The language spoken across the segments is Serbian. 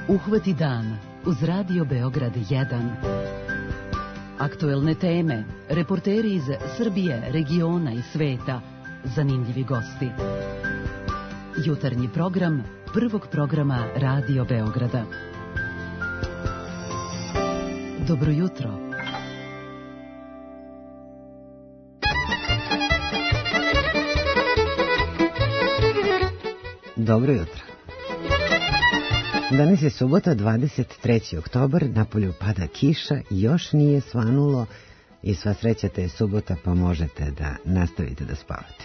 Uhvati dan uz Radio Beograd 1. Aktuelne teme, reporteri iz Srbije, regiona i sveta, zanimljivi gosti. Jutarnji program Prvog programa Radio Beograda. Dobro jutro. Dobro jutro. Danas je subota, 23. oktobar, napolju pada kiša, još nije svanulo i sva sreća te je subota pa možete da nastavite da spavate.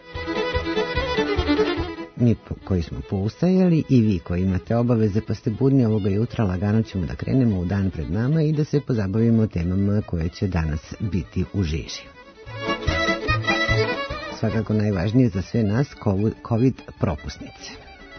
Mi koji smo poustajali i vi koji imate obaveze pa ste budni ovoga jutra, lagano ćemo da krenemo u dan pred nama i da se pozabavimo temama koje će danas biti u žiži. Svakako najvažnije za sve nas COVID propusnice.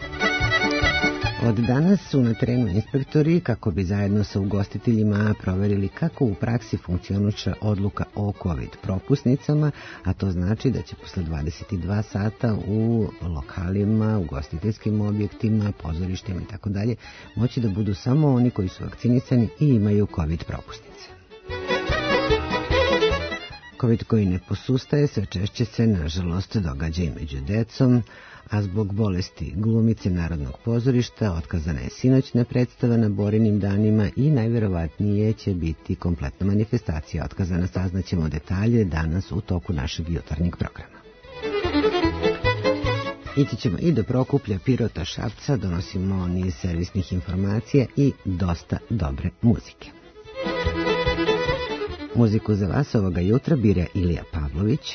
Od danas su na terenu inspektori kako bi zajedno sa ugostiteljima proverili kako u praksi funkcioniše odluka o COVID propusnicama, a to znači da će posle 22 sata u lokalima, ugostiteljskim objektima, pozorištima i tako dalje moći da budu samo oni koji su vakcinisani i imaju COVID propusnice. COVID koji ne posustaje sve češće se, nažalost, događa i među decom, a zbog bolesti glumice Narodnog pozorišta otkazana je sinoćna predstava na Borinim danima i najverovatnije će biti kompletna manifestacija otkazana. Saznaćemo detalje danas u toku našeg jutarnjeg programa. Ići ćemo i do Prokuplja, Pirota, Šapca, donosimo niz servisnih informacija i dosta dobre muzike. Muziku za vas ovoga jutra bira Ilija Pavlović,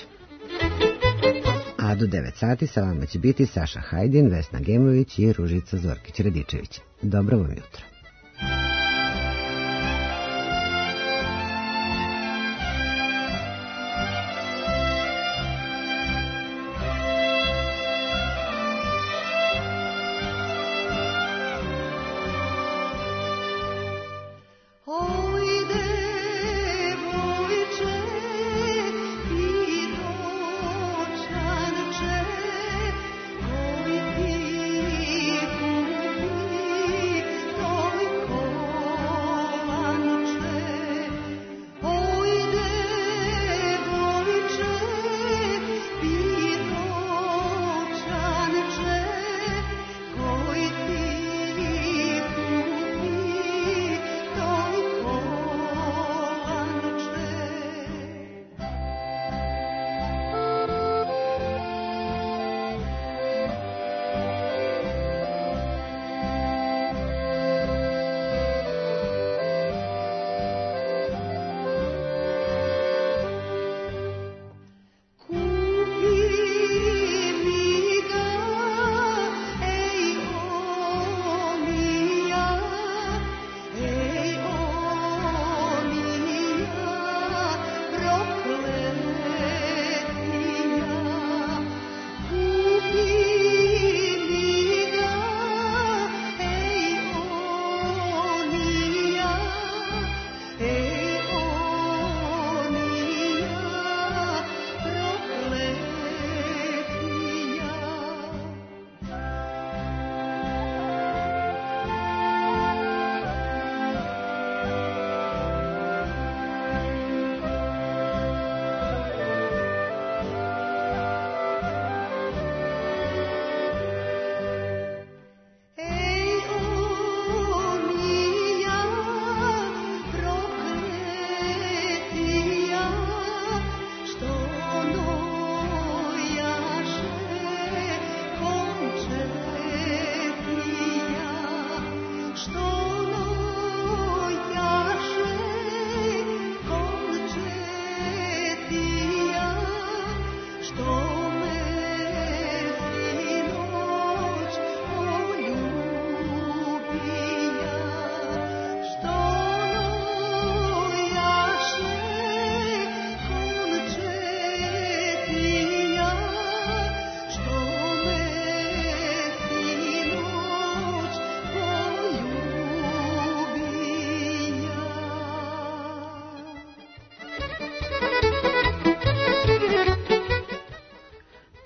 a do 9 sati sa vama će biti Saša Hajdin, Vesna Gemović i Ružica Zorkić-Radičević. Dobro vam jutro. Oh,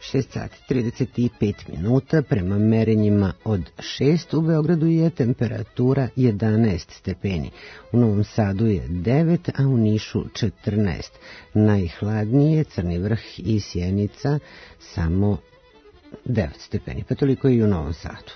6 sati 35 minuta, prema merenjima od 6 u Beogradu je temperatura 11 stepeni, u Novom Sadu je 9, a u Nišu 14. Najhladnije Crni Vrh i Sjenica samo 9 stepeni, pa toliko i u Novom Sadu.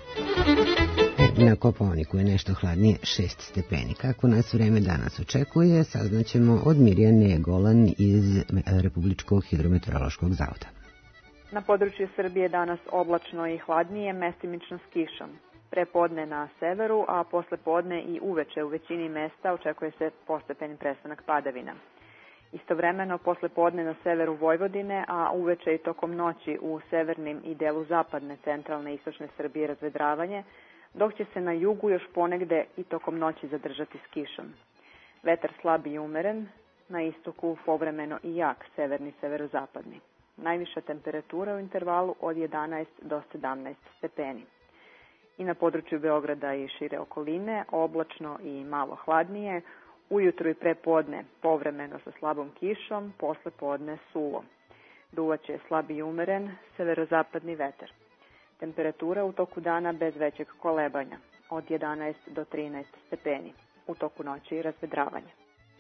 Na Kopaoniku je nešto hladnije 6 stepeni. Kako nas vreme danas očekuje, saznaćemo od Mirjane Golan iz Republičkog hidrometeorološkog zavoda. Na području Srbije danas oblačno i hladnije, mestimično s kišom. Prepodne na severu, a posle podne i uveče u većini mesta očekuje se postepeni prestanak padavina. Istovremeno posle podne na severu Vojvodine, a uveče i tokom noći u severnim i delu zapadne, centralne i istočne Srbije razvedravanje, dok će se na jugu još ponegde i tokom noći zadržati s kišom. Vetar slab i umeren, na istoku povremeno i jak, severni, severozapadni. Najviša temperatura u intervalu od 11 do 17 stepeni. I na području Beograda i šire okoline oblačno i malo hladnije, ujutru i prepodne povremeno sa slabom kišom, posle podne suvo. Duvaće slab i umeren, severozapadni vetar. Temperatura u toku dana bez većeg kolebanja, od 11 do 13 stepeni. U toku noći razvedravanje.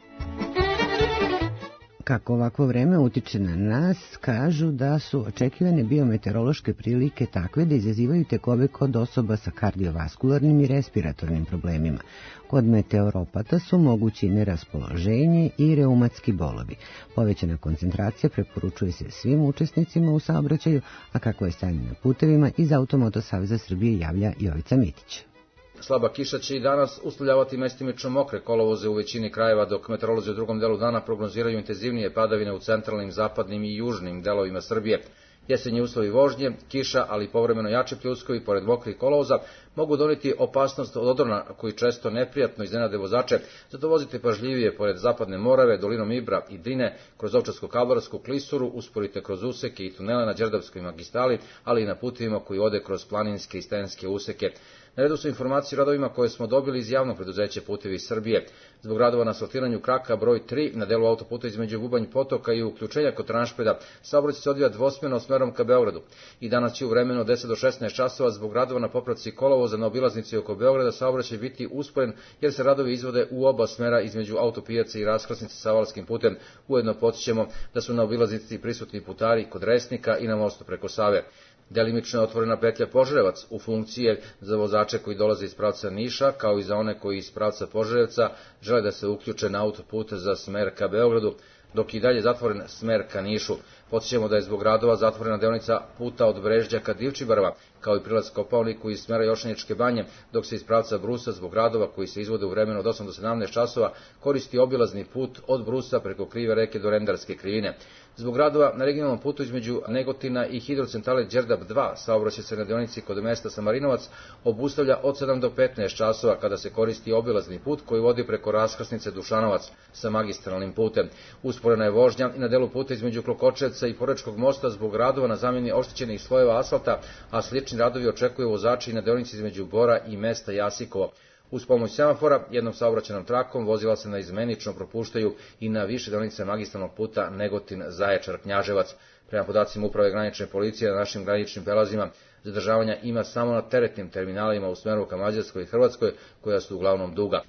Kako ovakvo vreme utiče na nas, kažu da su očekivane biometeorološke prilike takve da izazivaju tegobe kod osoba sa kardiovaskularnim i respiratornim problemima. Kod meteoropata su mogući neraspoloženje i reumatski bolovi. Povećana koncentracija preporučuje se svim učesnicima u saobraćaju, a kako je stanje na putevima, iz Automoto Saveza Srbije javlja Jovica Mitić. Slaba kiša će i danas uslovljavati mestimično mokre kolovoze u većini krajeva, dok meteorolozi u drugom delu dana prognoziraju intenzivnije padavine u centralnim, zapadnim i južnim delovima Srbije. Jesenji uslovi vožnje, kiša, ali i povremeno jači pljuskovi pored mokrih kolovoza mogu doneti opasnost od odrona koji često neprijatno iznenade vozače, zato vozite pažljivije pored Zapadne Morave, dolinom Ibra i Drine, kroz Ovčarsko-Kablarsku klisuru, usporite kroz useke i tunele na Đerdapskoj magistrali, ali i na putevima koji ode kroz planinske i stenske useke. Na redu su informacije o radovima koje smo dobili iz javnog preduzeća Putevi Srbije. Zbog radova na asfaltiranju kraka broj 3 na delu autoputa između Bubanj Potoka i uključenja kod Tranšpeda, saobraćaj se odvija dvosmjerno smerom ka Beogradu. I danas će u vremenu od 10 do 16 časova zbog radova na popravci kolovoza na obilaznici oko Beograda saobraćaj biti usporen jer se radovi izvode u oba smera između autopijace i raskrsnice sa Valskim putem. Ujedno podsjećamo da su na obilaznici prisutni putari kod Resnika i na mostu preko Save. Delimično je otvorena petlja Požarevac u funkciji za vozače koji dolaze iz pravca Niša, kao i za one koji iz pravca Požarevca žele da se uključe na autoput za smer ka Beogradu, dok i dalje zatvoren smer ka Nišu. Podsjećamo da je zbog radova zatvorena deonica puta od Brežđa ka Divčibarova, kao i prilaz Kopaoniku iz smera Jošaničke banje, dok se iz pravca Brusa zbog radova koji se izvode u vremenu od 8 do 17 časova koristi obilazni put od Brusa preko Krive reke do Rendarske krivine. Zbog radova na regionalnom putu između Negotina i hidrocentrale Đerdap 2 saobraćaj se na deonici kod mesta Samarinovac obustavlja od 7 do 15 časova kada se koristi obilazni put koji vodi preko raskrsnice Dušanovac sa magistralnim putem. Usporena je vožnja i na delu puta između Klokočevca i Porečkog mosta zbog radova na zamjeni oštećenih slojeva asfalta, a slični radovi očekuju vozači i na deonici između Bora i mesta Jasikovo. Uz pomoć semafora, jednom saobraćajnom trakom, vozila se naizmenično propuštaju i na više deonice magistralnog puta Negotin-Zaječar-Knjaževac. Prema podacima Uprave granične policije na našim graničnim prelazima, zadržavanja ima samo na teretnim terminalima u smeru ka Mađarskoj i Hrvatskoj, koja su uglavnom duga.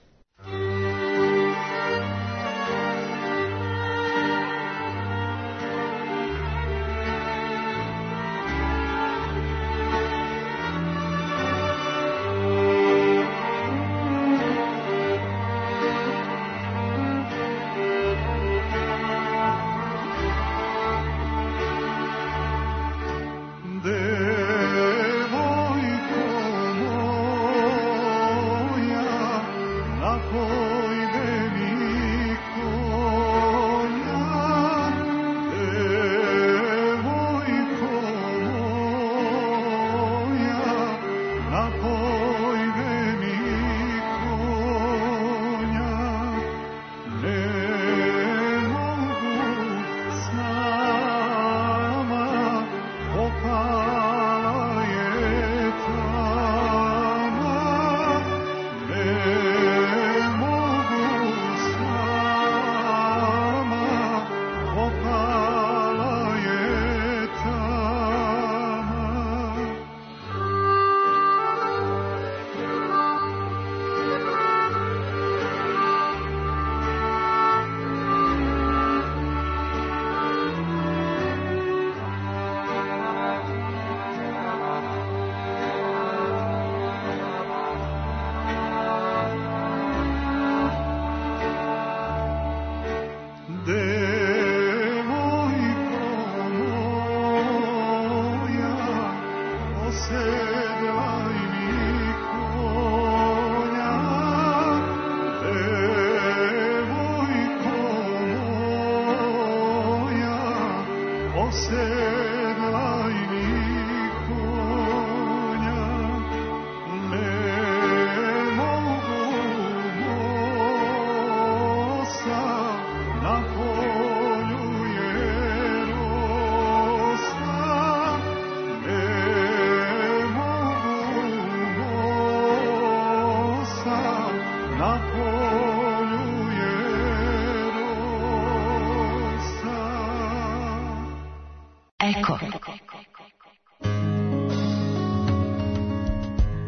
Devojko moja, na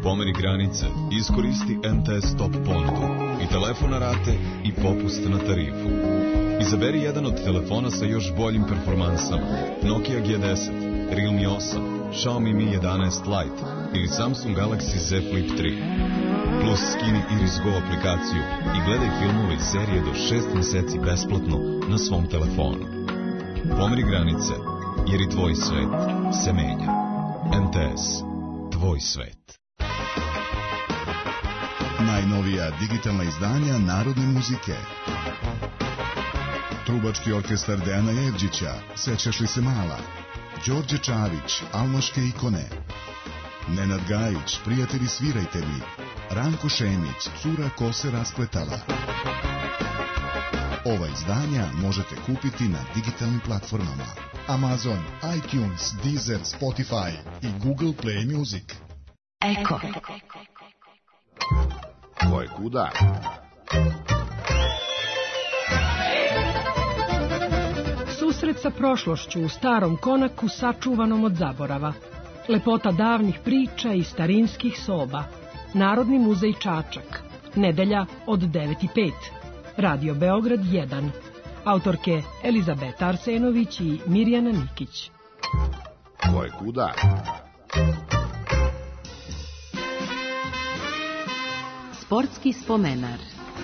Pomeri granice, iskoristi MTS Top ponudu i telefon na rate i popust na tarifu. Izaberi jedan od telefona sa još boljim performansama: Nokia G10, Realme 8, Xiaomi Mi 11 Lite ili Samsung Galaxy Z Flip 3. Plus skini Iris Go aplikaciju i gledaj filmove i serije do 6 meseci besplatno na svom telefonu. Pomeri granice, jer i tvoj svet se menja. MTS, tvoj svet. Najnovija digitalna izdanja narodne muzike. Trubački orkestar Dejana Jevđića, Sećaš li se mala? Đorđe Čavić, Almaške ikone. Nenad Gajić, Prijatelji svirajte mi. Ranko Šemić, Cura ko se raspletala. Ova izdanja možete kupiti na digitalnim platformama Amazon, iTunes, Deezer, Spotify i Google Play Music. Eko. Ko je kuda? Susret sa prošlošću u starom konaku sačuvanom od zaborava. Lepota davnih priča i starinskih soba. Narodni muzej Čačak. Nedelja od 9:05. Radio Beograd 1. Autorke Elizabeta Arsenović i Mirjana Nikić. Ko je kuda? Sportski spomenar.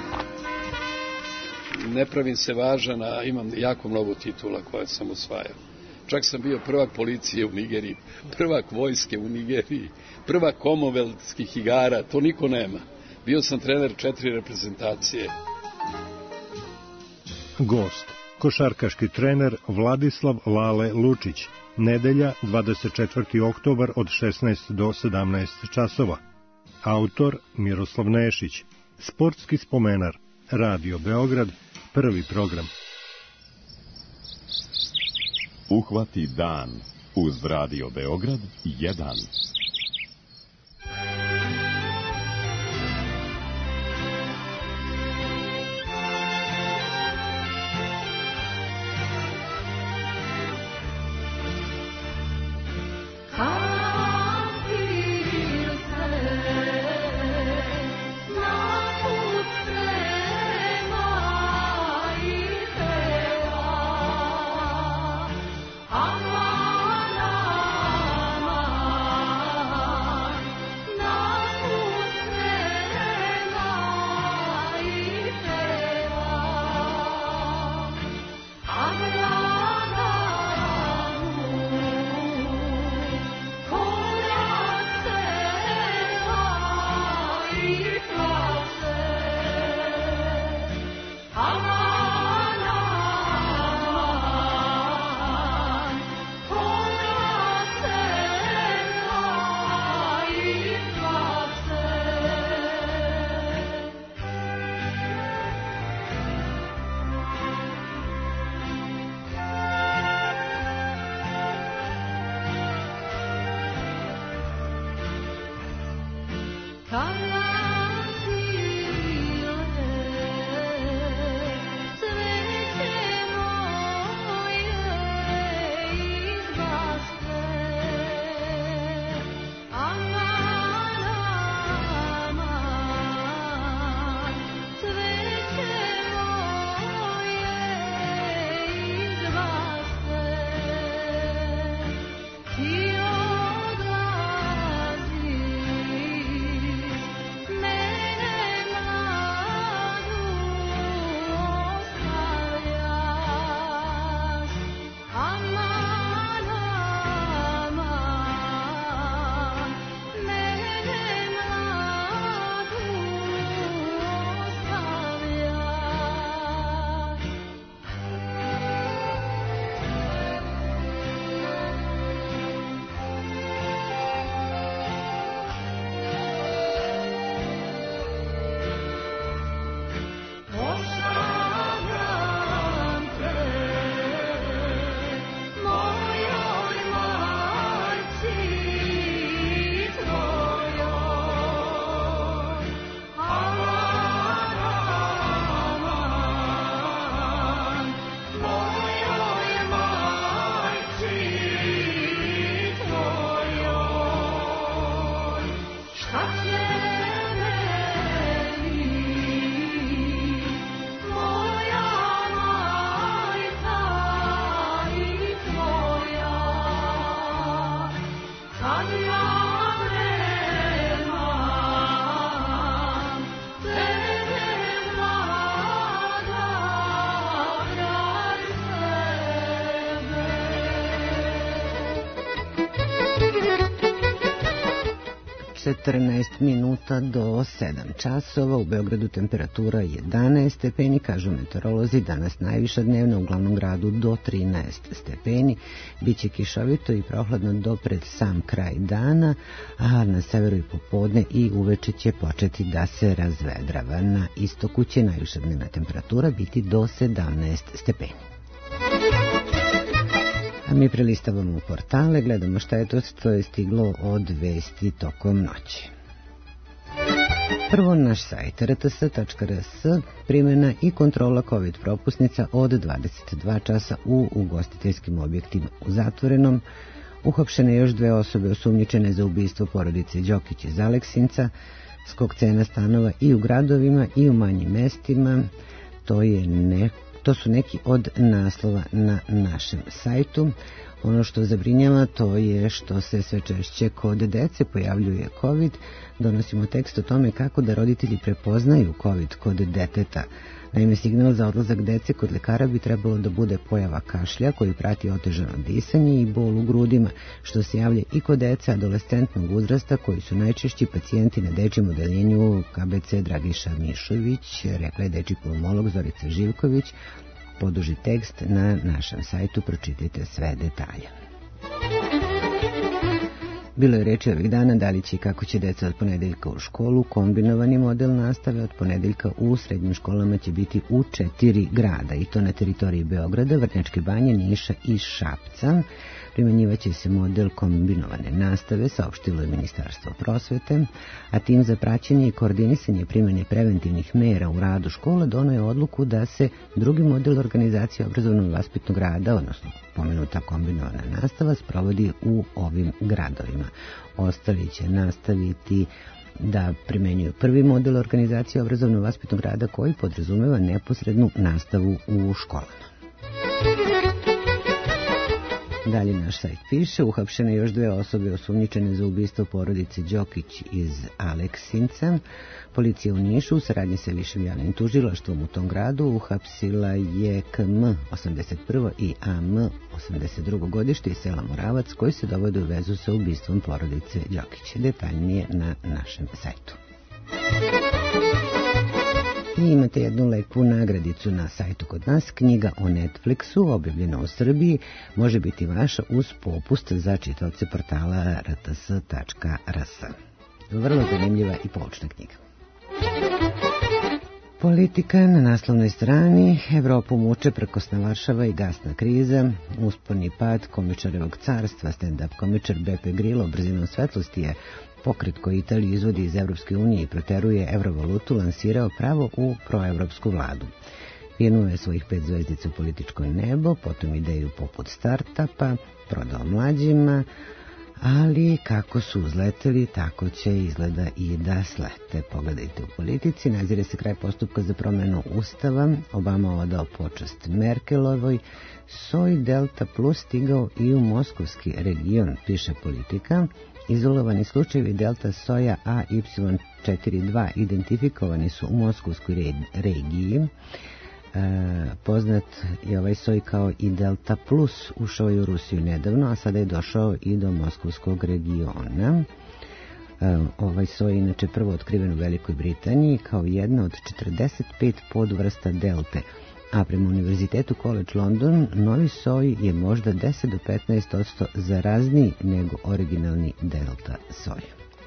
Ne pravim se važan, a imam jako mnogo titula koje sam osvajao. Čak sam bio prvak policije u Nigeriji, prvak vojske u Nigeriji, prvak komonveltskih igara, to niko nema. Bio sam trener 4 reprezentacije. Gost, košarkaški trener Vladislav Lale Lučić. Nedelja, 24. oktobar od 16 do 17 časova. Autor Miroslav Nešić. Sportski spomenar. Radio Beograd, prvi program. Uhvati dan uz Radio Beograd 1. Minuta do 7 časova, u Beogradu temperatura 11 stepeni, kažu meteorolozi, danas najviša dnevna u glavnom gradu do 13 stepeni, biće kišovito i prohladno do pred sam kraj dana, a na severu i popodne i uveče će početi da se razvedrava. Na istoku će najviša dnevna temperatura biti do 17 stepeni. A mi prelistavamo portale, gledamo šta je to je stiglo od vesti tokom noći. Prvo naš sajt rts.rs, primjena i kontrola COVID propusnica od 22 časa u ugostiteljskim objektima u zatvorenom. Uhapšene još 2 osobe osumnjičene za ubistvo porodice Đokić iz Aleksinca, skok cena stanova i u gradovima i u manjim mestima. To su neki od naslova na našem sajtu. Ono što zabrinjava to je što se sve češće kod dece pojavljuje COVID. Donosimo tekst o tome kako da roditelji prepoznaju COVID kod deteta. Naime, signal za odlazak dece kod lekara bi trebalo da bude pojava kašlja koji prati otežano disanje i bol u grudima, što se javlja i kod dece adolescentnog uzrasta koji su najčešći pacijenti na dečjem odeljenju KBC Dragiša Mišović, rekla je dečji pulmolog Zorica Živković. Poduži tekst na našem sajtu, pročitajte sve detalje. Bilo je reči ovih dana da li će i kako će deca od ponedeljka u školu. Kombinovani model nastave od ponedeljka u srednjim školama će biti u 4 grada, i to na teritoriji Beograda, Vrnjačke Banje, Niša i Šapca. Primenjivaće se model kombinovane nastave, saopštilo je Ministarstvo prosvete, a tim za praćenje i koordinisanje primjene preventivnih mera u radu škola doneo je odluku da se drugi model organizacije obrazovnog vaspitnog rada, odnosno pomenuta kombinovana nastava, sprovodi u ovim gradovima. Ostali će nastaviti da primenjuju prvi model organizacije obrazovnog vaspitnog rada koji podrazumeva neposrednu nastavu u školama. Dalje naš sajt piše, uhapšene još 2 osobe osumnjičene za ubistvo porodice Đokić iz Aleksinca. Policija u Nišu u saradnji sa Višim javnim tužilaštvom u tom gradu uhapsila je KM 81. i AM 82. godište iz sela Moravac, koji se dovode u vezu sa ubistvom porodice Đokić. Detaljnije na našem sajtu. I imate jednu lepu nagradicu na sajtu kod nas. Knjiga o Netflixu, objavljena u Srbiji, može biti vaša uz popust za čitaoce portala rts.rs. Vrlo zanimljiva i poučna knjiga. Politika na naslovnoj strani. Evropu muče prkosna Varšava i gasna kriza. Usponi pad komičarevog carstva. Stand-up komičar Beppe Grillo brzinom svetlosti je pokret koji Italiju izvodi iz Evropske unije i proteruje evrovalutu lansirao pravo u proevropsku vladu. Vinuo je svojih 5 zvezdica u političko nebo, potom ideju poput startapa, prodao mlađima, ali kako su uzleteli, tako će izgleda i da slete. Pogledajte u politici, nazire se kraj postupka za promjenu ustava, Obama odao počast Merkelovoj, soj Delta Plus stigao i u moskovski region, piše Politika. Izolovani slučajevi Delta soja AY42 identifikovani su u moskovskoj regiji. Poznat je ovaj soj kao i Delta Plus, ušao je u Rusiju nedavno, a sada je došao i do moskovskog regiona. Ovaj soj je inače prvo otkriven u Velikoj Britaniji kao jedna od 45 podvrsta delte, a prema Univerzitetu College London novi soj je možda 10 do 15% zarazniji nego originalni delta soj.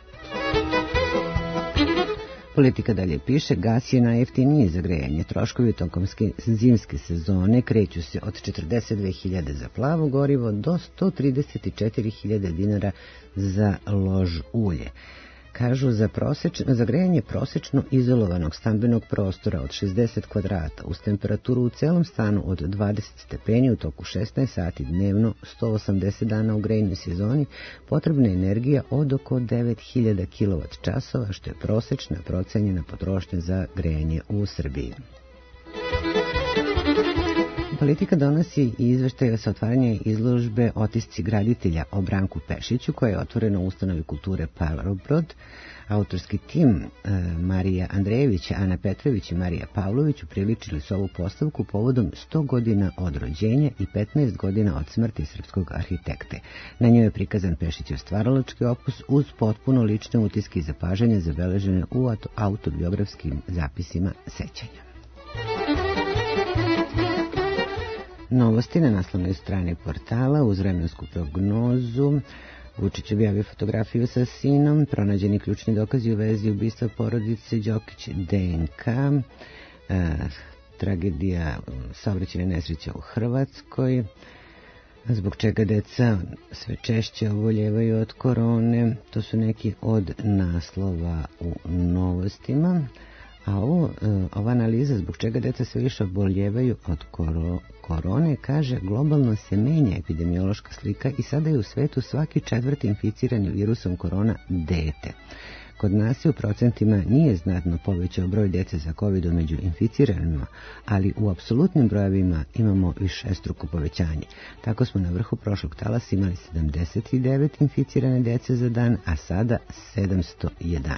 Politika dalje piše, gas je najjeftiniji za grejanje. Troškovi tokom zimske sezone kreću se od 42.000 za plavo gorivo do 134.000 dinara za lož ulje. Kažu za grejanje prosečno izolovanog stambenog prostora od 60 kvadrata uz temperaturu u celom stanu od 20 stepeni u toku 16 sati dnevno, 180 dana u grejnoj sezoni, potrebna je energija od oko 9000 kWh, što je prosečna procenjena potrošnja za grejanje u Srbiji. Politika donosi i izveštaje sa otvaranja izložbe Otisci graditelja o Branku Pešiću, koja je otvorena u ustanovi kulture Parobrod. Autorski tim Marija Andrejević, Ana Petrović i Marija Pavlović upriličili su ovu postavku povodom 100 godina od rođenja i 15 godina od smrti srpskog arhitekte. Na njoj je prikazan Pešićev stvaralački opus uz potpuno lične utiske i zapažanja zabeležene u autobiografskim zapisima sećanja. Novosti na naslovnoj strani portala uz vremensku prognozu. Vučić objavio fotografiju sa sinom, pronađeni ključni dokazi u vezi ubistva porodice Đokić DNK, tragedija saobraćajne nesreće u Hrvatskoj, zbog čega deca sve češće oboljevaju od korone. To su neki od naslova u novostima. A ova analiza zbog čega deca sve više oboljevaju od korone, kaže, globalno se menja epidemiološka slika i sada je u svetu svaki 4. inficirani virusom korona dete. Kod nas je u procentima nije znatno povećao broj dece za COVID među inficiranima, ali u apsolutnim brojevima imamo višestruko povećanje. Tako smo na vrhu prošlog talasa imali 79 inficirane dece za dan, a sada 711.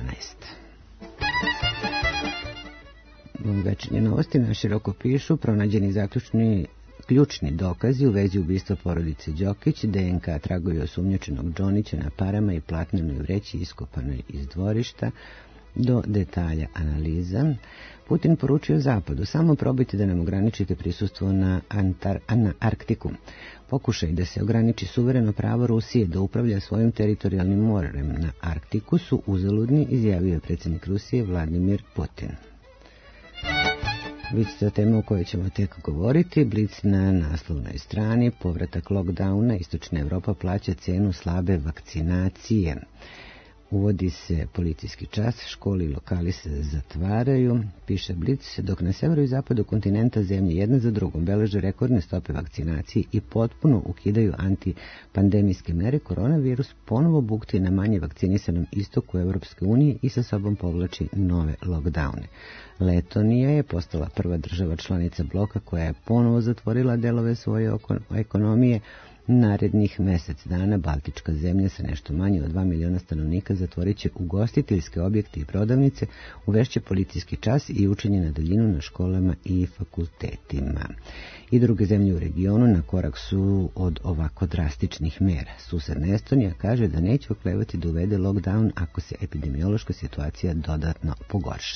Večernje novosti na široko pišu, pronađeni zaključni ključni dokazi u vezi ubistva porodice Đokić, DNK tragovi osumnjičenog Džonića na parama i platnenoj vreći iskopanoj iz dvorišta, do detalja analiza. Putin poručio Zapadu, samo probajte da nam ograničite prisustvo na Arktiku. Pokušaj da se ograniči suvereno pravo Rusije da upravlja svojim teritorijalnim morem na Arktiku su uzaludni, izjavio je predsjednik Rusije Vladimir Putin. Vidite o temu o kojoj ćemo tek govoriti. Blic na naslovnoj strani, povratak lockdowna, Istočna Evropa plaća cenu slabe vakcinacije. Uvodi se policijski čas, škole i lokali se zatvaraju, piše Blic, dok na severu i zapadu kontinenta zemlje jedna za drugom beleže rekordne stope vakcinacije i potpuno ukidaju antipandemijske mere, koronavirus ponovo bukti na manje vakcinisanom istoku Evropske unije i sa sobom povlači nove lockdowne. Letonija je postala prva država članica bloka koja je ponovo zatvorila delove svoje ekonomije. Narednih mesec dana Baltička zemlja sa nešto manje od 2 miliona stanovnika zatvorit će ugostiteljske objekte i prodavnice, uvešće policijski čas i učenje na daljinu na školama i fakultetima. I druge zemlje u regionu na korak su od ovako drastičnih mera. Susedna Estonija kaže da neće oklevati da uvede lockdown ako se epidemiološka situacija dodatno pogorša.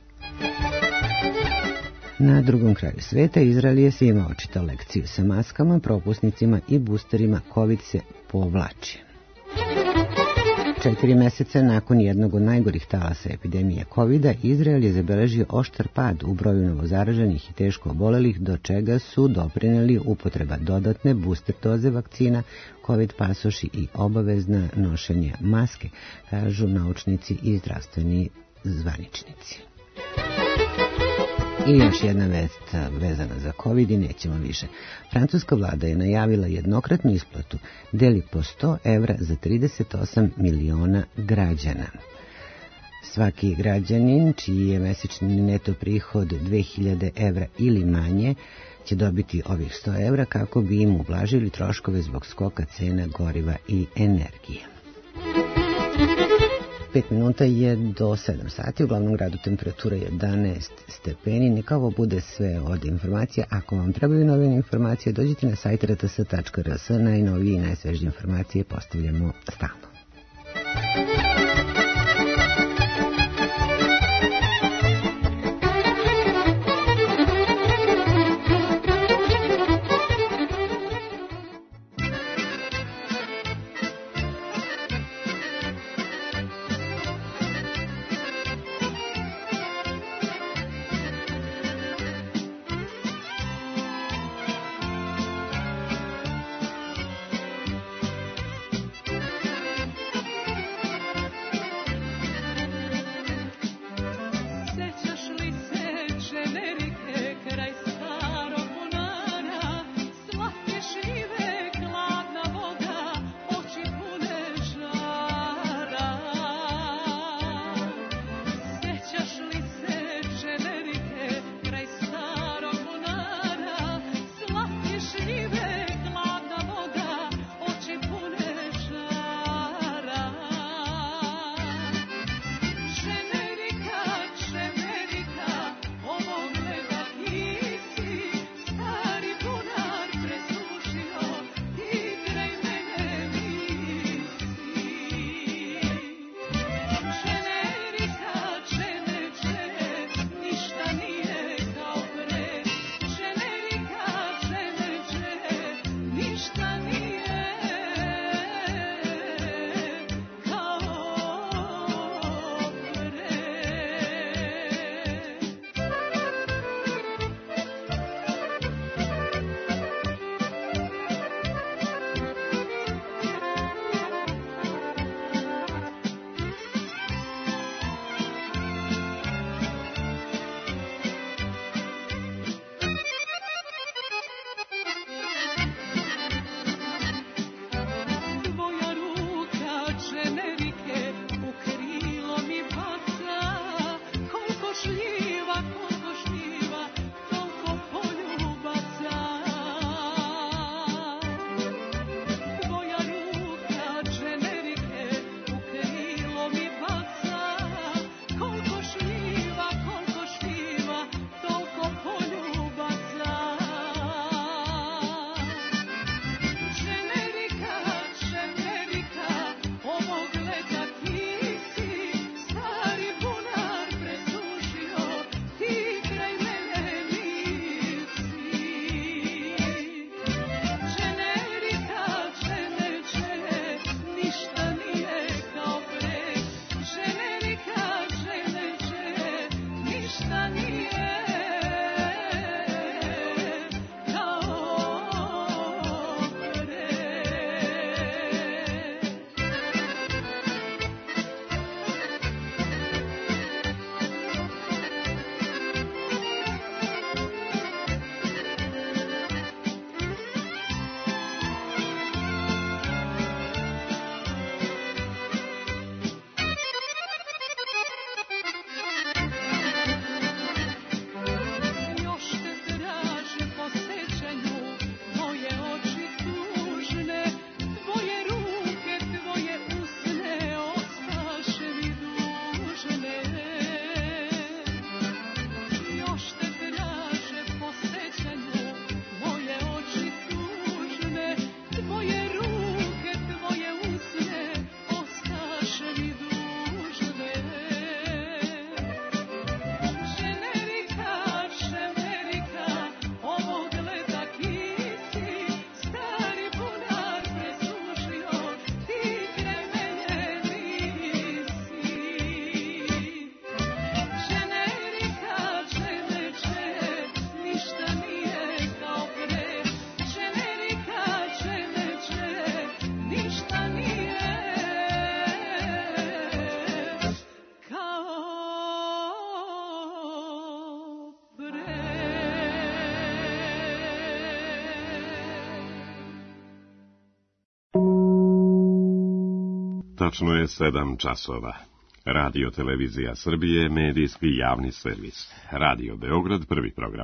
Na drugom kraju sveta Izrael je svima očitao lekciju sa maskama, propusnicima i boosterima. COVID se povlači. 4 meseca nakon jednog od najgorih talasa epidemije COVID-a, Izrael je zabeležio oštar pad u broju novozaraženih i teško obolelih, do čega su doprineli upotreba dodatne booster doze vakcina, COVID pasoši i obavezna nošenje maske, kažu naučnici i zdravstveni zvaničnici. I još jedna vest vezana za COVID i nećemo više. Francuska vlada je najavila jednokratnu isplatu, deli po 100 evra za 38 miliona građana. Svaki građanin čiji je mesečni neto prihod 2000 evra ili manje će dobiti ovih 100 evra kako bi im ublažili troškove zbog skoka cena goriva i energije. 5 minuta je do 7 sati, u glavnom gradu temperatura je 11 stepeni. Neka ovo bude sve od informacija. Ako vam trebaju nove informacije, dođite na sajt rts.rs, najnovije i najsvežije informacije postavljamo stalno. Tačno je 7 časova. Radio Televizija Srbije, medijski javni servis. Radio Beograd, prvi program.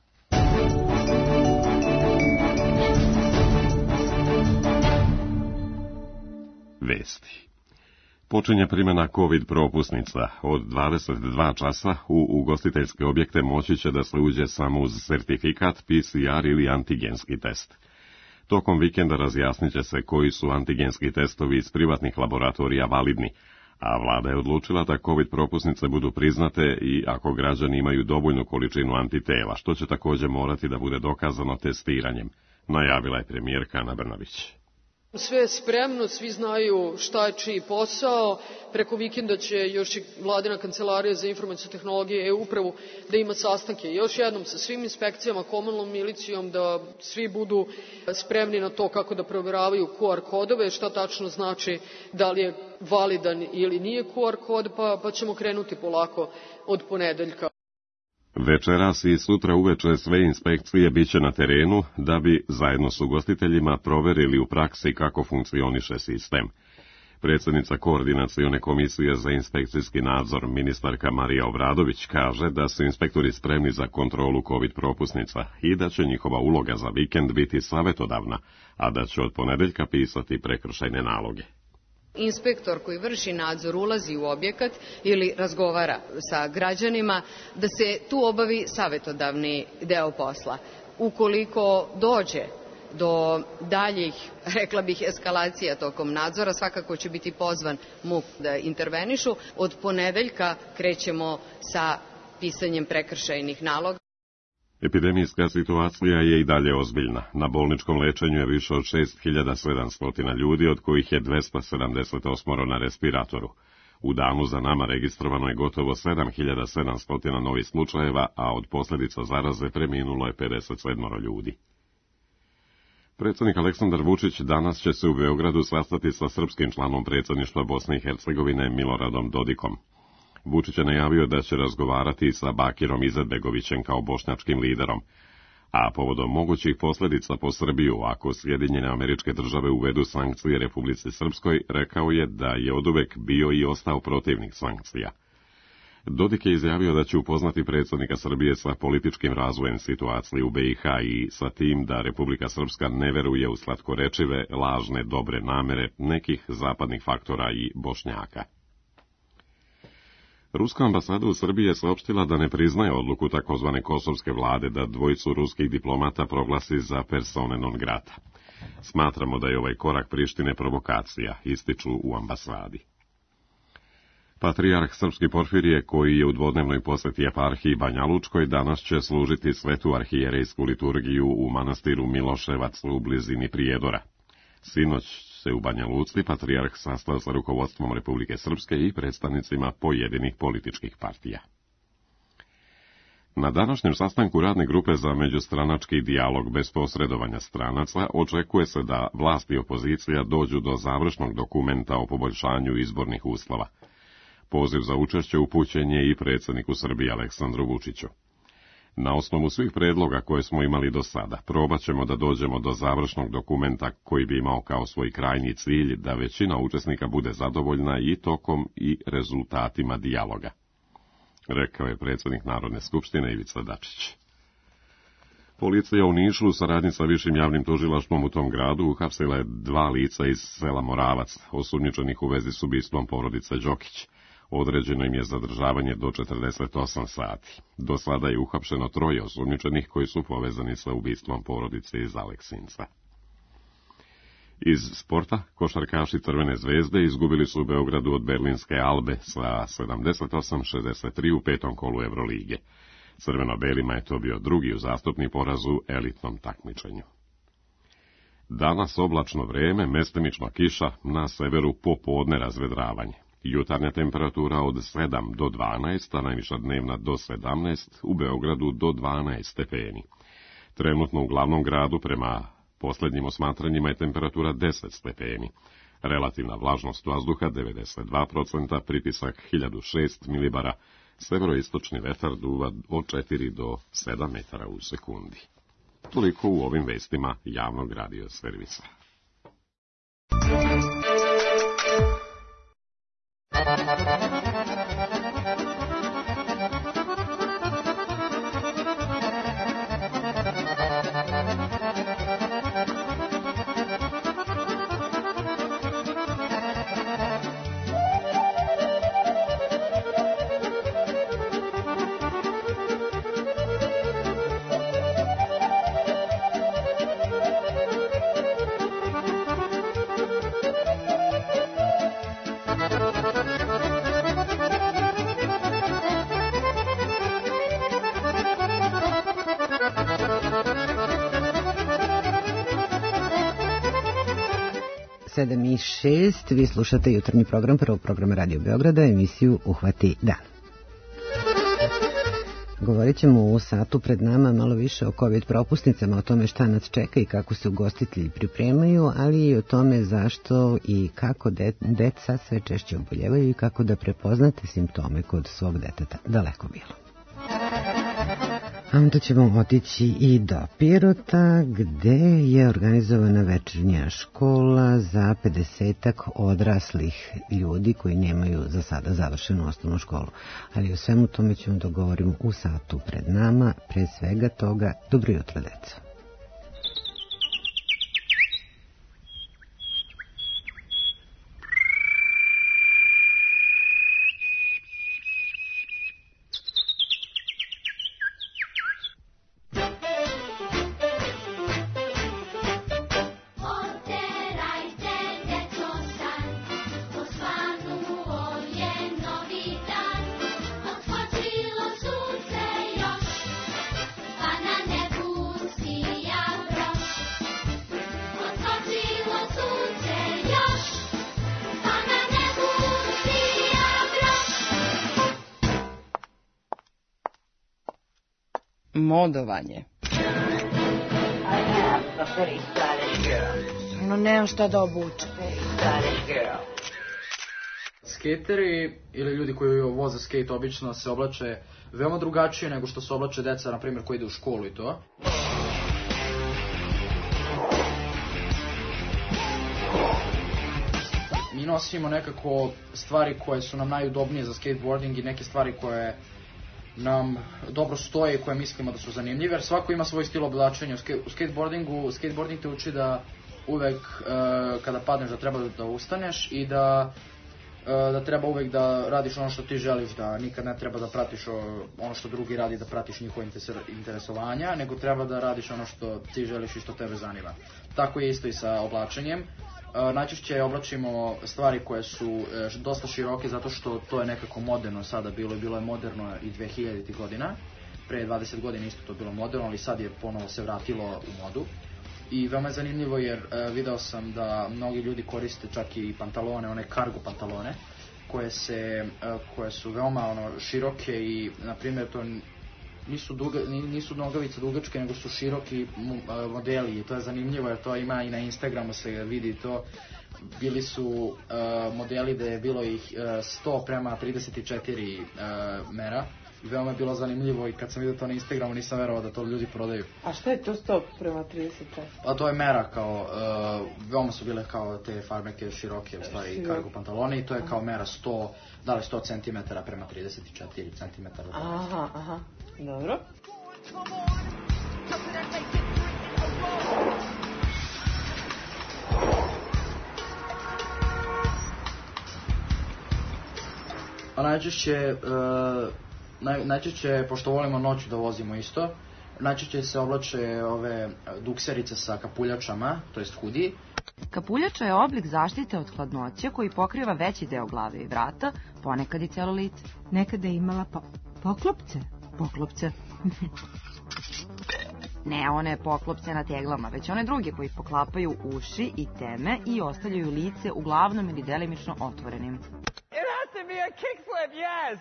Vesti. Počinje primjena COVID propusnica. Od 22 časa u ugostiteljske objekte moći će da se uđe samo uz sertifikat, PCR ili antigenski test. Tokom vikenda razjasnit će se koji su antigenski testovi iz privatnih laboratorija validni, a vlada je odlučila da COVID propusnice budu priznate i ako građani imaju dovoljnu količinu antitela, što će također morati da bude dokazano testiranjem, najavila je premijerka Ana Brnabić. Sve je spremno, svi znaju šta je čiji posao. Preko vikenda će još i Vladina kancelarija za informacijske tehnologije e-upravu da ima sastanke još jednom sa svim inspekcijama, komunalnom milicijom, da svi budu spremni na to kako da provjeravaju QR kodove, šta tačno znači da li je validan ili nije QR kod, pa ćemo krenuti polako od ponedeljka. Večeras i sutra uveče sve inspekcije biće na terenu da bi zajedno s ugostiteljima proverili u praksi kako funkcioniše sistem. Predsjednica Koordinacione komisije za inspekcijski nadzor, ministarka Marija Obradović, kaže da su inspektori spremni za kontrolu COVID propusnica i da će njihova uloga za vikend biti savjetodavna, a da će od ponedeljka pisati prekršajne naloge. Inspektor koji vrši nadzor ulazi u objekat ili razgovara sa građanima, da se tu obavi savjetodavni deo posla. Ukoliko dođe do daljih, rekla bih, eskalacija tokom nadzora, svakako će biti pozvan MUP da intervenišu. Od ponedeljka krećemo sa pisanjem prekršajnih naloga. Epidemijska situacija je i dalje ozbiljna. Na bolničkom lečenju je više od 6700 ljudi, od kojih je 278 na respiratoru. U danu za nama registrovano je gotovo 7700 novih slučajeva, a od posljedica zaraze preminulo je 57 ljudi. Predsjednik Aleksandar Vučić danas će se u Beogradu sastati sa srpskim članom predsjedništva Bosne i Hercegovine Miloradom Dodikom. Vučić je najavio da će razgovarati sa Bakirom Izetbegovićem kao bošnjačkim liderom, a povodom mogućih posljedica po Srbiju ako Sjedinjene Američke Države uvedu sankcije Republici Srpskoj, rekao je da je oduvek bio i ostao protivnik sankcija. Dodik je izjavio da će upoznati predsjednika Srbije sa političkim razvojem situacije u BiH i sa tim da Republika Srpska ne veruje u slatkorečive, lažne, dobre namere nekih zapadnih faktora i Bošnjaka. Ruska ambasada u Srbiji je saopštila da ne priznaje odluku takozvane kosovske vlade da dvojicu ruskih diplomata proglasi za persone non grata. Smatramo da je ovaj korak Prištine provokacija, ističu u ambasadi. Patrijarh Srpski Porfirije, koji je u dvodnevnoj posjeti eparhiji Banja Lučkoj, danas će služiti svetu arhijerejsku liturgiju u manastiru Miloševac u blizini Prijedora. Sinoć se u Banja Luci patrijarh sastao sa rukovodstvom Republike Srpske i predstavnicima pojedinih političkih partija. Na današnjem sastanku radne grupe za međustranački dijalog bez posredovanja stranaca očekuje se da vlast i opozicija dođu do završnog dokumenta o poboljšanju izbornih uslova. Poziv za učešće upućen je i predsjedniku Srbije Aleksandru Vučiću. Na osnovu svih predloga koje smo imali do sada, probat ćemo da dođemo do završnog dokumenta koji bi imao kao svoj krajnji cilj da većina učesnika bude zadovoljna i tokom i rezultatima dijaloga, rekao je predsjednik Narodne skupštine Ivica Dačić. Policija u Nišu u saradnji sa Višim javnim tužilaštvom u tom gradu uhapsila je 2 lica iz sela Moravac, osumnjičenih u vezi s ubistvom porodice Đokić. Određeno im je zadržavanje do 48 sati. Do sada je uhapšeno 3 osumnjičenih koji su povezani sa ubistvom porodice iz Aleksinca. Iz sporta, košarkaši Crvene zvezde izgubili su u Beogradu od Berlinske Albe sa 78-63 u 5. kolu Evrolige. Crveno-belima je to bio drugi uzastopni poraz u elitnom takmičenju. Danas oblačno vreme, mestimično kiša, na severu popodne razvedravanje. Jutarnja temperatura od 7 do 12, a najviša dnevna do 17, u Beogradu do 12 stepeni. Trenutno u glavnom gradu prema posljednjim osmatranjima je temperatura 10 stepeni. Relativna vlažnost vazduha 92%, pritisak 1006 milibara, severoistočni vetar duva od 4 do 7 metara u sekundi. Toliko u ovim vestima javnog radio servisa. Sedam i 6, vi slušate jutarnji program prvog programa Radio Beograda, emisiju Uhvati dan. Govorit ćemo u satu pred nama malo više o COVID propusnicama, o tome šta nas čeka i kako se ugostitelji pripremaju, ali i o tome zašto i kako deca sve češće oboljevaju i kako da prepoznate simptome kod svog deteta, daleko bilo. A onda ćemo otići i do Pirota, gde je organizovana večernja škola za 50-ak odraslih ljudi koji nemaju za sada završenu osnovnu školu. Ali o svemu tome ćemo da govorimo u satu pred nama. Pre svega toga, dobro jutro, deco. Modovanje. No, nemam šta da obučem. Skateri ili ljudi koji voze skate obično se oblače veoma drugačije nego što se oblače deca, na primjer, koji ide u školu i to. Mi nosimo nekako stvari koje su nam najudobnije za skateboarding i neke stvari koje nam dobro stoje i koje mislimo da su zanimljive, jer svako ima svoj stil oblačenja. U skateboardingu, skateboarding te uči da uvek kada padneš da treba da ustaneš i da treba uvek da radiš ono što ti želiš, da nikad ne treba da pratiš ono što drugi radi, da pratiš njihove interesovanja, nego treba da radiš ono što ti želiš i što tebe zanima. Tako je isto i sa oblačenjem. Najčešće oblačimo stvari koje su dosta široke zato što to je nekako moderno sada bilo je moderno i 2000. godina. Pre 20 godina isto to bilo moderno, ali sad je ponovo se vratilo u modu. I veoma je zanimljivo jer video sam da mnogi ljudi koriste čak i pantalone, one cargo pantalone, koje su veoma široke i, na primjer, to nisu nogavice dugačke, nego su široki modeli i to je zanimljivo jer to ima i na Instagramu se vidi to. Bili su modeli da je bilo ih 1:34 mera. Veoma je bilo zanimljivo i kad sam vidio to na Instagramu nisam verovao da to ljudi prodaju. A šta je to 1:34? A to je mera kao, veoma su bile kao te farmerke široke, u stvari cargo pantalone i to je kao mera 100 cm prema 34 cm. Aha, dobro. A najčešće, pošto volimo noću da vozimo isto, najčešće se oblače ove dukserice sa kapuljačama, to jest hudi. Kapuljača je oblik zaštite od hladnoće koji pokriva veći deo glave i vrata, ponekad i celo lice. Nekada je imala poklopce. Poklopce. Ne one poklopce na teglama, već one druge koji poklapaju uši i teme i ostavljaju lice uglavnom ili delimično otvorenim. It has to be a kickflip, yes!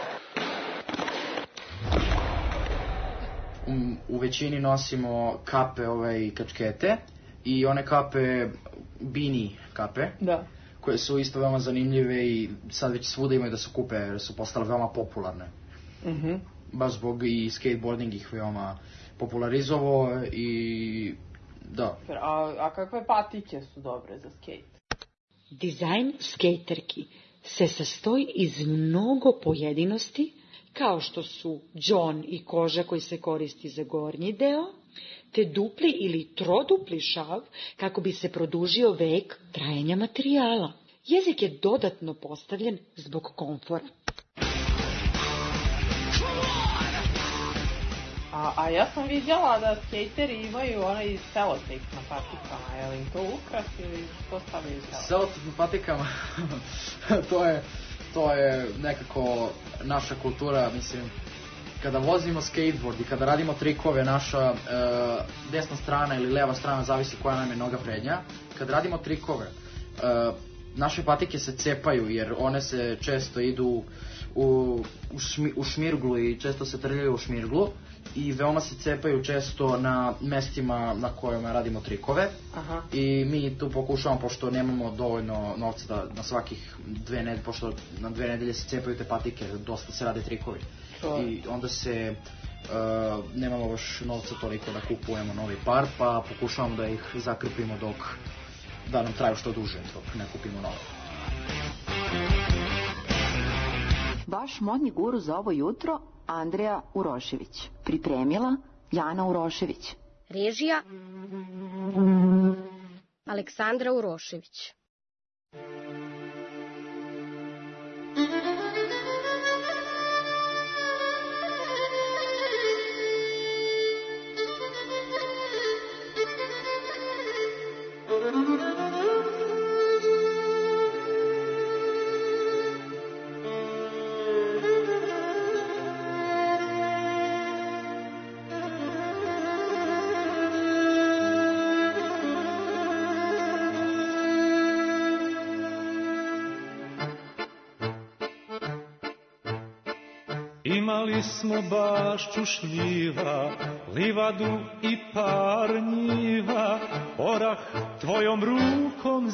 U većini nosimo kape i kačkete i one kape, bini kape, koje su isto veoma zanimljive i sad već svuda imaju da se kupe jer su postale veoma popularne. Baš zbog i skateboarding ih veoma popularizovao i da. A kakve patiće su dobre za skate? Dizajn skejterki. se sastoji iz mnogo pojedinosti, kao što su đon i koža koji se koristi za gornji deo, te dupli ili trodupli šav kako bi se produžio vek trajanja materijala. Jezik je dodatno postavljen zbog komfora. A ja sam vidjela da skateri imaju onaj selotejp na patikama, je li to ukras ili što stavljaju selotejp? Selotejp na patikama, to je nekako naša kultura, mislim, kada vozimo skateboard i kada radimo trikove, naša desna strana ili leva strana, zavisi koja nam je noga prednja, kada radimo trikove, naše patike se cepaju jer one se često idu u šmirglu i često se trljaju u šmirglu i veoma se cepaju često na mestima na kojima radimo trikove. Aha. I mi tu pokušavamo, pošto nemamo dovoljno novca da na svakih 2 nedelje, pošto na 2 nedelje se cepaju te patike, dosta se rade trikovi. I onda se nemamo baš novca toliko da kupujemo novi par, pa pokušavamo da ih zakrpimo da nam traju što duže dok ne kupimo novo. Vaš modni guru za ovo jutro, Andreja Urošević. Pripremila Jana Urošević. Režija Aleksandra Urošević. Imali smo bašću šljiva, livadu i par njiva, orah tvojom rukom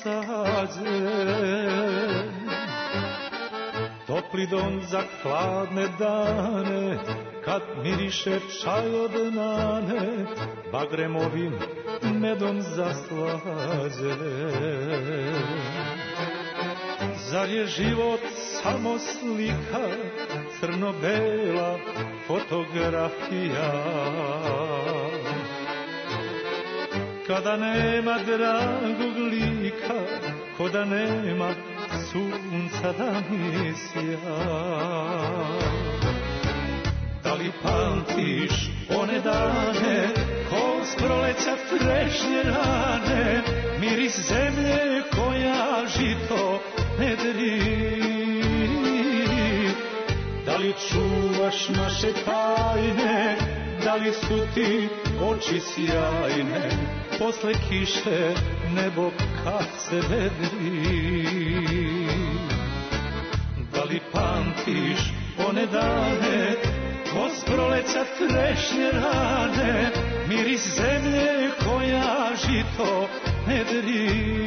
zasađen. Topli dom za hladne dane, kad miriše čaj od nane, bagremovim medom zaslađen. Zar je život samo slika, crno-bela fotografija? Kada nema dragog lika, ko da nema sunca da mi sja. Da li pamtiš one dane, ko s proleća trešnje rane, miris zemlje koja žito ne dri? Da li čuvaš naše tajne, da li su ti oči sjajne, posle kiše nebo kad se vedri? Da li pamtiš one dane, ko s proleća trešnje rane, miris zemlje koja žito ne dri?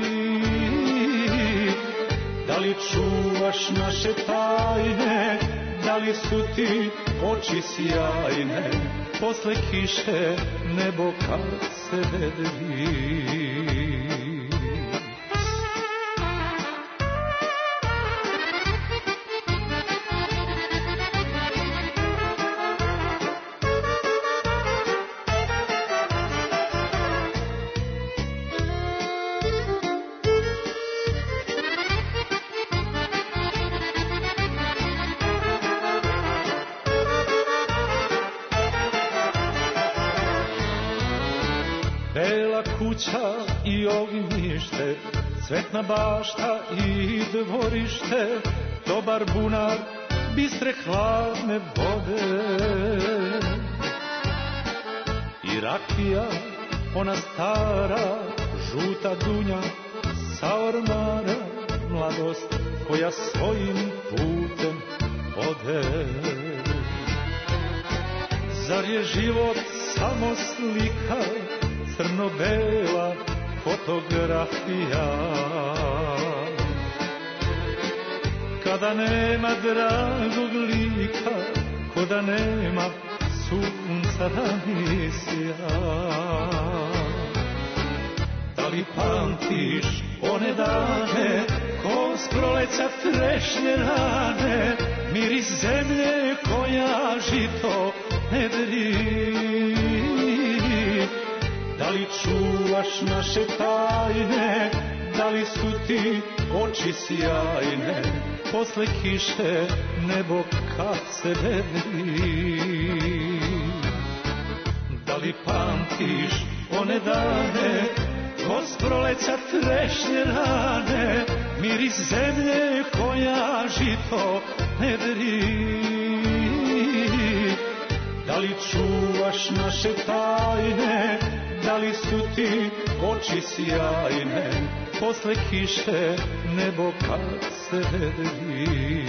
Da li čuvaš naše tajne, da li su ti oči sjajne, posle kiše nebo kad se vedri? Kuća i ognjište, cvetna bašta i dvorište, dobar bunar, bistre hladne vode. I rakija, ona stara, žuta dunja sa ormara, mladost koja svojim putem ode. Zar je život samo slika, crno-bela fotografija? Kada nema dragog lika, ko da nema sunca da mi sja. Da li pamtiš one dane, ko s proleća trešnje rane, miris zemlje koja žito ne dri. Da li čuvaš naše tajne, da li su ti oči sjajne, posle kiše nebo kad se vedri. Da li pamtiš one dane, ko s proleća trešnje rane, miris zemlje koja žito ne dri. Da li čuvaš naše tajne, da li su ti oči sjajne, posle kiše nebo kad se vedri.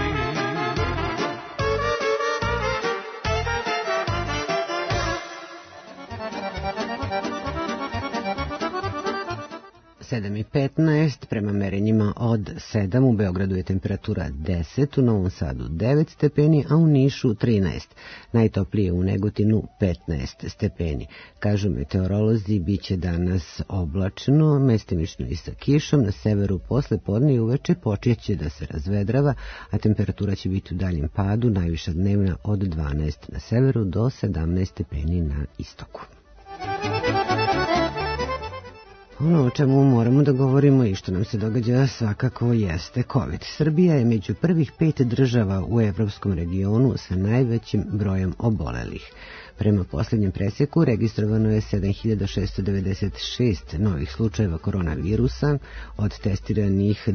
Sedam i 15, prema merenjima od 7, u Beogradu je temperatura 10, u Novom Sadu 9 stepeni, a u Nišu 13. Najtoplije u Negotinu 15 stepeni. Kažu meteorolozi, bit će danas oblačno, mestimično i sa kišom, na severu posle podne i uveče počeće da se razvedrava, a temperatura će biti u daljem padu, najviša dnevna od 12 na severu do 17 stepeni na istoku. Ono o čemu moramo da govorimo i što nam se događa svakako jeste COVID. Srbija je među prvih 5 država u evropskom regionu sa najvećim brojem obolelih. Prema posljednjem presjeku registrovano je 7696 novih slučajeva koronavirusa, od testiranih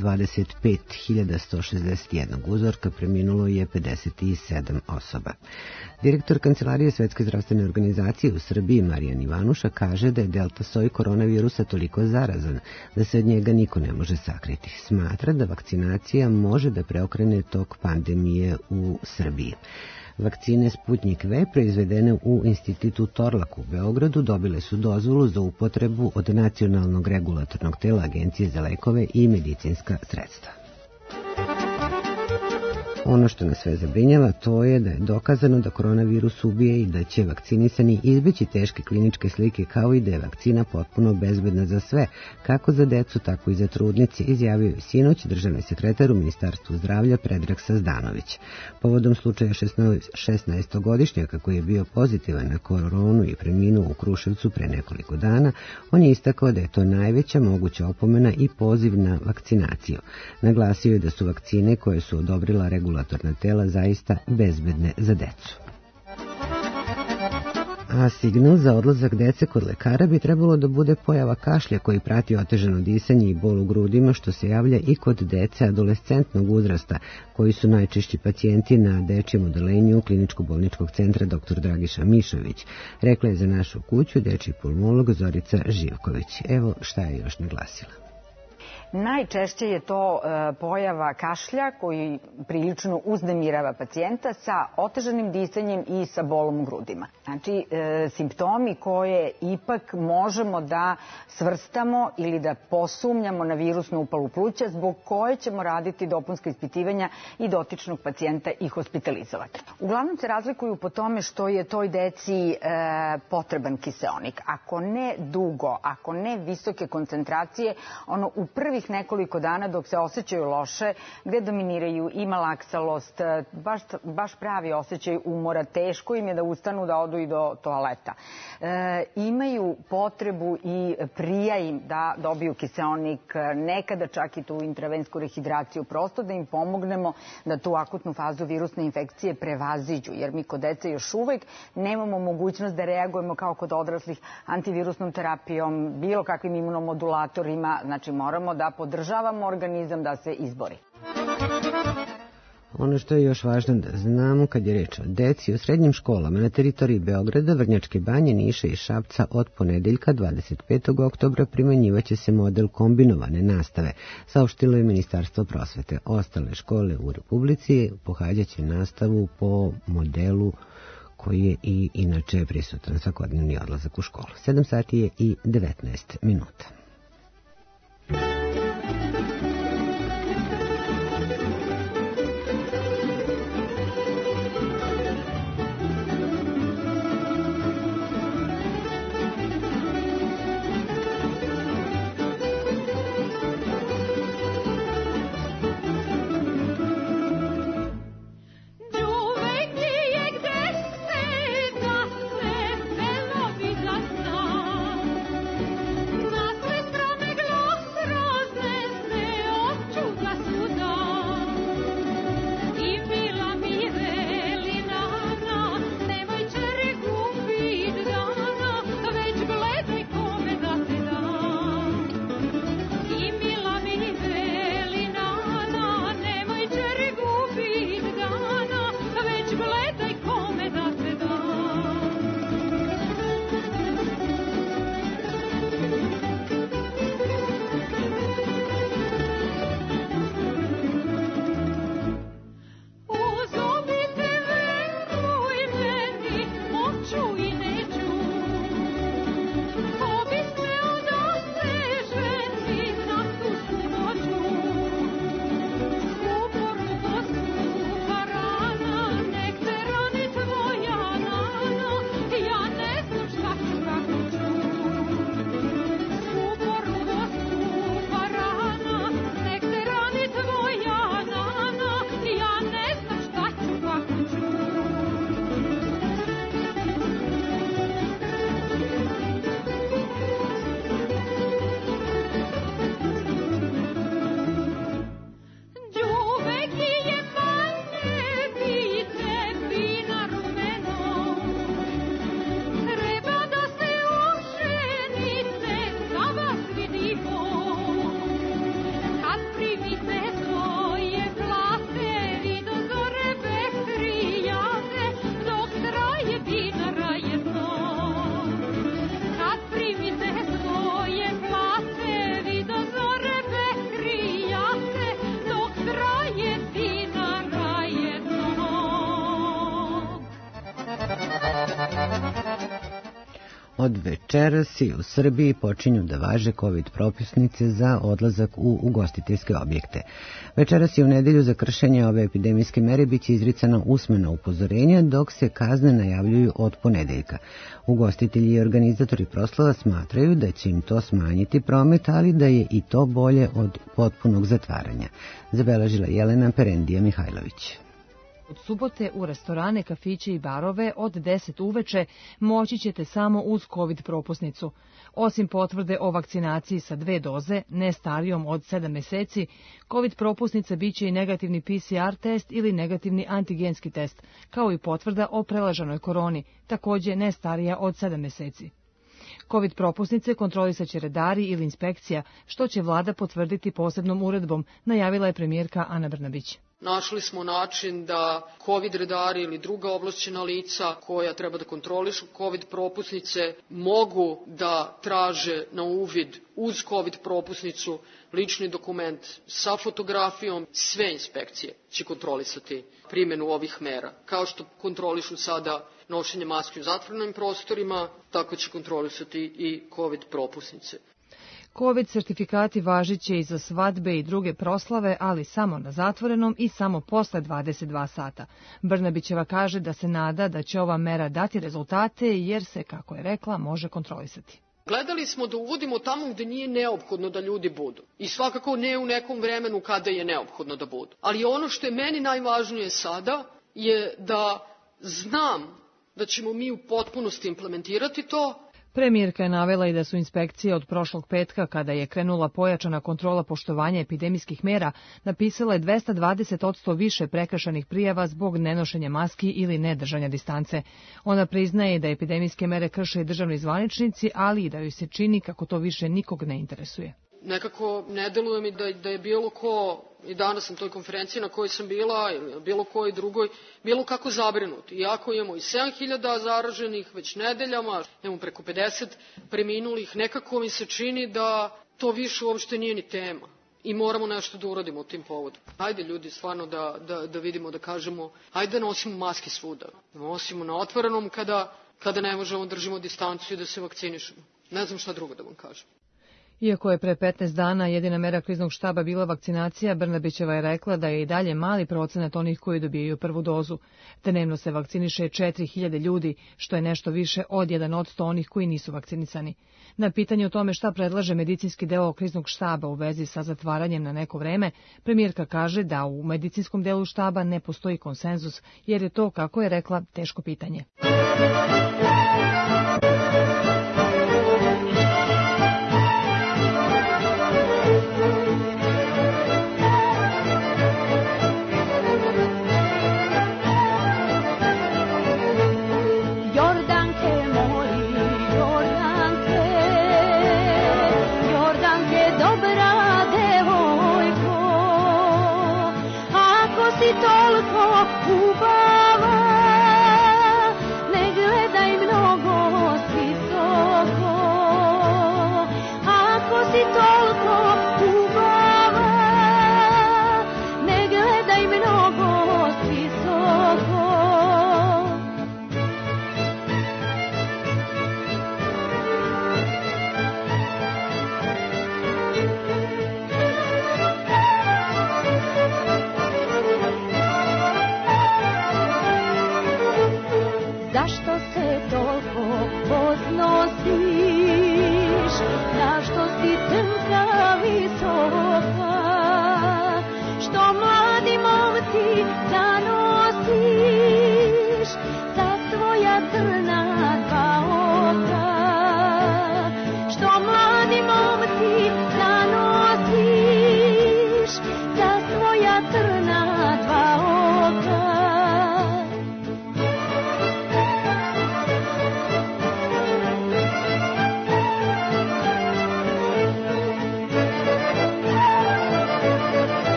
25.161 uzorka preminulo je 57 osoba. Direktor Kancelarije Svetske zdravstvene organizacije u Srbiji Marijan Ivanuša kaže da je delta soj koronavirusa toliko zarazan da se od njega niko ne može sakriti. Smatra da vakcinacija može da preokrene tok pandemije u Srbiji. Vakcine Sputnik V proizvedene u Institutu Torlak u Beogradu dobile su dozvolu za upotrebu od Nacionalnog regulatornog tela Agencije za lekove i medicinska sredstva. Ono što nas sve zabrinjava to je da je dokazano da koronavirus ubije i da će vakcinisani izbeći teške kliničke slike, kao i da je vakcina potpuno bezbedna za sve, kako za decu, tako i za trudnice, izjavio je sinoć državni sekretar u Ministarstvu zdravlja Predrag Sazdanović. Povodom slučaja 16-godišnjaka koji je bio pozitivan na koronu i preminuo u Kruševcu pre nekoliko dana, on je istakao da je to najveća moguća opomena i poziv na vakcinaciju. Naglasio je da su vakcine koje su odobrila regulatorna tela zaista bezbedne za decu. A signal za odlazak dece kod lekara bi trebalo da bude pojava kašlja koji prati otežano disanje i bol u grudima, što se javlja i kod dece adolescentnog uzrasta, koji su najčešći pacijenti na dečijem odeljenju Kliničko-bolničkog centra dr. Dragiša Mišović, rekla je za našu kuću dečji pulmolog Zorica Živković. Evo šta je još naglasila. Najčešće je to pojava kašlja koji prilično uznemirava pacijenta sa otežanim disanjem i sa bolom u grudima. Znači, simptomi koje ipak možemo da svrstamo ili da posumnjamo na virusnu upalu pluća, zbog koje ćemo raditi dopunska ispitivanja i dotičnog pacijenta i hospitalizovati. Uglavnom se razlikuju po tome što je toj deci potreban kiseonik. Ako ne dugo, ako ne visoke koncentracije, ono u prvih nekoliko dana dok se osjećaju loše, gde dominiraju i malaksalost, baš pravi osjećaj umora, teško im je da ustanu, da odu i do toaleta. Imaju potrebu i prija im da dobiju kiseonik, nekada čak i tu intravensku rehidraciju, prosto da im pomognemo da tu akutnu fazu virusne infekcije prevaziđu, jer mi kod dece još uvek nemamo mogućnost da reagujemo kao kod odraslih antivirusnom terapijom, bilo kakvim imunomodulatorima, znači moramo da podržavamo organizam da se izbori. Ono što je još važno da znamo kad je reč o deci u srednjim školama na teritoriji Beograda, Vrnjačke Banje, Niša i Šapca od ponedeljka 25. oktobra primenjivaće se model kombinovane nastave, saopštilo je Ministarstvo prosvete. Ostale škole u Republici pohađaće nastavu po modelu koji je i inače prisutan svakodnevni odlazak u školu. 7 sati je i 19 minuta. Od večeras i u Srbiji počinju da važe COVID propusnice za odlazak u ugostiteljske objekte. Večeras i u nedelju za kršenje ove epidemijske mere biće izricana usmena upozorenja, dok se kazne najavljuju od ponedeljka. Ugostitelji i organizatori proslava smatraju da će im to smanjiti promet, ali da je i to bolje od potpunog zatvaranja. Zabeležila Jelena Perendija Mihajlović. Od subote u restorane, kafiće i barove od 10 uveče moći ćete samo uz COVID propusnicu. Osim potvrde o vakcinaciji sa 2 doze, ne starijom od 7 meseci, COVID propusnica biće i negativni PCR test ili negativni antigenski test, kao i potvrda o preležanoj koroni, takođe ne starija od 7 meseci. COVID propusnice kontrolisaće redari ili inspekcija, što će vlada potvrditi posebnom uredbom, najavila je premijerka Ana Brnabić. Našli smo način da COVID redari ili druga ovlašćena lica koja treba da kontrolišu COVID propusnice mogu da traže na uvid uz COVID propusnicu lični dokument sa fotografijom. Sve inspekcije će kontrolisati primjenu ovih mera. Kao što kontrolišu sada nošenje maske u zatvorenim prostorima, tako će kontrolisati i COVID propusnice. COVID sertifikati važiće i za svadbe i druge proslave, ali samo na zatvorenom i samo posle 22 sata. Brnabićeva kaže da se nada da će ova mera dati rezultate jer se, kako je rekla, može kontrolisati. Gledali smo da uvodimo tamo gde nije neophodno da ljudi budu. I svakako ne u nekom vremenu kada je neophodno da budu. Ali ono što je meni najvažnije sada je da znam da ćemo mi u potpunosti implementirati to. Premijerka je navela i da su inspekcije od prošlog petka, kada je krenula pojačana kontrola poštovanja epidemijskih mera, napisale 220% više prekršajnih prijava zbog nenošenja maski ili nedržanja distance. Ona priznaje da epidemijske mere krše i državni zvaničnici, ali i da joj se čini kako to više nikog ne interesuje. Nekako ne deluje mi da je bilo ko, i danas na toj konferenciji na kojoj sam bila, ili bilo kojoj drugoj, bilo kako zabrinut. Iako imamo i 7.000 zaraženih već nedeljama, imamo preko 50 preminulih, nekako mi se čini da to više uopšte nije ni tema. I moramo nešto da uradimo u tim povodom. Hajde ljudi, stvarno da vidimo, da kažemo, hajde da nosimo maske svuda. Da nosimo na otvorenom kada ne možemo držimo distancu i da se vakcinišemo. Ne znam šta drugo da vam kažem. Iako je pre 15 dana jedina mera kriznog štaba bila vakcinacija, Brnabićeva je rekla da je i dalje mali procenat onih koji dobijaju prvu dozu. Dnevno se vakciniše 4.000 ljudi, što je nešto više od 1% onih koji nisu vakcinisani. Na pitanje o tome šta predlaže medicinski deo kriznog štaba u vezi sa zatvaranjem na neko vreme, premijerka kaže da u medicinskom delu štaba ne postoji konsenzus, jer je to, kako je rekla, teško pitanje.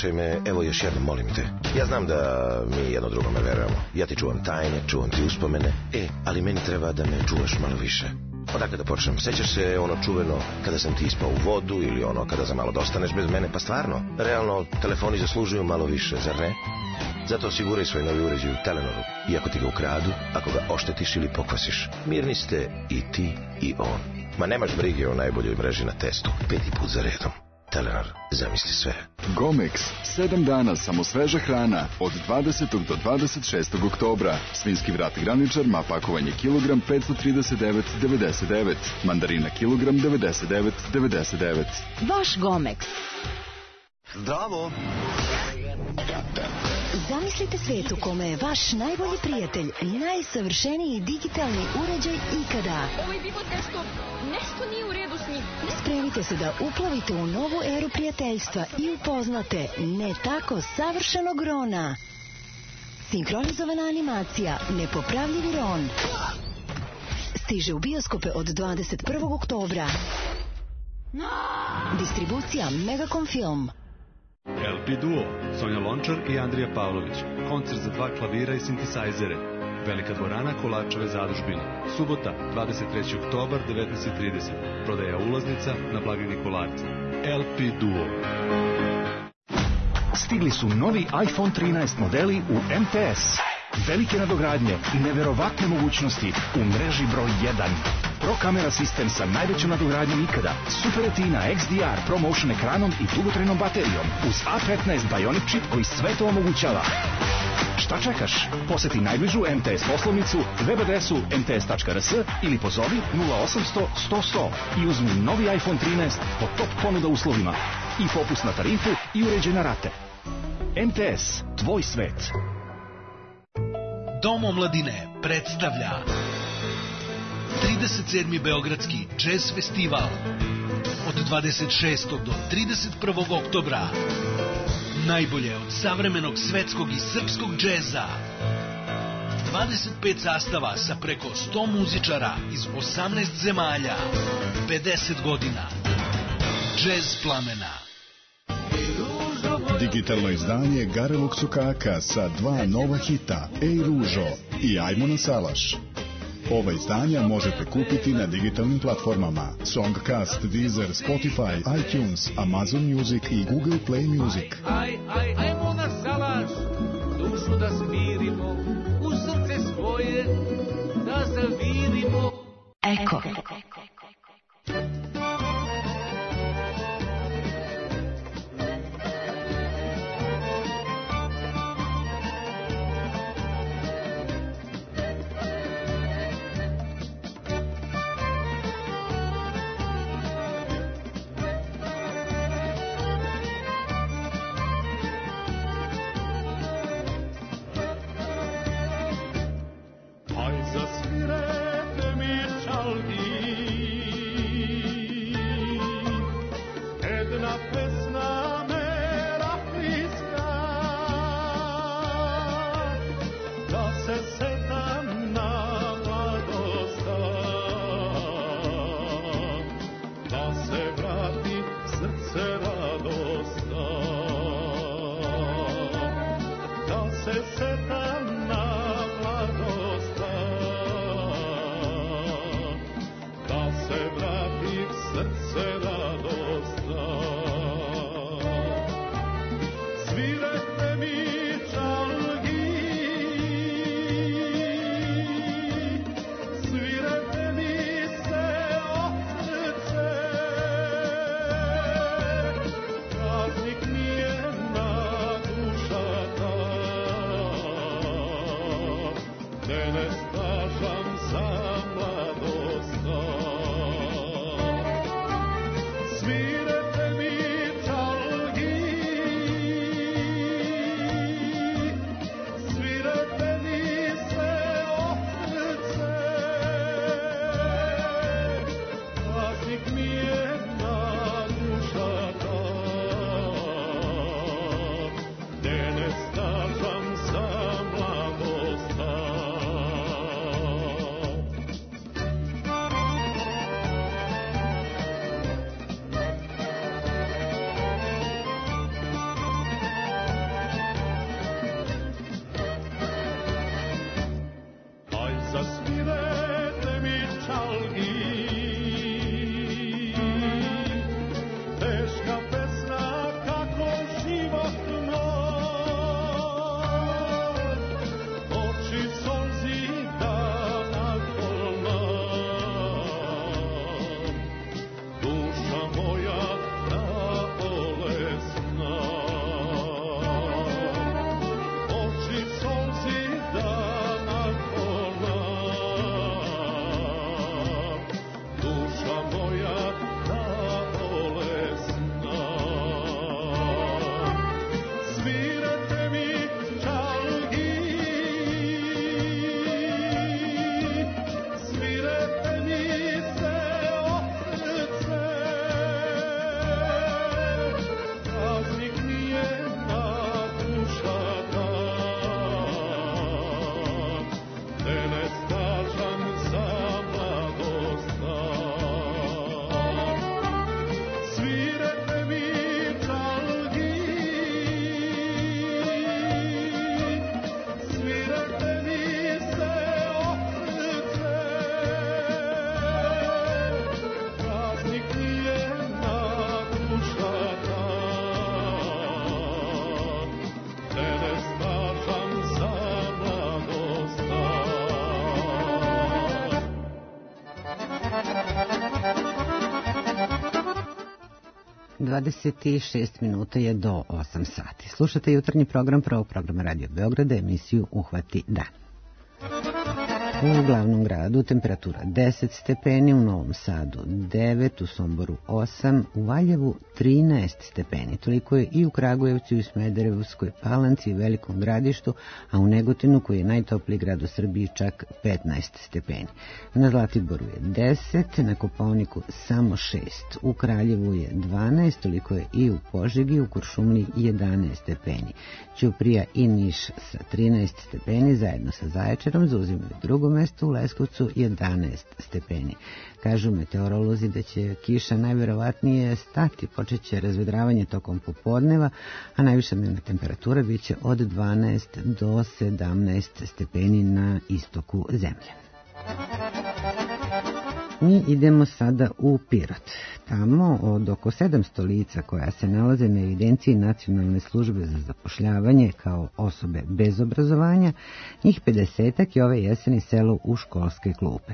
Slušaj me, evo još jednom, molim te. Ja znam da mi jedno drugome verujemo. Ja ti čuvam tajne, čuvam ti uspomene. Ali meni treba da me čuvaš malo više. Odakle da počnem? Sećaš se ono čuveno kada sam ti ispao u vodu ili ono kada za malo dostaneš bez mene? Pa stvarno, realno, telefoni zaslužuju malo više, zar ne? Zato osiguraj svoj novi uređaj u Telenoru. Iako ti ga ukradu, ako ga oštetiš ili pokvasiš, mirni ste i ti i on. Ma nemaš brige o najboljoj mreži na testu. 5. put za redom. Telenor, zamisli sve. Gomex, 7 dana samo sveža hrana, od 20. do 26. oktobra. Svinjski vrat graničar, ma pakovanje kilogram 539,99. Mandarina kilogram 99,99. Vaš Gomex. Zdravo! Zamislite svijet u kome je vaš najbolji prijatelj, najsavršeniji digitalni uređaj ikada. Ovaj bivot nešto nije u redu s njim. Spremite se da uplovite u novu eru prijateljstva i upoznate ne tako savršenog Rona. Sinkronizovana animacija, nepopravljivi Ron. Stiže u bioskope od 21. oktobra. Distribucija Megacom Film. LP Duo, Sonja Lončar i Andrija Pavlović. Koncert za 2 klavira i sintisajzere. Velika dvorana Kolarčeve zadužbine. Subota, 23. oktobar, 19:30. Prodaja ulaznica na blagajni Kolarca. LP Duo. Stigli su novi iPhone 13 modeli u MTS. Velike nadogradnje i neverovatne mogućnosti u mreži broj 1. Pro kamera sistem sa najvećom nadogradnjom ikada. Super Retina XDR ProMotion ekranom i dugotrajnom baterijom. Uz A15 Bionic čip koji sve to omogućava. Šta čekaš? Poseti najbližu MTS poslovnicu, web adresu mts.rs ili pozovi 0800 100 100 i uzmi novi iPhone 13 po top ponuda uslovima. I popust na tarifu i uređene rate. MTS, tvoj svet. Dom omladine predstavlja 37. Beogradski jazz festival od 26. do 31. oktobra. Najbolje od savremenog svetskog i srpskog džeza. 25 sastava sa preko 100 muzičara iz 18 zemalja. 50 godina. Džez plamena. Digitalno izdanje Garevog sukaka sa 2 nova hita, Ej Ružo i Ajmo na salaš. Ova izdanja možete kupiti na digitalnim platformama Songcast, Deezer, Spotify, iTunes, Amazon Music i Google Play Music. Ajmo na salaš, dušu da smirimo, u srce svoje da zavirimo. Eko. Ne stažam za mladost. 26 minuta je do 8 sati. Slušate jutarnji program Prvog programa Radio Beograda, emisiju Uhvati dan. U glavnom gradu temperatura 10 stepeni, u Novom Sadu 9, u Somboru 8, u Valjevu 13 stepeni. Toliko je i u Kragujevcu, i u Smederevskoj Palanci, i Velikom Gradištu, a u Negotinu, koji je najtopliji grad u Srbiji, čak 15 stepeni. Na Zlatiboru je 10, na Kopaoniku samo 6, u Kraljevu je 12, toliko je i u Požegi, u Kuršumliji 11 stepeni. Ćuprija i Niš sa 13 stepeni, zajedno sa Zaječarom zauzimaju drugo mesto, u Leskovcu 11 stepeni. Kažu meteorolozi da će kiša najverovatnije stati, počeće razvedravanje tokom popodneva, a najviša dnevna temperatura biće od 12 do 17 stepeni na istoku zemlje. Mi idemo sada u Pirot. Tamo od oko 700 lica koja se nalaze na evidenciji Nacionalne službe za zapošljavanje kao osobe bez obrazovanja, njih 50-ak je ove jeseni selo u školske klupe.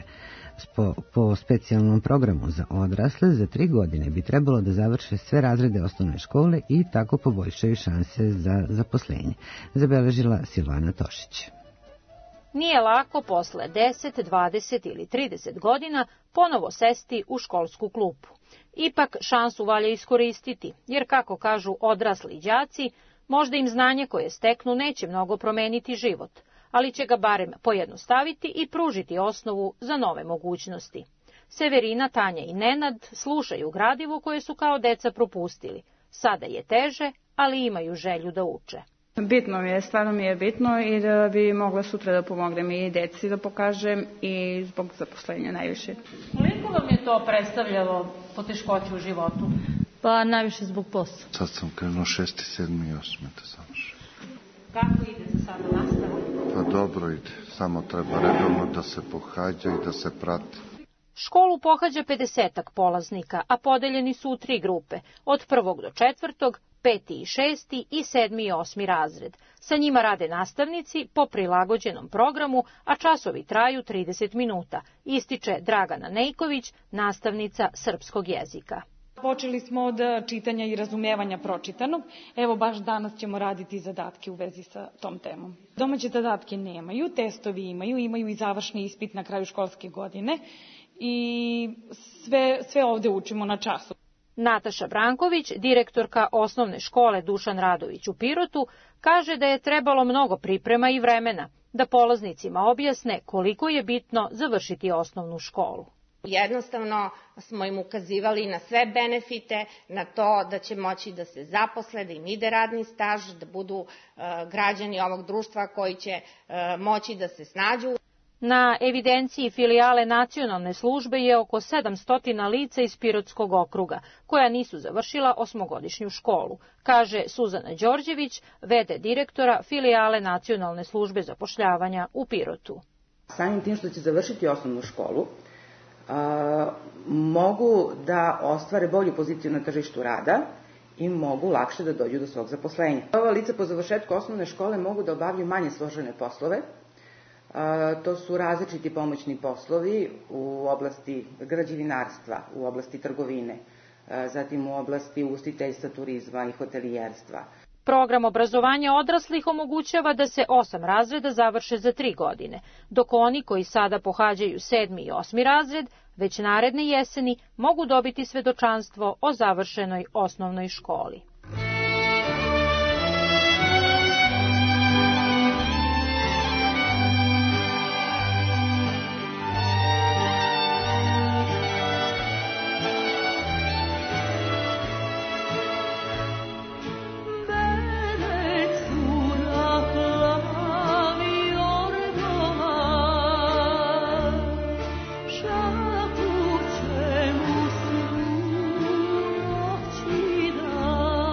Po specijalnom programu za odrasle za 3 godine bi trebalo da završe sve razrede osnovne škole i tako poboljšaju šanse za zaposlenje, zabeležila Silvana Tošić. Nije lako posle 10, 20 ili 30 godina ponovo sesti u školsku klupu. Ipak šansu valja iskoristiti, jer kako kažu odrasli đaci, možda im znanje koje steknu neće mnogo promeniti život, ali će ga barem pojednostaviti i pružiti osnovu za nove mogućnosti. Severina, Tanja i Nenad slušaju gradivo koje su kao deca propustili. Sada je teže, ali imaju želju da uče. Bitno mi je, stvarno mi je bitno i da bi mogla sutra da pomognem i deci da pokažem i zbog zaposlenja najviše. Koliko vam je to predstavljalo poteškoće u životu? Pa najviše zbog posla. Sad sam krenuo 6., 7. i 8. da završim. Kako ide za sada nastava? Pa dobro ide, samo treba redovno da se pohađa i da se prati. Školu pohađa 50-ak polaznika, a podeljeni su u 3 grupe, od 1. do 4., 5. i 6. i 7. i 8. razred. Sa njima rade nastavnici po prilagođenom programu, a časovi traju 30 minuta, ističe Dragana Nejković, nastavnica srpskog jezika. Počeli smo od čitanja i razumijevanja pročitanog. Evo, baš danas ćemo raditi zadatke u vezi sa tom temom. Domaće zadatke nemaju, testovi imaju i završni ispit na kraju školske godine i sve ovde učimo na času. Nataša Branković, direktorka osnovne škole Dušan Radović u Pirotu, kaže da je trebalo mnogo priprema i vremena da polaznicima objasne koliko je bitno završiti osnovnu školu. Jednostavno smo im ukazivali na sve benefite, na to da će moći da se zaposle, da im ide radni staž, da budu građani ovog društva koji će moći da se snađu. Na evidenciji filijale Nacionalne službe je oko 700 lica iz Pirotskog okruga, koja nisu završila 8-godišnju školu, kaže Suzana Đorđević, v.d. direktora filijale Nacionalne službe zapošljavanja u Pirotu. Samim tim što će završiti osnovnu školu, mogu da ostvare bolju poziciju na tržištu rada i mogu lakše da dođu do svog zaposlenja. Ova lica po završetku osnovne škole mogu da obavljaju manje složene poslove. To su različiti pomoćni poslovi u oblasti građevinarstva, u oblasti trgovine, zatim u oblasti ugostiteljstva, turizma i hotelijerstva. Program obrazovanja odraslih omogućava da se 8 razreda završe za 3 godine, dok oni koji sada pohađaju 7. i 8. razred, već naredne jeseni mogu dobiti svedočanstvo o završenoj osnovnoj školi. Šapuće mu snu noći dan.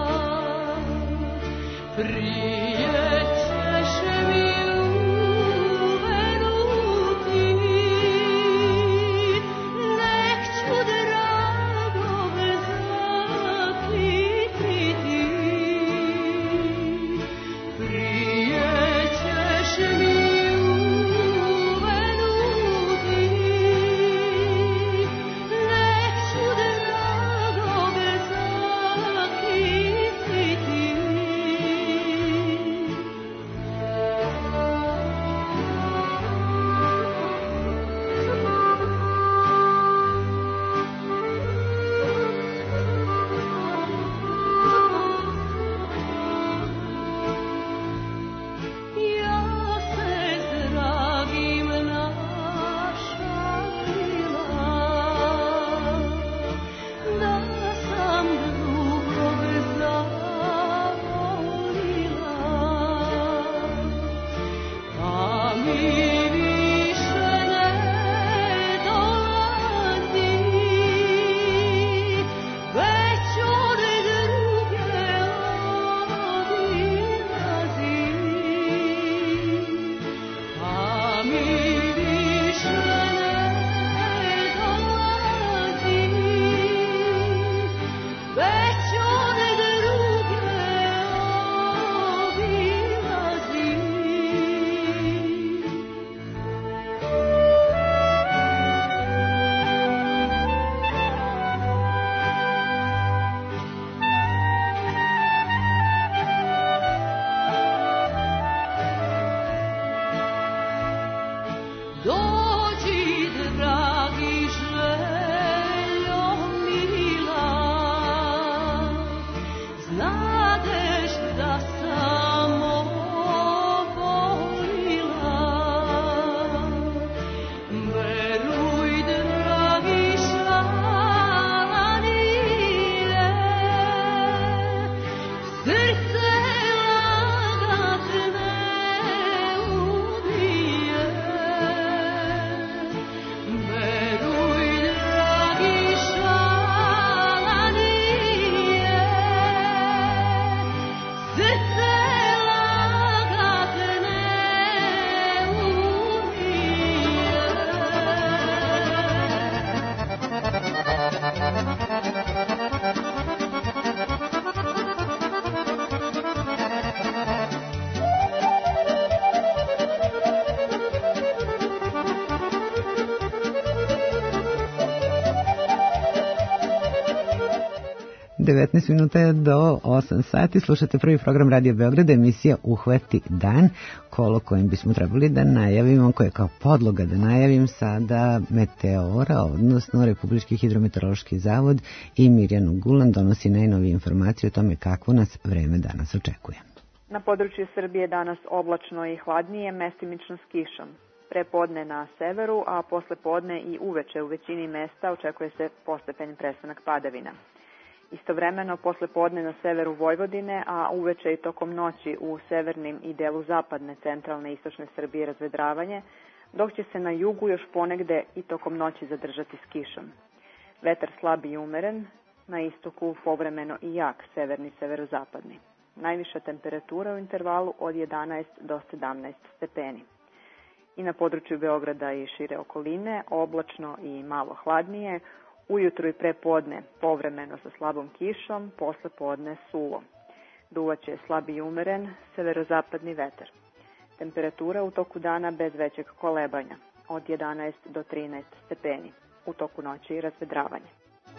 19 minuta je do 8 sati. Slušate prvi program Radio Beograda, emisija Uhvati dan, kolo kojim bismo trebali da najavimo, koje je kao podloga da najavim sada Meteora, odnosno Republički hidrometeorološki zavod, i Mirjanu Gulan donosi najnovije informacije o tome kakvo nas vreme danas očekuje. Na području Srbije danas oblačno i hladnije, mestimično s kišom. Prepodne na severu, a posle podne i uveče u većini mesta očekuje se postepen prestanak padavina. Istovremeno posle podne na severu Vojvodine, a uveče i tokom noći u severnim i delu zapadne, centralne i istočne Srbije razvedravanje, dok će se na jugu još ponegde i tokom noći zadržati s kišom. Vetar slab i umeren, na istoku povremeno i jak, severni, severozapadni. Najviša temperatura u intervalu od 11 do 17 stepeni. I na području Beograda i šire okoline oblačno i malo hladnije, ujutru i prepodne povremeno sa slabom kišom, posle podne suvo. Duvaće slab i umeren severozapadni vetar. Temperatura u toku dana bez većeg kolebanja, od 11 do 13 stepeni. U toku noći razvedravanje.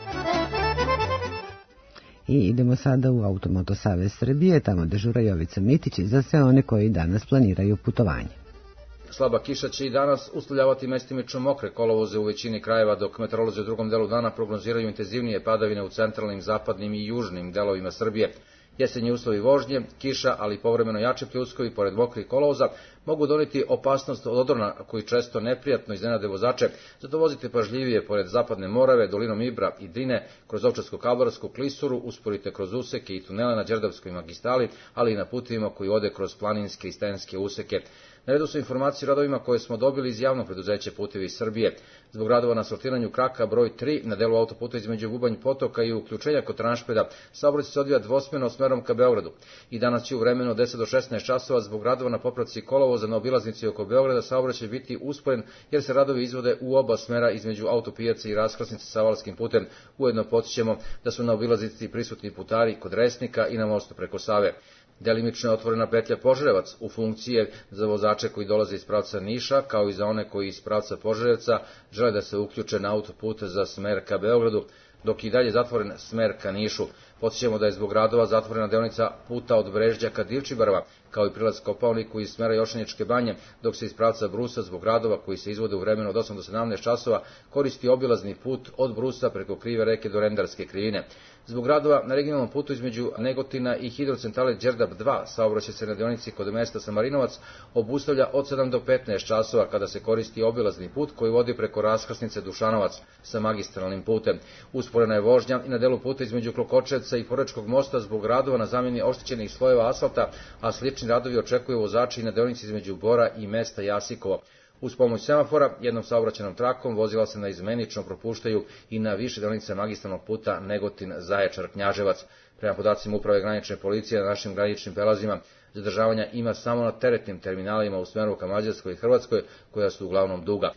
I idemo sada u Automoto Savez Srbije, tamo dežura Jovica Mitić za sve one koji danas planiraju putovanje. Slaba kiša će i danas uslovljavati mestimično mokre kolovoze u većini krajeva, dok meteorolozi u drugom delu dana prognoziraju intenzivnije padavine u centralnim, zapadnim i južnim delovima Srbije. Jesenji uslovi vožnje, kiša, ali povremeno jači pljuskovi pored mokrih kolovoza mogu doneti opasnost od odrona koji često neprijatno iznenade vozače, zato vozite pažljivije pored zapadne Morave, dolinom Ibra i Drine, kroz Ovčarsko-Kablarsku klisuru, usporite kroz useke i tunele na Đerdapskoj magistrali, ali i na putevima koji ode kroz planinske i stenske useke. Na redu su informacije o radovima koje smo dobili iz javnog preduzeća Putevi Srbije. Zbog radova na asfaltiranju kraka broj 3 na delu autoputa između Bubanj Potoka i uključenja kod Tranšpeda, saobraćaj se odvija dvosmerno smerom ka Beogradu. I danas će u vremenu od 10 do 16 časova zbog radova na popravci kolovoza na obilaznici oko Beograda saobraćaj biti usporen jer se radovi izvode u oba smera između autopijace i raskrsnice sa Valskim putem. Ujedno podsjećamo da su na obilaznici prisutni putari kod Resnika i na mostu preko Save. Delimično je otvorena petlja Požarevac u funkcije za vozače koji dolaze iz pravca Niša, kao i za one koji iz pravca Požarevca žele da se uključe na autoput za smer ka Beogradu, dok i dalje zatvoren smer ka Nišu. Podsjećamo da je zbog radova zatvorena deonica puta od Brežđa ka Divčibarva, kao i prilaz Kopaoniku iz smera Jošaničke banje, dok se iz pravca Brusa zbog radova koji se izvode u vremenu od 8 do 17 časova koristi obilazni put od Brusa preko Krive reke do Rendarske krivine. Zbog radova na regionalnom putu između Negotina i hidrocentrale Đerdap 2 saobraćaj se na deonici kod mesta Samarinovac obustavlja od 7 do 15 časova kada se koristi obilazni put koji vodi preko raskrsnice Dušanovac sa magistralnim putem. Usporena je vožnja i na delu puta između Klokočevca i Porečkog mosta zbog radova na zamjeni oštećenih slojeva asfalta, a slični radovi očekuju vozači i na deonici između Bora i mesta Jasikovo. Uz pomoć semafora, jednom saobraćajnom trakom, vozila se naizmenično propuštaju i na više deonica magistralnog puta Negotin-Zaječar-Knjaževac. Prema podacima Uprave granične policije na našim graničnim prelazima, zadržavanja ima samo na teretnim terminalima u smeru ka Mađarskoj i Hrvatskoj, koja su uglavnom duga.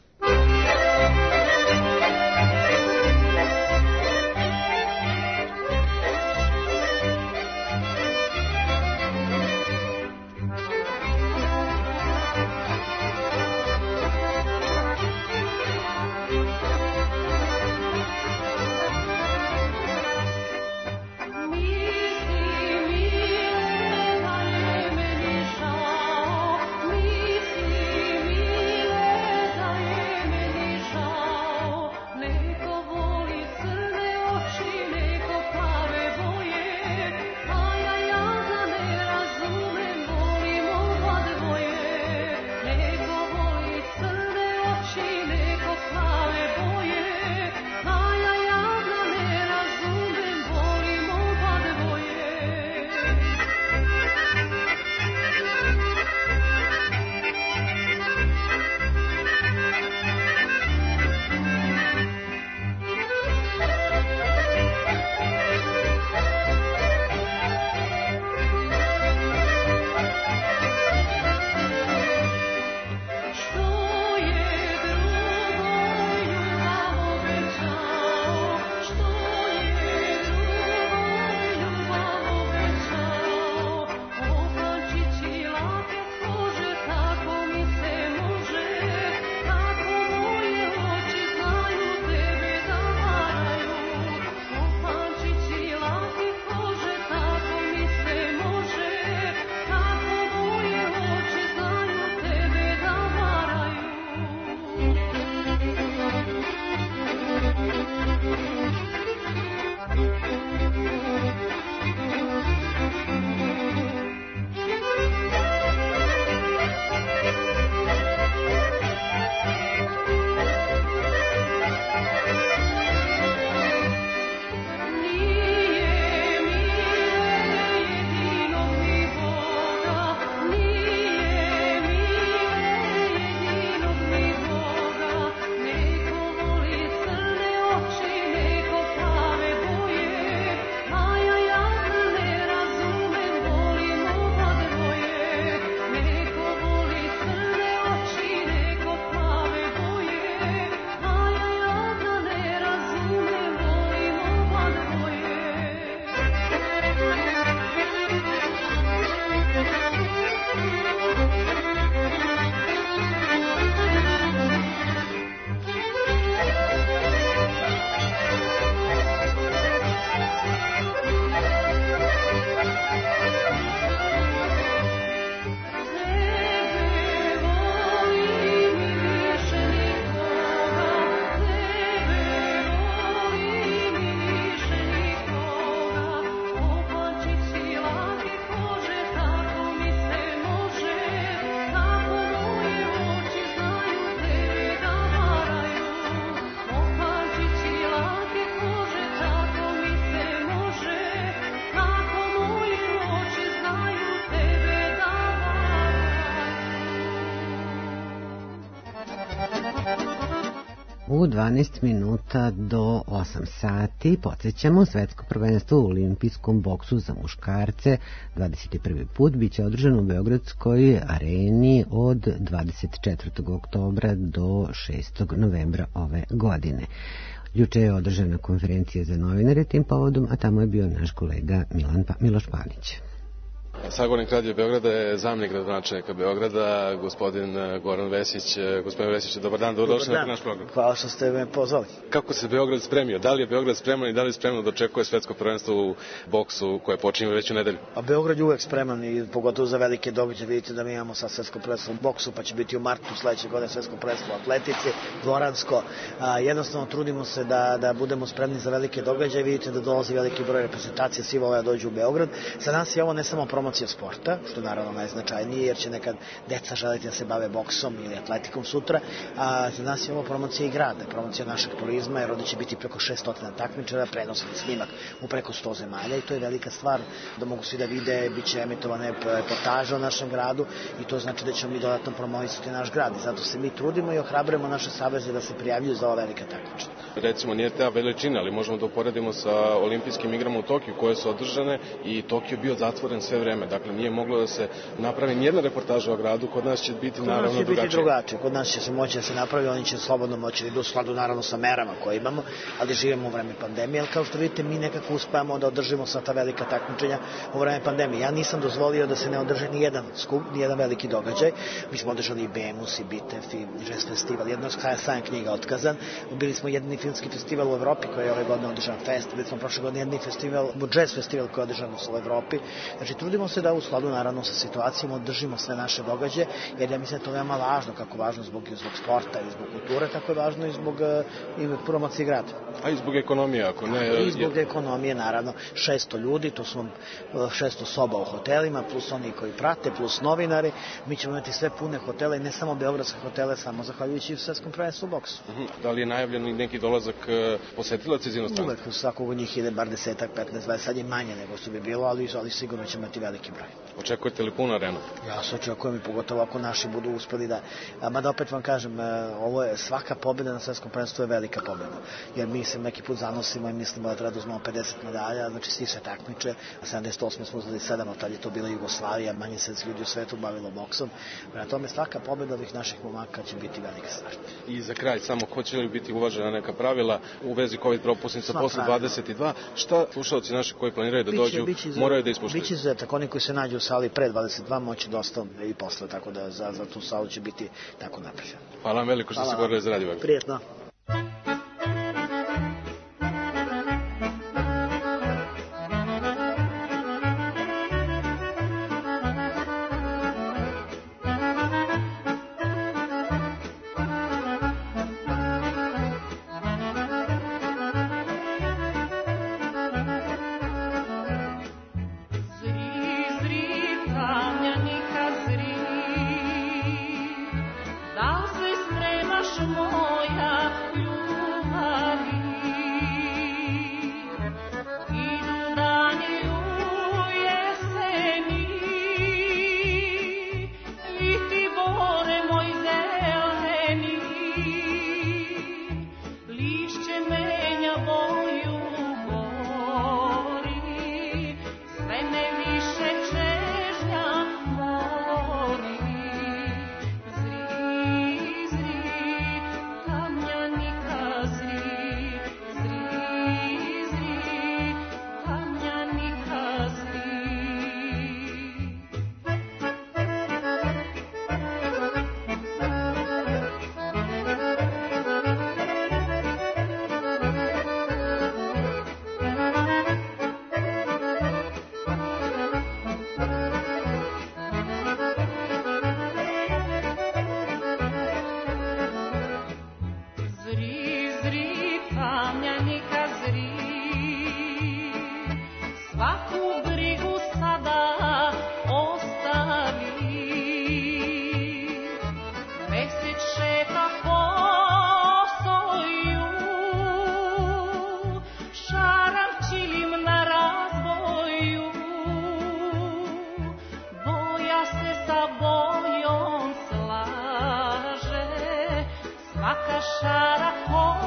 Mile, U 12 minuta do 8 sati podsjećamo, svetsko prvenstvo u olimpijskom boksu za muškarce 21. put biće održano u Beogradskoj areni od 24. oktobra do 6. novembra ove godine. Juče je održana konferencija za novinare tim povodom, a tamo je bio naš kolega Miloš Panić. Sagovornik Radio Beograda je zamjenik gradonačelnika Beograda, gospodin Goran Vesić. Gospodin Vesić, dobar dan, dobrodošli na naš program. Hvala što ste me pozvali. Kako se Beograd spremio? Da li je Beograd spreman i da li je spremno da očekuje svetsko prvenstvo u boksu koje počinje već u nedelju? A Beograd je uvek spreman i pogotovo za velike događaje. Vidite da mi imamo sad svetsko prvenstvo u boksu, pa će biti u martu sledeće godine svetsko prvenstvo u atletici, dvoransko. Jednostavno trudimo se da budemo spremni za velike događaje. Vidite da dolazi veliki broj reprezentacija, svi vole da dođu u Beograd. Za nas je ovo ne samo promocija sporta, što je naravno najznačajnije, jer će nekad deca želiti da se bave boksom ili atletikom sutra, a za nas je ovo promocija i grada, promocija našeg turizma, jer ovdje će biti preko 600 takmičara, prenosan snimak u preko 100 zemalja i to je velika stvar, da mogu svi da vide, bit će emitovane reportaže o našem gradu i to znači da ćemo mi dodatno promovisati naš grad i zato se mi trudimo i ohrabrujemo naše saveze da se prijavljuju za ova velika takmičenja. Recimo, nije ta veličina, ali možemo da uporedimo sa olimpijskim igrama u Tokiju koje su održane i Tokio bio zatvoren sve vreme. Dakle, nije moglo da se napravi nijedna reportaža o gradu, kod nas će biti naravno drugačije. Kod nas će se moći da se napravi, oni će slobodno moći da idu u skladu naravno sa merama koje imamo, ali živimo u vreme pandemije, ali kao što vidite mi nekako uspajamo da održimo sva ta velika takmičenja u vreme pandemije. Ja nisam dozvolio da se ne održi ni jedan veliki događaj. Mi smo održali i BEMUS, i BITEF, i Jazz festival, jedno sajam knjiga otkazan. Bili smo jedini filmski festival u Evropi koji je ove godine održan fest, bili smo prošle godine jedini festival, Jazz festival koji je održan u Evropi. Znači trudimo se da u skladu naravno sa situacijom održimo sve naše događaje, jer ja mislim da je to veoma važno, kako važno zbog sporta i zbog kulture, tako je važno i zbog promocije grada. A i zbog ekonomije, ako ne... I zbog ekonomije, naravno, 600 ljudi, to su 600 soba u hotelima, plus oni koji prate, plus novinari. Mi ćemo imati sve pune hotele, ne samo beogradske hotele, samo zahvaljujući svetskom prvenstvu u boksu. Da li je najavljen neki dolazak posetilaca iz inostranstva? Uvek, svakog od njih ide bar 10, 15, 20, sad je manje nego što bi bilo, ali sigurno ćemo imati veliki broj. Očekujete li punu arenu? Ja se očekujem i pogotovo ako naši budu uspeli da... Mada opet vam kažem, ovo je svaka pobjeda na svetskom prvenstvu je velika pobjeda. Jer mi se neki put zanosimo i mislimo da treba da uzmemo 50 medalja, znači svi se takmiče, a 78. smo uzeli 7, od tada je to bila Jugoslavija, manje se ljudi u svetu bavilo boksom. Prema tome svaka pobjeda ovih naših momaka će biti velika stvar. I za kraj, samo hoće li biti uvažena neka pravila u vezi COVID propusnica posle 22? Šta slušalci naši koji planiraju da dođu moraju da ispuštaju? Biće izuzetak, oni koji se nađu u sali pre 22 moći dosta i posle, tako da za tu salu će biti tako napravljeno. Hvala vam veliko što ste govorili za Radio Beograd. Prijetno. Svaka šara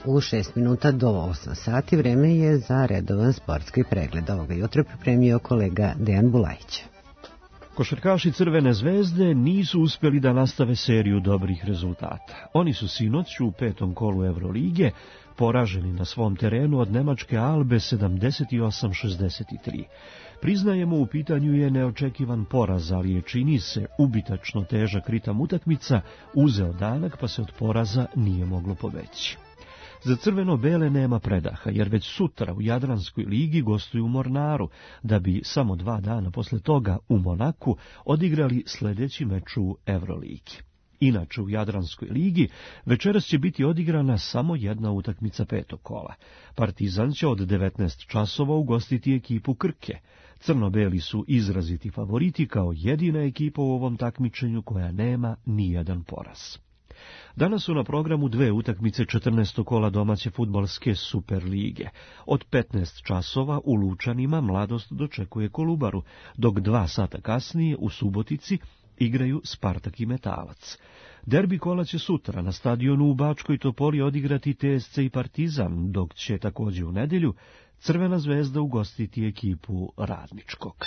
U 6 minuta do 8 sati vreme je za redovan sportski pregled. Ovoga jutra pripremio kolega Dejan Bulajić. Košarkaši Crvene zvezde nisu uspjeli da nastave seriju dobrih rezultata. Oni su sinoć u 5. kolu Evrolige poraženi na svom terenu od nemačke Albe 78-63. Priznajemo, u pitanju je neočekivan poraz, ali je, čini se, ubitačno težak ritam utakmica uzeo danak, pa se od poraza nije moglo pobeći. Za crveno-bele nema predaha, jer već sutra u Jadranskoj ligi gostuju u Mornaru, da bi samo 2 dana posle toga u Monaku odigrali sljedeći meč u Evroligi. Inače, u Jadranskoj ligi večeras će biti odigrana samo jedna utakmica 5. kola. Partizan će od 19 časova ugostiti ekipu Krke. Crno-beli su izraziti favoriti kao jedina ekipa u ovom takmičenju koja nema nijedan poraz. Danas su na programu 2 utakmice 14. kola domaće fudbalske Super lige. Od 15 časova u Lučanima Mladost dočekuje Kolubaru, dok 2 sata kasnije u Subotici igraju Spartak i Metalac. Derbi kola će sutra na stadionu u Bačkoj Topoli odigrati TSC i Partizan, dok će također u nedjelju Crvena zvezda ugostiti ekipu Radničkog.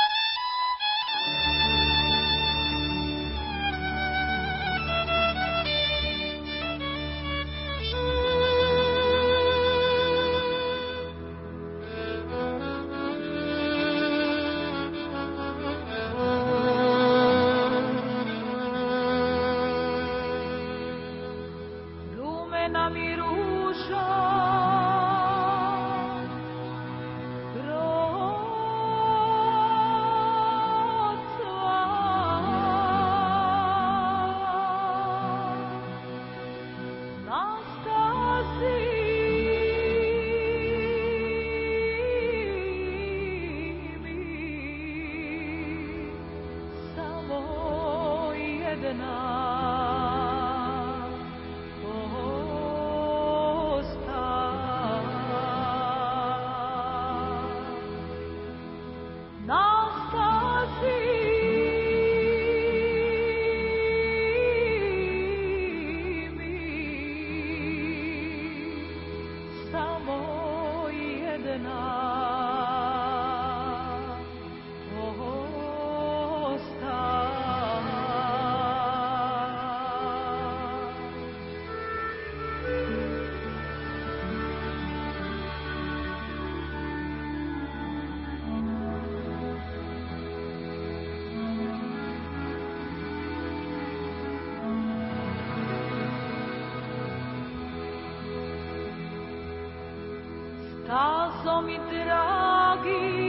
Stazo mi dragi,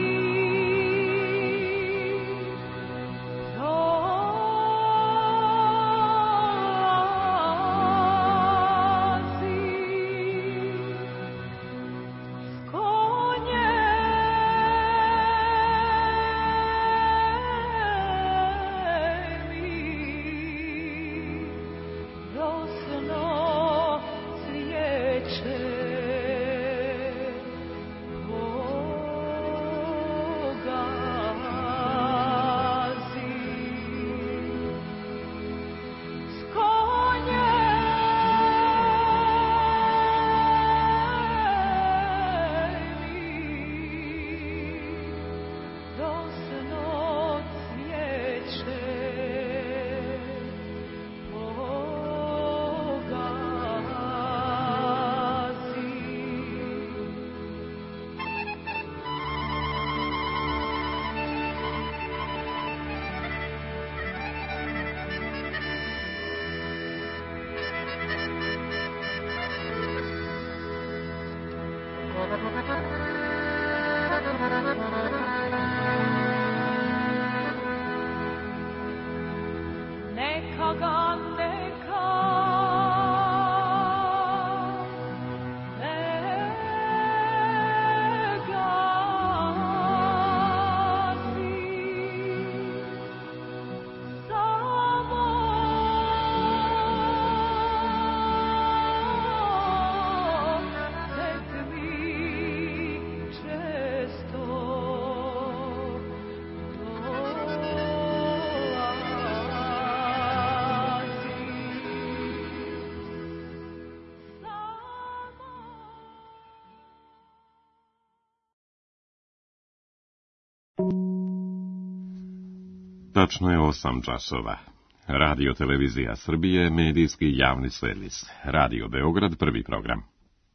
Tačno je 8 časova. Radio Televizija Srbije, medijski javni servis. Radio Beograd, prvi program.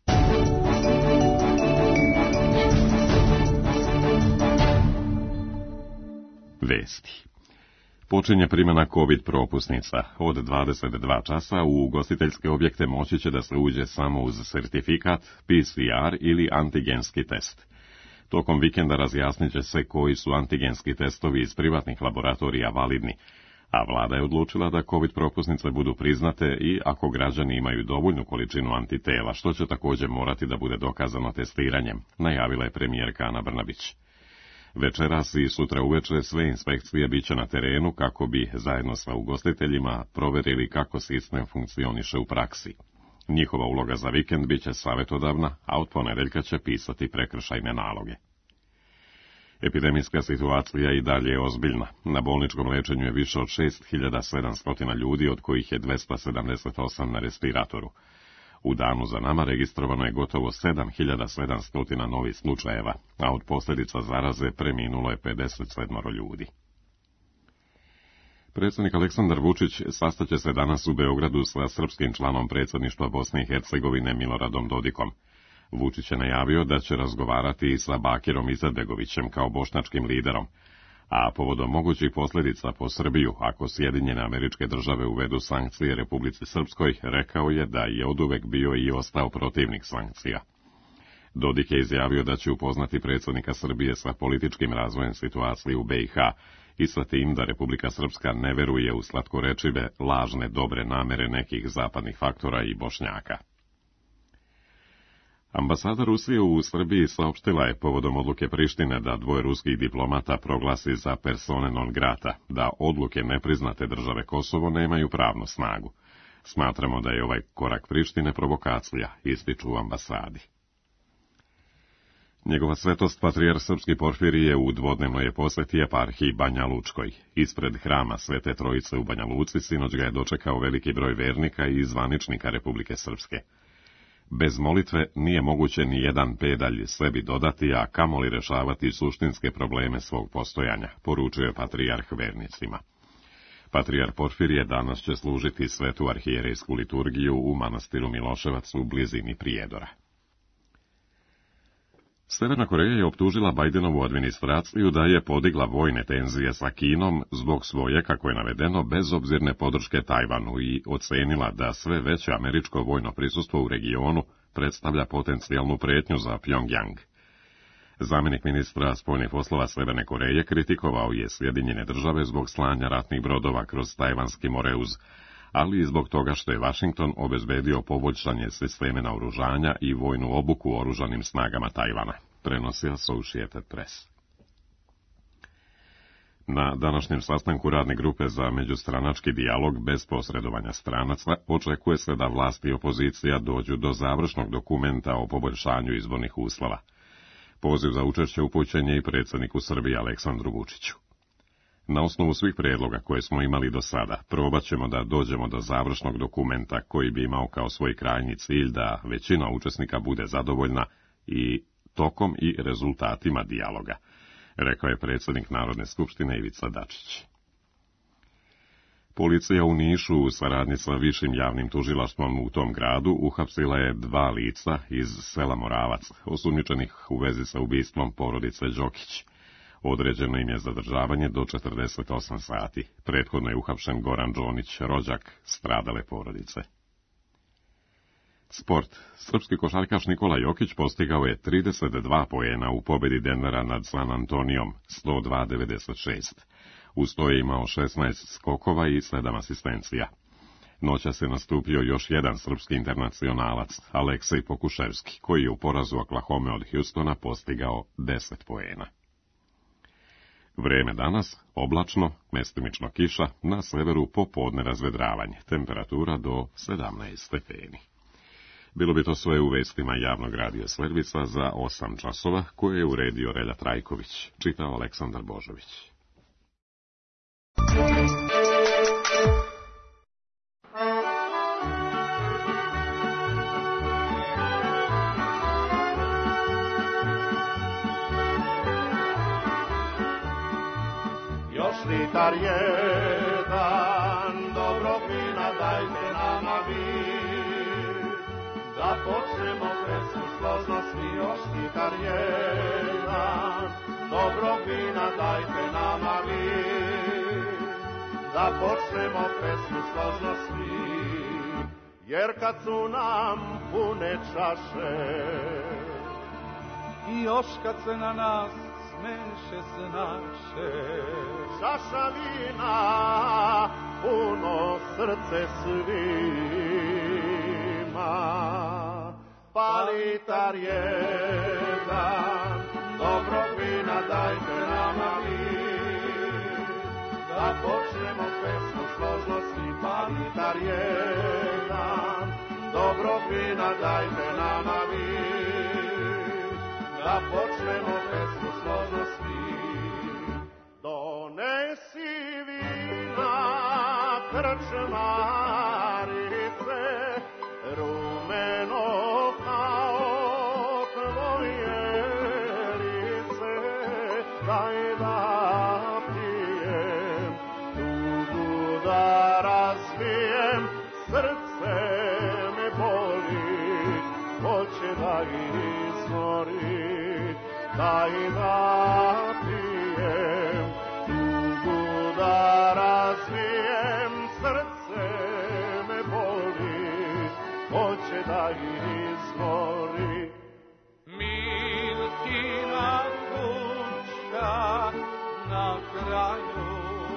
Vesti. Počinje primjena COVID propusnica. Od 22 časa u ugostiteljske objekte moći će da se uđe samo uz sertifikat, PCR ili antigenski test. Tokom vikenda razjasnit će se koji su antigenski testovi iz privatnih laboratorija validni, a vlada je odlučila da COVID propusnice budu priznate i ako građani imaju dovoljnu količinu antitela, što će također morati da bude dokazano testiranjem, najavila je premijerka Ana Brnabić. Večeras i sutra uveče sve inspekcije biće na terenu kako bi, zajedno sa ugostiteljima, proverili kako sistem funkcioniše u praksi. Njihova uloga za vikend biće savjetodavna, a od ponedeljka će pisati prekršajne naloge. Epidemijska situacija i dalje je ozbiljna. Na bolničkom lečenju je više od 6700 ljudi, od kojih je 278 na respiratoru. U danu za nama registrovano je gotovo 7700 novih slučajeva, a od posljedica zaraze preminulo je 57 ljudi. Predsjednik Aleksandar Vučić sastaće se danas u Beogradu sa srpskim članom predsjedništva Bosne i Hercegovine Miloradom Dodikom. Vučić je najavio da će razgovarati i sa Bakirom Izetbegovićem kao bošnjačkim liderom, a povodom mogućih posljedica po Srbiju, ako Sjedinjene Američke Države uvedu sankcije Republici Srpskoj, rekao je da je oduvek bio i ostao protivnik sankcija. Dodik je izjavio da će upoznati predsjednika Srbije sa političkim razvojem situacije u BiH i sa tim da Republika Srpska ne veruje u slatkorečive, lažne, dobre namere nekih zapadnih faktora i Bošnjaka. Ambasada Rusije u Srbiji saopštila je povodom odluke Prištine da dvoje ruskih diplomata proglasi za persone non grata, da odluke nepriznate države Kosovo nemaju pravnu snagu. Smatramo da je ovaj korak Prištine provokacija, ističu u ambasadi. Njegova svetost patrijar srpski Porfirije u dvodnevnoj je posjeti eparhiji Banja Lučkoj. Ispred hrama Svete Trojice u Banja Luci sinoć ga je dočekao veliki broj vernika i zvaničnika Republike Srpske. Bez molitve nije moguće ni jedan pedalj sebi dodati, a kamoli rešavati suštinske probleme svog postojanja, poručuje patrijarh vernicima. Patrijar Porfirije danas će služiti svetu arhijerejsku liturgiju u manastiru Miloševac u blizini Prijedora. Severna Koreja je optužila Bajdenovu administraciju da je podigla vojne tenzije sa Kinom zbog svoje, kako je navedeno, bezobzirne podrške Tajvanu i ocenila da sve veće američko vojno prisustvo u regionu predstavlja potencijalnu pretnju za Pjongjang. Zamjenik ministra spoljnih poslova Severne Koreje kritikovao je Sjedinjene Države zbog slanja ratnih brodova kroz Tajvanski moreuz, ali i zbog toga što je Vašington obezbedio poboljšanje sisteme naoružanja i vojnu obuku oružanim snagama Tajvana, prenosi Associated Press. Na današnjem sastanku radne grupe za međustranački dijalog bez posredovanja stranaca očekuje se da vlasti i opozicija dođu do završnog dokumenta o poboljšanju izbornih uslova. Poziv za učešće upućen je i predsjedniku Srbije Aleksandru Vučiću. Na osnovu svih prijedloga koje smo imali do sada, probat ćemo da dođemo do završnog dokumenta koji bi imao kao svoj krajnji cilj da većina učesnika bude zadovoljna i tokom i rezultatima dijaloga, rekao je predsjednik Narodne skupštine Ivica Dačić. Policija u Nišu u saradnji sa višim javnim tužilaštvom u tom gradu uhapsila je 2 lica iz sela Moravac, osumnjičenih u vezi sa ubistvom porodice Đokić. Određeno im je zadržavanje do 48 sati. Prethodno je uhapšen Goran Đonić, rođak stradale porodice. Sport. Srpski košarkaš Nikola Jokić postigao je 32 poena u pobedi Denvera nad San Antonijom, 102-96. Uz to je imao 16 skokova i 7 asistencija. Noćas je nastupio još jedan srpski internacionalac, Aleksej Pokuševski, koji je u porazu Oklahome od Houstona postigao 10 poena. Vreme danas, oblačno, mestimično kiša, na severu popodne razvedravanje, temperatura do 17 stepeni. Bilo bi to sve u vestima javnog radio servisa za 8 časova, koje je uredio Relja Trajković, čitao Aleksandar Božović. litar jedan, dobrog vina dajte nama vi, da počnemo pesmu složno svi, još litar jedan, dobrog vina dajte nama vi, da počnemo pesmu složno svi, jer kad su nam pune čaše i još kad se na nas smeše se naše, čaša vina puno srce svima, pa litar jedan, dobrog vina dajte nama vi, da počnemo pesmu složno svi, pa litar jedan, dobrog vina dajte nama vi, da počnemo pesmu složno svi. Donesi vina krčmarice, rumeno kao tvoje lice, daj da pijem, tugu da razbijem, srce me boli, hoće da izmori, daj da pijem, tugu da razbijem, srce me boli, hoće da izmori. Milkina kuća na kraju,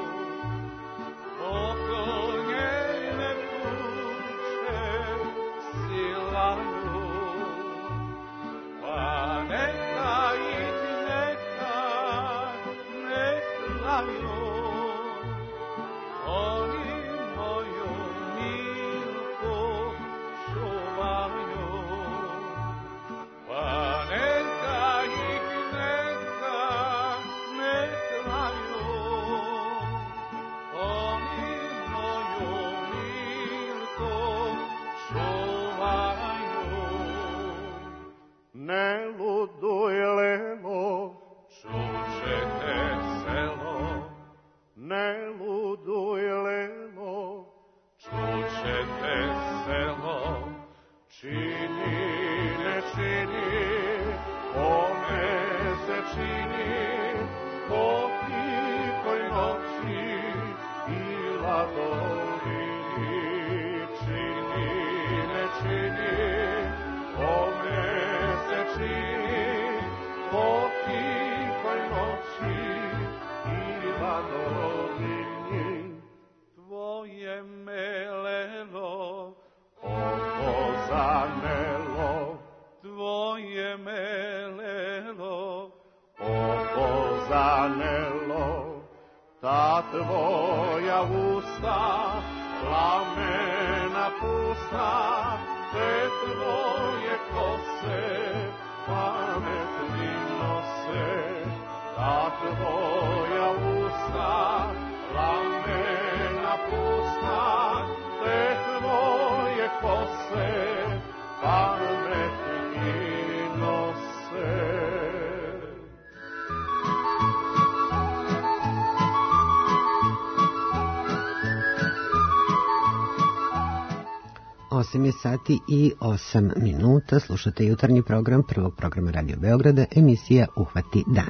oko njene kuće silaju, pa neka ih neka ne klaju, oni moju Milku čuvaju, pa neka ih neka ne klaju, oni moju Milku čuvaju. Ne luduj lelo, čućete selo, ne luduj lelo, čućete selo, čini, ne čini, kome se čini, po tihoj noći i ladovini, čini, ne čini, kome se čini, po tihoj noći i ladovini. Tvoje melelo, oko zanelo, tvoje melelo, oko zanelo, ta tvoja usta, plamena pusta, te tvoje kose, pametni nose, ta tvoja usta, plamena pusta, te tvoje kose, pametni nose. Osam je sati i 8 minuta. Slušate jutarnji program prvog programa Radio Beograda, emisija Uhvati dan.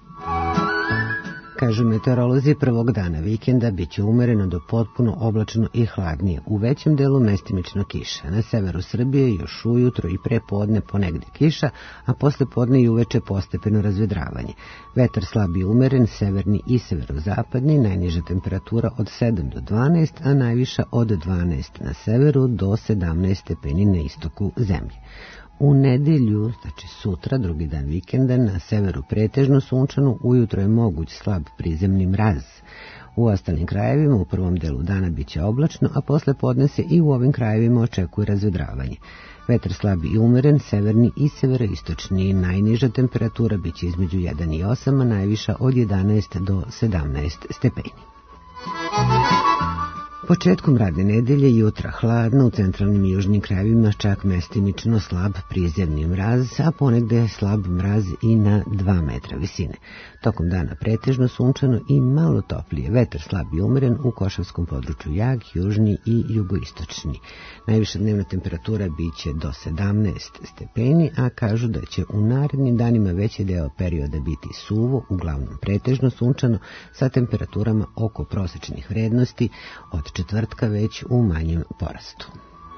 Kažu meteorolozi, prvog dana vikenda biće umereno do potpuno oblačno i hladnije. U većem delu mestimično kiša. Na severu Srbije još ujutro i pre podne ponegde kiša, a posle podne i uveče postepeno razvedravanje. Vetar slab i umeren, severni i severozapadni, najniža temperatura od 7 do 12, a najviša od 12 na severu do 17 stepeni na istoku zemlje. U nedelju, znači sutra, drugi dan vikenda, na severu pretežno sunčano, ujutro je moguć slab prizemni mraz. U ostalim krajevima u prvom delu dana biće oblačno, a posle podne se i u ovim krajevima očekuje razvedravanje. Vetar slab i umeren, severni i severoistočni, najniža temperatura biće između 1 i 8, a najviša od 11 do 17 stepeni. Početkom radne nedelje jutra hladno, u centralnim i južnim krajevima čak mestimično slab prizemni mraz, a ponegde slab mraz i na 2 metra visine. Tokom dana pretežno sunčano i malo toplije, vetar slab i umeren u košavskom području Jag, južni i jugoistočni. Najviša dnevna temperatura biće do 17 stepeni, a kažu da će u narednim danima veći deo perioda biti suvo, uglavnom pretežno sunčano, sa temperaturama oko prosečnih vrednosti, od četvrtka već u manjem porastu.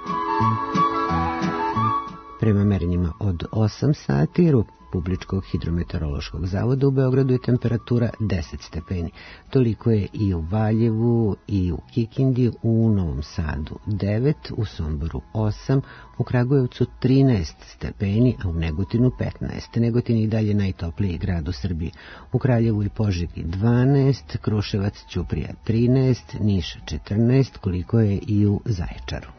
Prema merenjima od 8 sati Republičkog hidrometeorološkog zavoda u Beogradu je temperatura 10 stepeni. Toliko je i u Valjevu i u Kikindi, u Novom Sadu 9, u Somboru 8, u Kragujevcu 13 stepeni, a u Negotinu 15. Negotin je i dalje najtopliji grad u Srbiji. U Kraljevu i Požegi 12, Kruševac, Ćuprija 13, Niš 14, koliko je i u Zaječaru.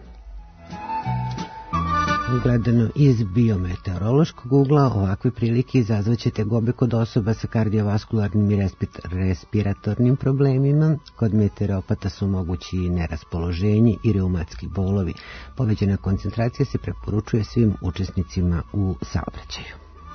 Gledano iz biometeorološkog ugla, ovakve prilike izazvaće tegobe kod osoba sa kardiovaskularnim i respiratornim problemima. Kod meteoropata su mogući neraspoloženje i reumatski bolovi. Povećana koncentracija se preporučuje svim učesnicima u saobraćaju.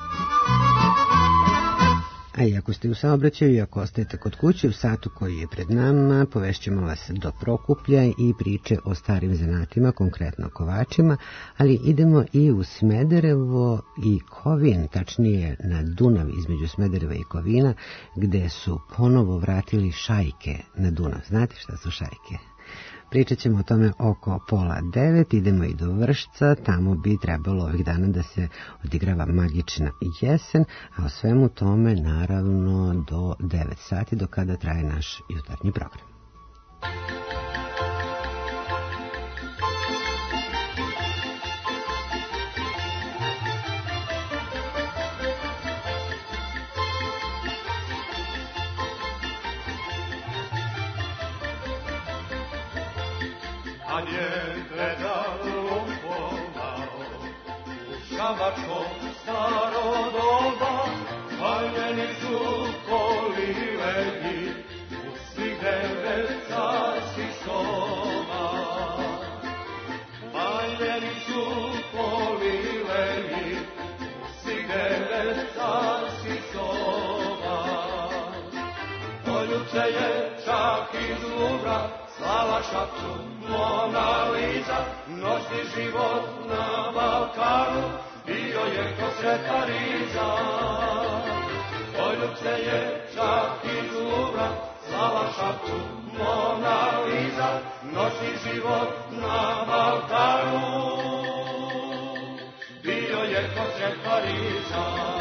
A i ako ste u saobraćaju i ako ostajete kod kuće, u satu koji je pred nama povešćemo vas do Prokuplja i priče o starim zanatima, konkretno kovačima, ali idemo i u Smederevo i Kovin, tačnije na Dunav između Smedereva i Kovina, gde su ponovo vratili šajke na Dunav. Znate šta su šajke? Pričat ćemo o tome oko 8:30, idemo i do Vršca, tamo bi trebalo ovih dana da se odigrava magična jesen, a o svemu tome naravno do 9 sati, do kada traje naš jutarnji program. Mona Lisa, noćni život na Balkanu, bio je ko sred Pariza. Poljubce je čak iz Luvra, slala šaptu Mona Lisa, noćni život na Balkanu, bio je ko sred Pariza.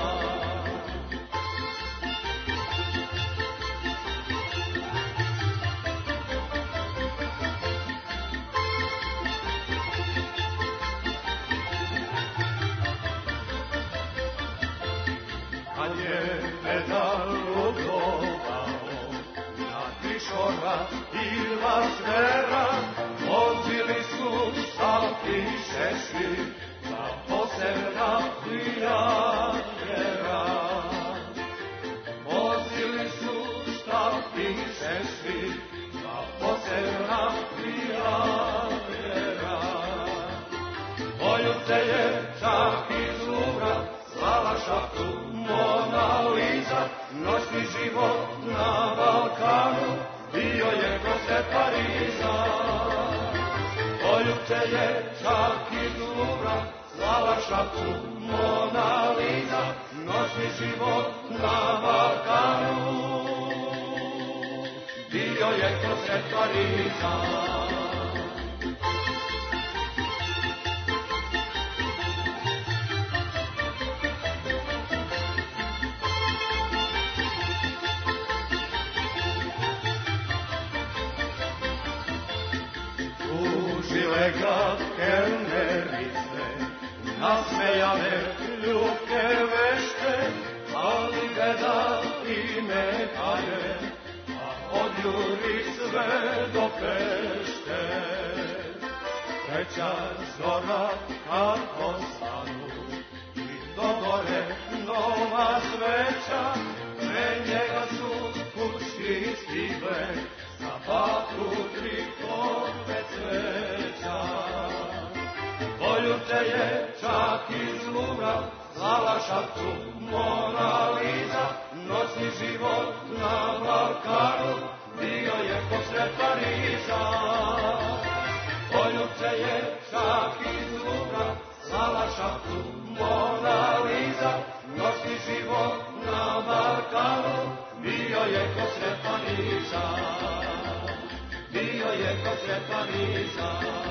Svera, vozili su šalki šešvi, za posebna prijavljera. Vozili su šalki šešvi, za posebna prijavljera. Poljubce je čak iz Luvra, slala šaptu Mona Lisa, noćni život na Balkanu, bio je ko sred Pariza. Poljubce je čak iz Luvra, slala šaptu Mona Lisa, noćni život na Balkanu, bio je ko sred Pariza. Ga kelnerice, nasmejane ljubke vešte, ali gleda i nekaje, a odjuri sve do Pešte. Treća zora kad ostanu i dogore nova sveća, pre njega su kućki stigle, za baku triko Pariza. Poljubce je čak izluka, slala šaptu Mona Lisa. Noćni život na Balkanu bio je ko Stepanica, bio je ko Stepanica.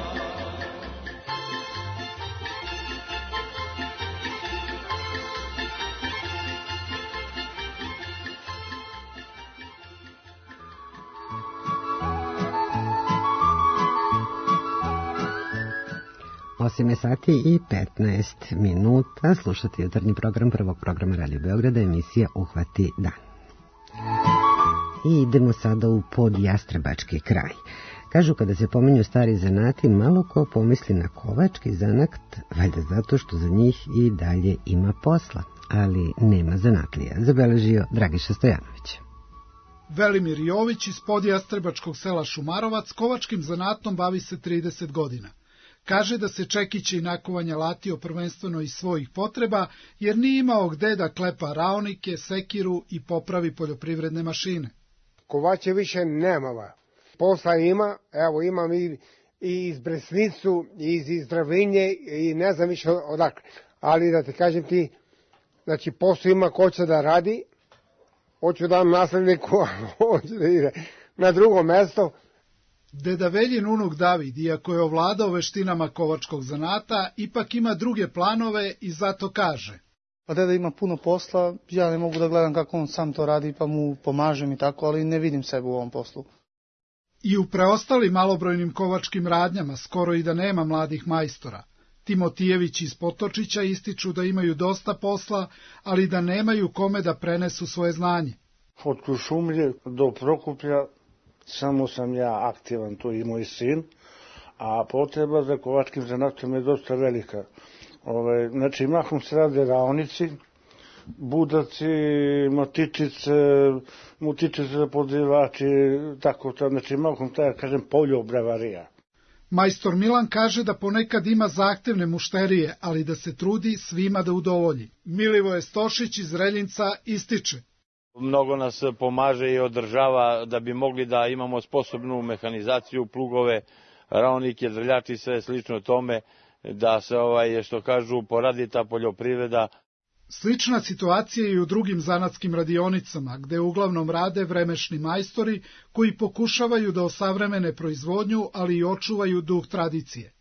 Osam je sati i 15 minuta. Slušate jutarnji program prvog programa Radio Beograda, emisija Uhvati dan. I idemo sada u podjastrebački kraj. Kažu kada se pominju stari zanati, malo ko pomisli na kovački zanat, valjda zato što za njih i dalje ima posla, ali nema zanatlija, zabeležio Dragiša Stojanović. Velimir Jović iz podjastrebačkog sela Šumarovac kovačkim zanatom bavi se 30 godina. Kaže da se čekiće i nakovanja latio prvenstveno iz svojih potreba, jer nije imao gde da klepa raonike, sekiru i popravi poljoprivredne mašine. Kovače više nemava. Posla ima, evo imam i iz Bresnicu, i iz Izdravinje, i ne znam više odakle. Ali da ti kažem ti, znači posao ima ko će da radi, hoću da nasledniku, hoću da ide na drugo mesto. Deda Veljin unuk David, iako je ovladao veštinama kovačkog zanata, ipak ima druge planove i zato kaže. Pa deda ima puno posla, ja ne mogu da gledam kako on sam to radi, pa mu pomažem i tako, ali ne vidim sebe u ovom poslu. I u preostalim malobrojnim kovačkim radnjama skoro i da nema mladih majstora. Timotijević iz Potočića ističu da imaju dosta posla, ali da nemaju kome da prenesu svoje znanje. Od Kušumlje do Prokuplja samo sam ja aktivan, to i moj sin, a potreba za kovačkim zanatom je dosta velika. Znači, mahom se rade raonici, budaci, mutičice za podrivači, tako to, znači mahom taj, kažem, poljobrevarija. Majstor Milan kaže da ponekad ima zahtevne mušterije, ali da se trudi svima da udovolji. Milivoje Stošić iz Reljinca ističe. Mnogo nas pomaže i održava da bi mogli da imamo sposobnu mehanizaciju, plugove, raonike, drljači, sve slično tome, da se, što kažu, poradi ta poljoprivreda. Slična situacija je i u drugim zanatskim radionicama, gde uglavnom rade vremešni majstori koji pokušavaju da osavremene proizvodnju, ali i očuvaju duh tradicije.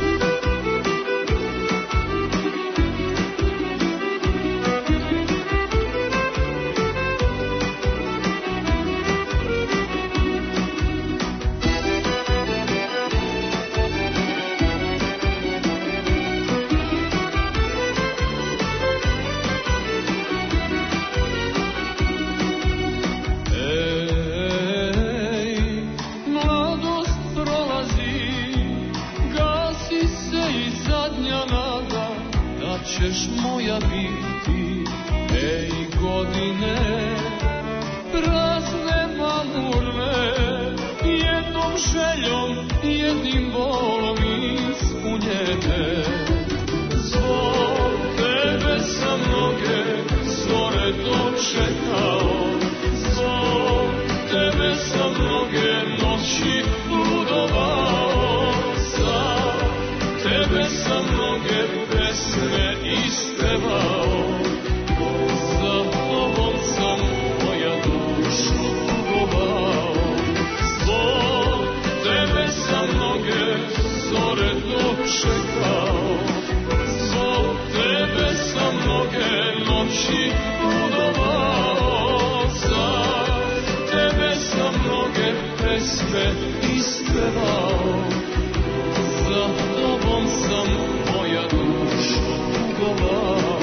Ćeš moja biti, ej godine, prazne mamurne, jednom željom, jednim volom ispunjene. Zbog tebe sam mnoge zore dočekao, zbog tebe sam mnoge noći ludovao, za tebe sam mnoge pesme ispevao, za tobom sam moja dušo tugovao. Zbog tebe sam mnoge zore dočekao, zbog tebe sam mnoge noći ludovao, za tebe sam mnoge pesme ispevao, za tobom sam moja dušo tugovao.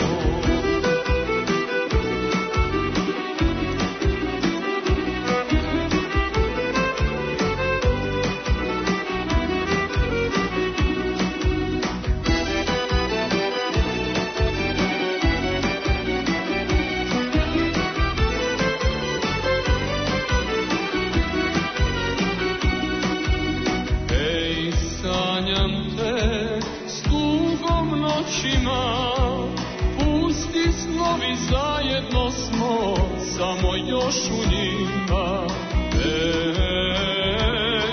Ej, sanjam te s tugom noćima, pusti snovi zajedno smo, samo još u njima. Ej,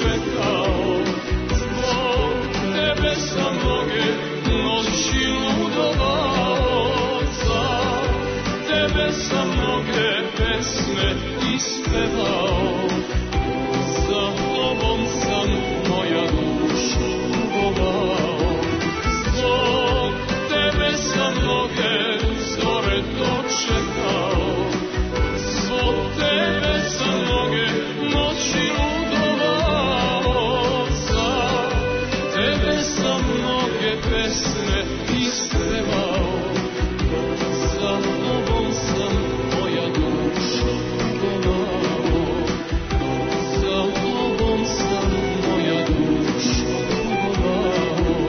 dočekao, zbog tebe sam mnoge noći ludovao, za tebe sam mnoge pesme ispevao, za tobom sam moja duša tugovao, zbog tebe sam mnoge zore dočekao, zbog tebe sam mnoge noći ludovao, za tebe sam mnoge pesme ispevao, za tobom sam moja duša tugovao, za tobom sam moja duša tugovao.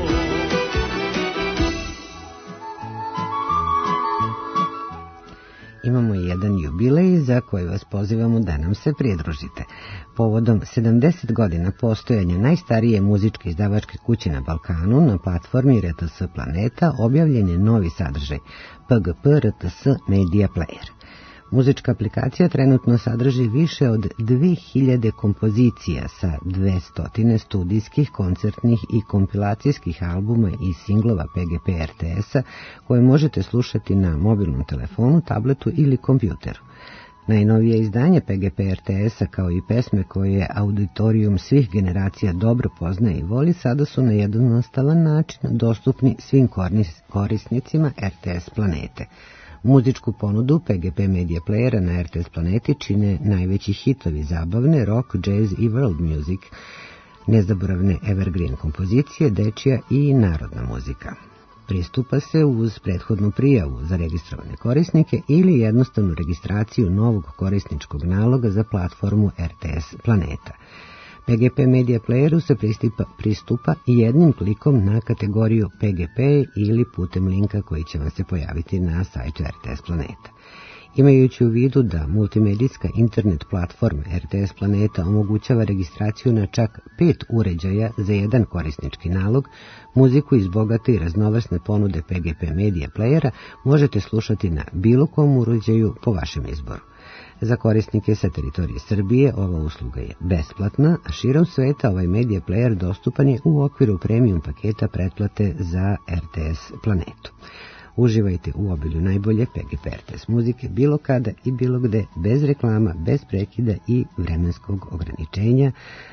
Imamo jedan jubilej za koji vas pozivamo da nam se pridružite. Povodom 70 godina postojanja najstarije muzičke izdavačke kuće na Balkanu, na platformi RTS Planeta objavljen je novi sadržaj PGP RTS Media Player. Muzička aplikacija trenutno sadrži više od 2000 kompozicija sa 200 studijskih, koncertnih i kompilacijskih albuma i singlova PGP RTS-a koje možete slušati na mobilnom telefonu, tabletu ili kompjuteru. Najnovije izdanje PGP RTS-a kao i pesme koje auditorijum svih generacija dobro poznaje i voli sada su na jednostavan način dostupni svim korisnicima RTS Planete. Muzičku ponudu PGP Media Playera na RTS Planeti čine najveći hitovi zabavne, rock, jazz i world music, nezaboravne evergreen kompozicije, dečija i narodna muzika. Pristupa se uz prethodnu prijavu za registrovane korisnike ili jednostavnu registraciju novog korisničkog naloga za platformu RTS Planeta. PGP Media Playeru se pristupa jednim klikom na kategoriju PGP ili putem linka koji će vam se pojaviti na sajtu RTS Planeta. Imajući u vidu da multimedijska internet platforma RTS Planeta omogućava registraciju na čak 5 uređaja za jedan korisnički nalog, muziku iz bogate i raznovrsne ponude PGP Media Playera možete slušati na bilo kom uređaju po vašem izboru. Za korisnike sa teritorije Srbije ova usluga je besplatna, a širom sveta ovaj Media Player dostupan je u okviru premium paketa pretplate za RTS Planetu. Uživajte u obilju najbolje PGP RTS muzike bilo kada i bilo gde, bez reklama, bez prekida i vremenskog ograničenja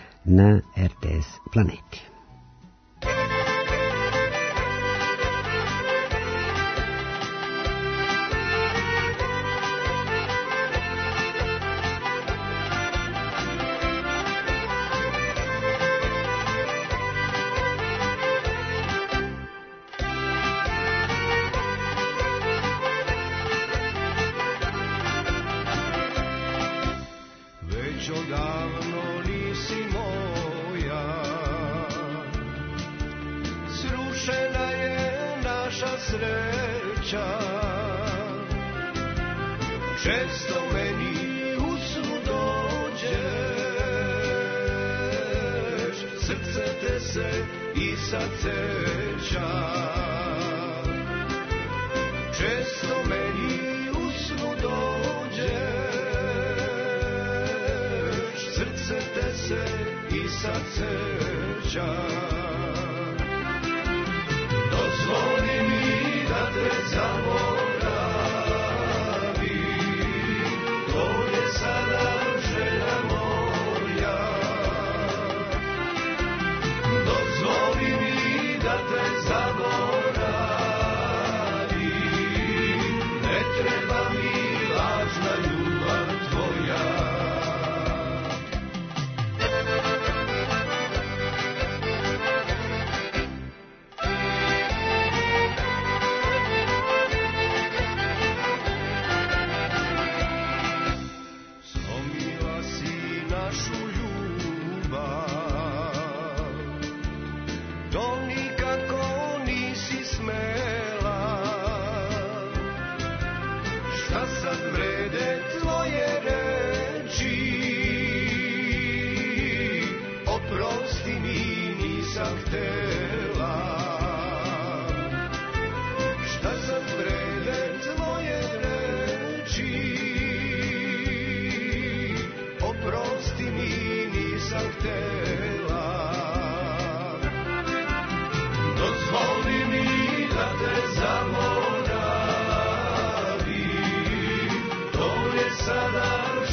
na RTS Planeti. Oprosti mi, nisam hteo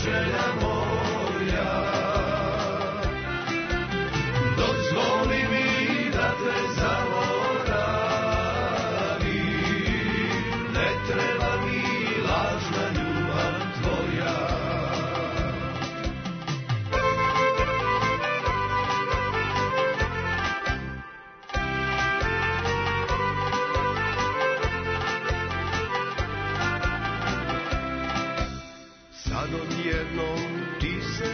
želja moja. Dozvoli mi da te zaboravim, ne treba mi lažna ljubav tvoja. Sad odjednom ti se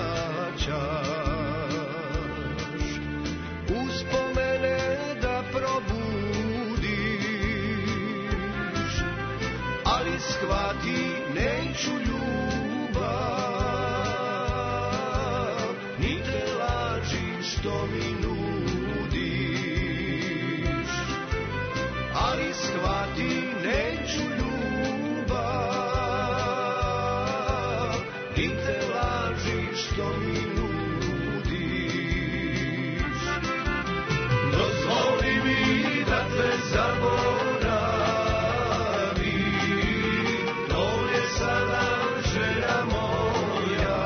vraćaš, uspomene da probudiš, ali shvati neću ljubav, ni te laži što mi nudiš, ali shvati neću ljubav, ni te laži što mi nudiš. Dozvoli mi da te zaboravim, to je sada želja moja.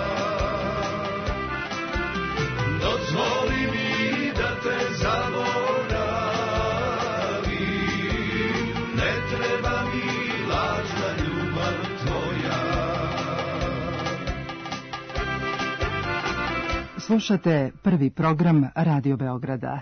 Dozvoli mi da te zaboravim, ne treba mi lažna ljubav tvoja. Slušate prvi program Radio Beograda.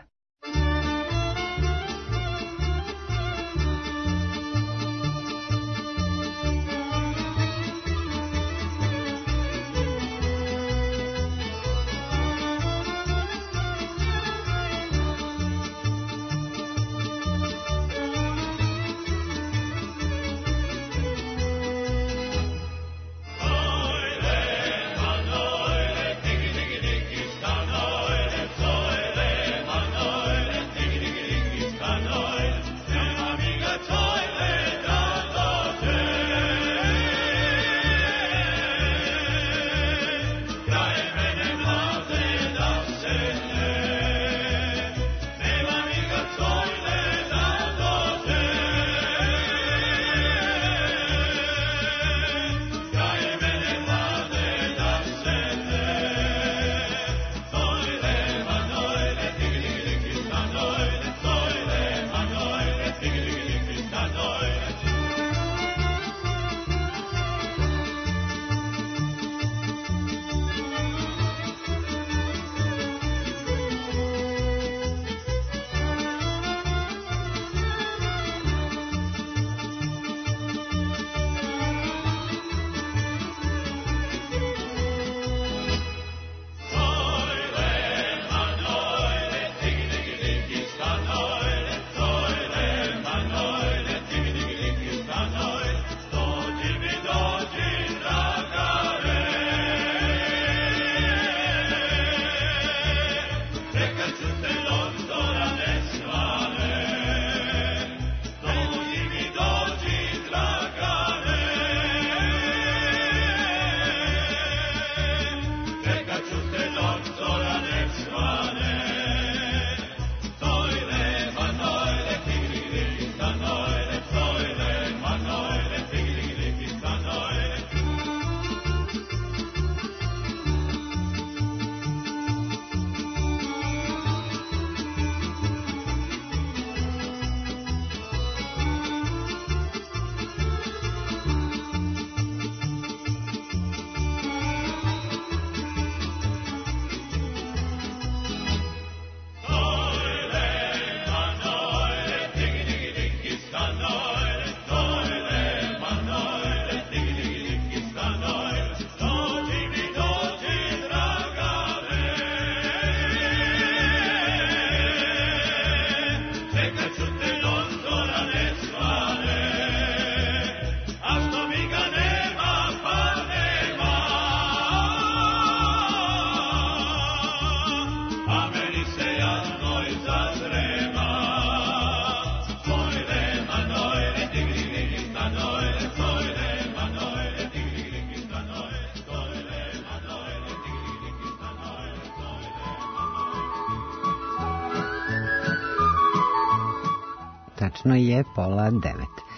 Tačno je 8:30.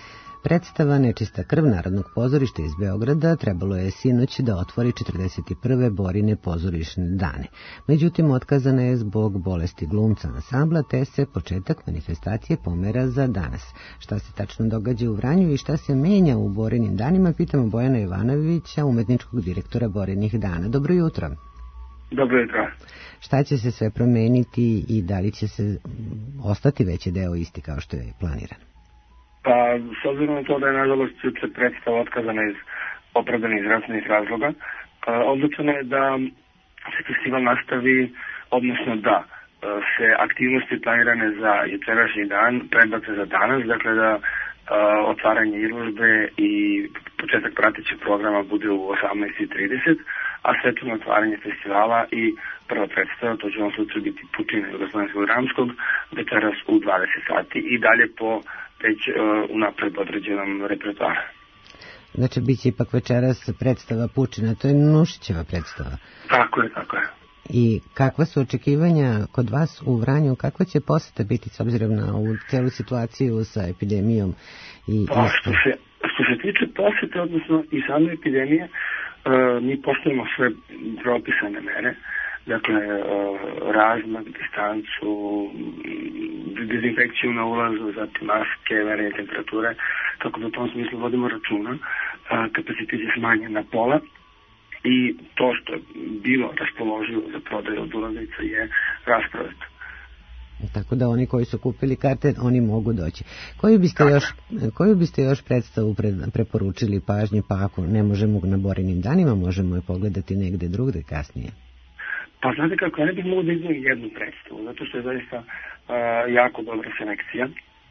Predstava Nečista krv Narodnog pozorišta iz Beograda trebalo je sinoć da otvori 41. Borine pozorišne dane. Međutim, otkazana je zbog bolesti glumca ansambla, te se početak manifestacije pomera za danas. Šta se tačno događa u Vranju i šta se menja u Borinim danima, pitamo Bojana Ivanovića, umetničkog direktora Borinih dana. Dobro jutro. Dobro jutro. Šta će se sve promeniti i da li će se ostati veći deo isti kao što je planiran? Pa, s obzirom na to da je nažalost juče predstava otkazana iz opravdanih zdravstvenih razloga, odlučeno je da se festival nastavi, odnosno da se aktivnosti planirane za jučerašnji dan prebace za danas, dakle da otvaranje izložbe i početak pratećeg programa bude u 18:30, a svečano otvaranje festivala i prva predstava, to će vam sutra biti Putina Jugoslovenskog dramskog, večeras u 20 sati i dalje po već unapred određenom repertoaru. Znači, bit će ipak večeras predstava Pučina, to je Nušićeva predstava. Tako je, tako je. I kakva su očekivanja kod vas u Vranju, kakva će poseta biti s obzirom na ovu celu situaciju sa epidemijom? Pa, što se tiče posete, odnosno i same epidemije, mi poštujemo sve propisane mere, dakle razmak, distancu, dezinfekciju na ulazu, zatim maske, merenje temperature, tako da u tom smislu vodimo računa. Kapacitet je smanjen na pola i to što je bilo raspoloživo za prodaju od ulaznica je rasprodato. Tako da oni koji su kupili karte, oni mogu doći. Koju biste još predstavu preporučili pažnje, pa ako ne možemo na Borinim danima, možemo je pogledati negde drugde kasnije? Pa znate kako, ja ne bih mogu da izvijem jednu predstavu, zato što je zaista jako dobra selekcija.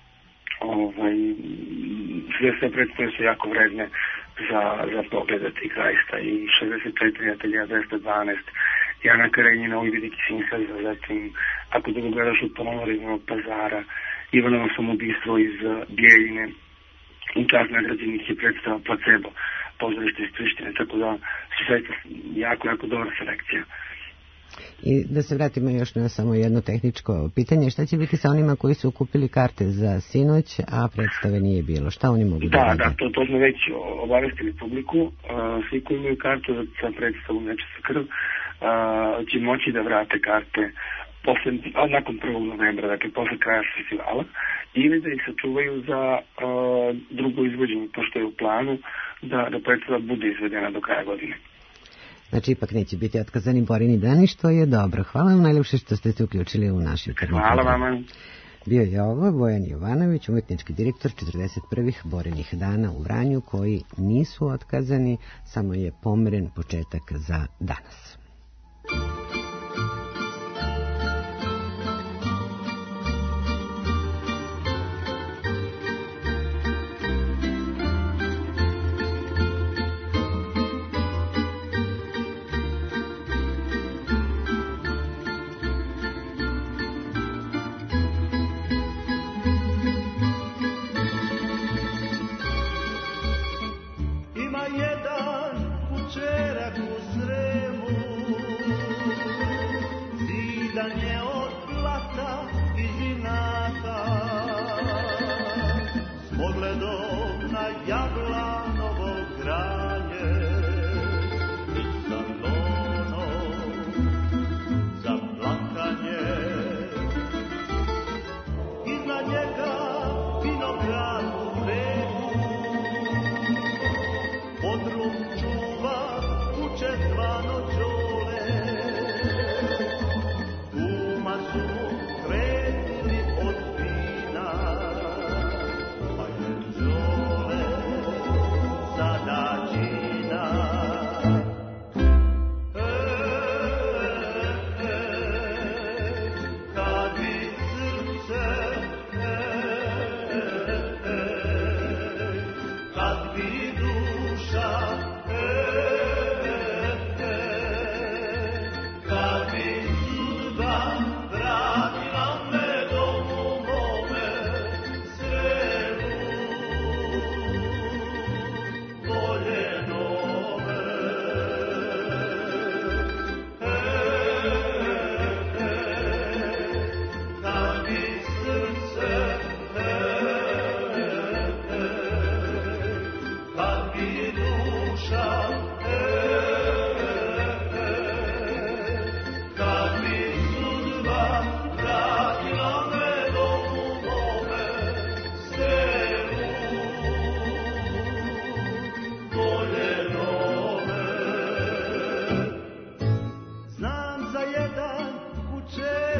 Sve predstave su jako vredne za pogledati zaista i 64 atelja 212, Jana Karenjina, Ujvidiki Sinhaza, zatim ako da gledaš u Ponori iz Novog Pazara, Ivanovo samoubistvo iz Bijeljine, u čast nagrađenih je predstava Placebo, pozorište iz Prištine, tako da su zaista jako dobra selekcija. I da se vratimo još na samo jedno tehničko pitanje, šta će biti sa onima koji su kupili karte za sinoć, a predstave nije bilo? Šta oni mogu da rade? Da, to smo već obavestili publiku. Svi koji imaju kartu za predstavu Nečista krv će moći da vrate karte nakon 1. novembra, dakle posle kraja festivala, ili da ih sačuvaju za drugo izvođenje, pošto je u planu da predstava bude izvedena do kraja godine. Znači, ipak neće biti otkazani Borini dani, što je dobro. Hvala vam najljepše što ste se uključili u naš jutarnji program. Hvala vama. Bio je ovo Bojan Jovanović, umetnički direktor 41. Borinih dana u Vranju, koji nisu otkazani, samo je pomeren početak za danas.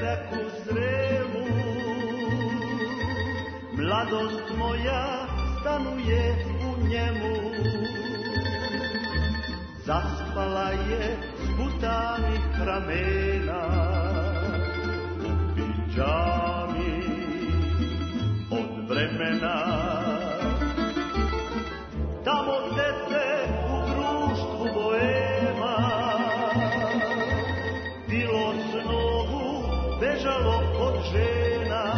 raku zrelu, mladost moja stanuje u njemu. Zaspala je sputanih ramena u pidžami od vremena. Tamo gde se u društvu boema bilo s nogu bežalo od žena,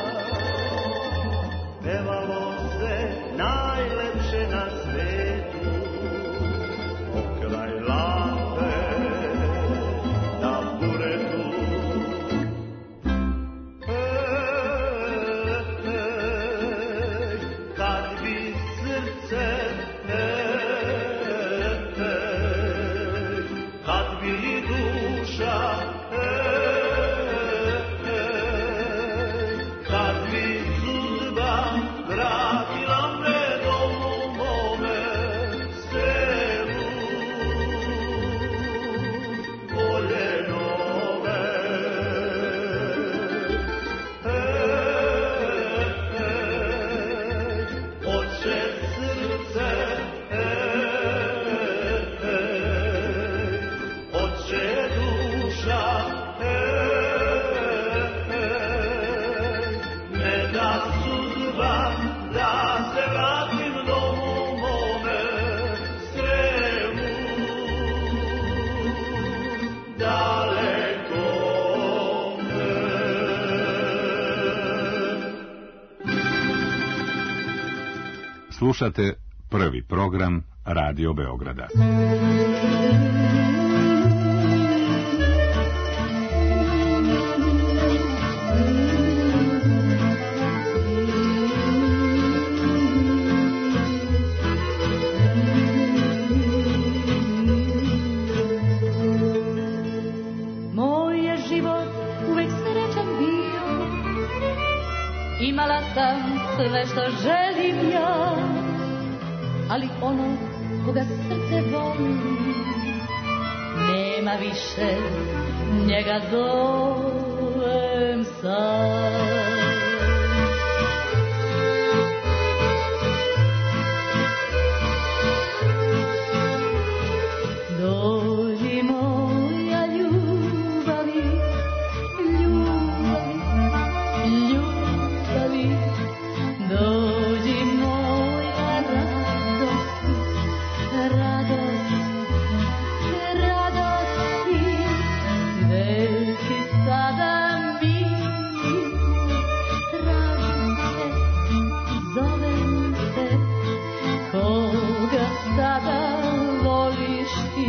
pevalo se najlepše na svetu, pokraj lampe na buretu. Kad bi srce, kad bi duša, kad bi sudba vratila me domu mome, selu voljenome. Oče srce, oče duša, ne da sudba da se vratim domu mome, Sremu dalekome. Slušate prvi program Radio Beograda. Moj je život uvek srećan bio, imala sam sve što želim ja, ali ono koga srce voli nema više, njega zovem sad. Dođi moja ljubavi, ljubavi, ljubavi, dođi moja radosti, radosti, radosti, gde si sada mili, tražim te, zovem te, koga sada voliš ti,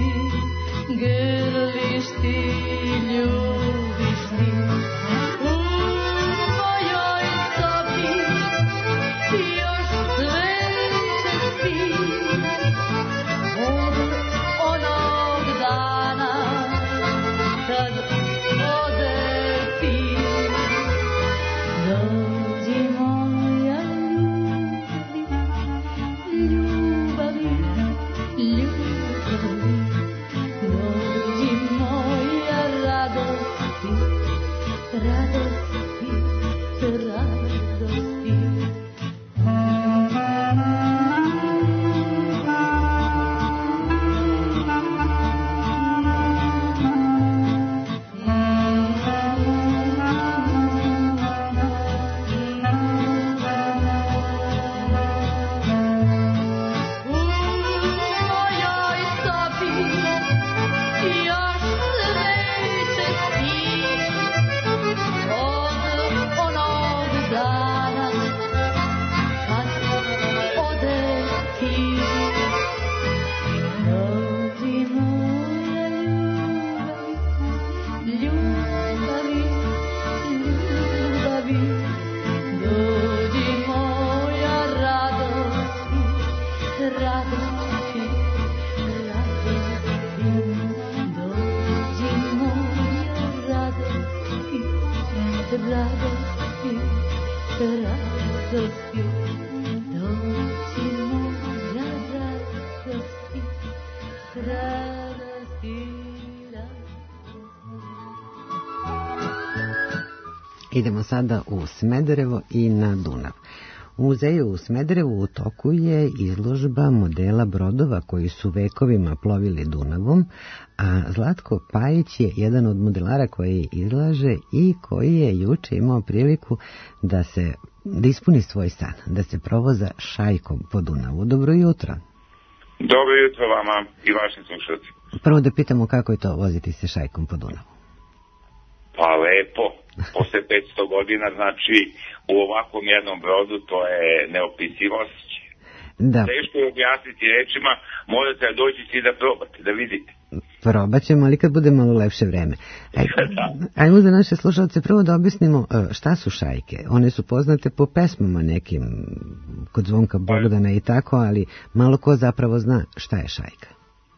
grliš ti, ljubiš ti. U mojoj sobi još sveće spi, od onog dana kad ode ti. Dođi moja ljubavi, ljubavi, dođi moja radosti, radosti, radosti. U mojoj sobi još sveće spi, od onog dana kad ode ti. Dođi moja ljubavi, ljubavi, dođi moja radosti, radosti, radosti, dođi moja radosti, radosti, radosti, dođi moja radosti, radosti, radosti. Idemo sada u Smederevo i na Dunav. U muzeju u Smederevu u toku je izložba modela brodova koji su vekovima plovili Dunavom, a Zlatko Pajić je jedan od modelara koji izlaže i koji je juče imao priliku da ispuni svoj san, da se provoza šajkom po Dunavu. Dobro jutro. Dobro jutro vama i vašim slušalcima. Prvo da pitamo kako je to voziti se šajkom po Dunavu. Pa lepo, posle 500 godina, znači u ovakvom jednom brodu to je neopisivost. Da. Teško je objasniti rečima, morate doći i da probate, da vidite. Probat ćemo, ali kad bude malo lepše vreme. Ajmo za naše slušalce prvo da objasnimo šta su šajke. One su poznate po pesmama nekim, kod Zvonka Bogdana i tako, ali malo ko zapravo zna šta je šajka.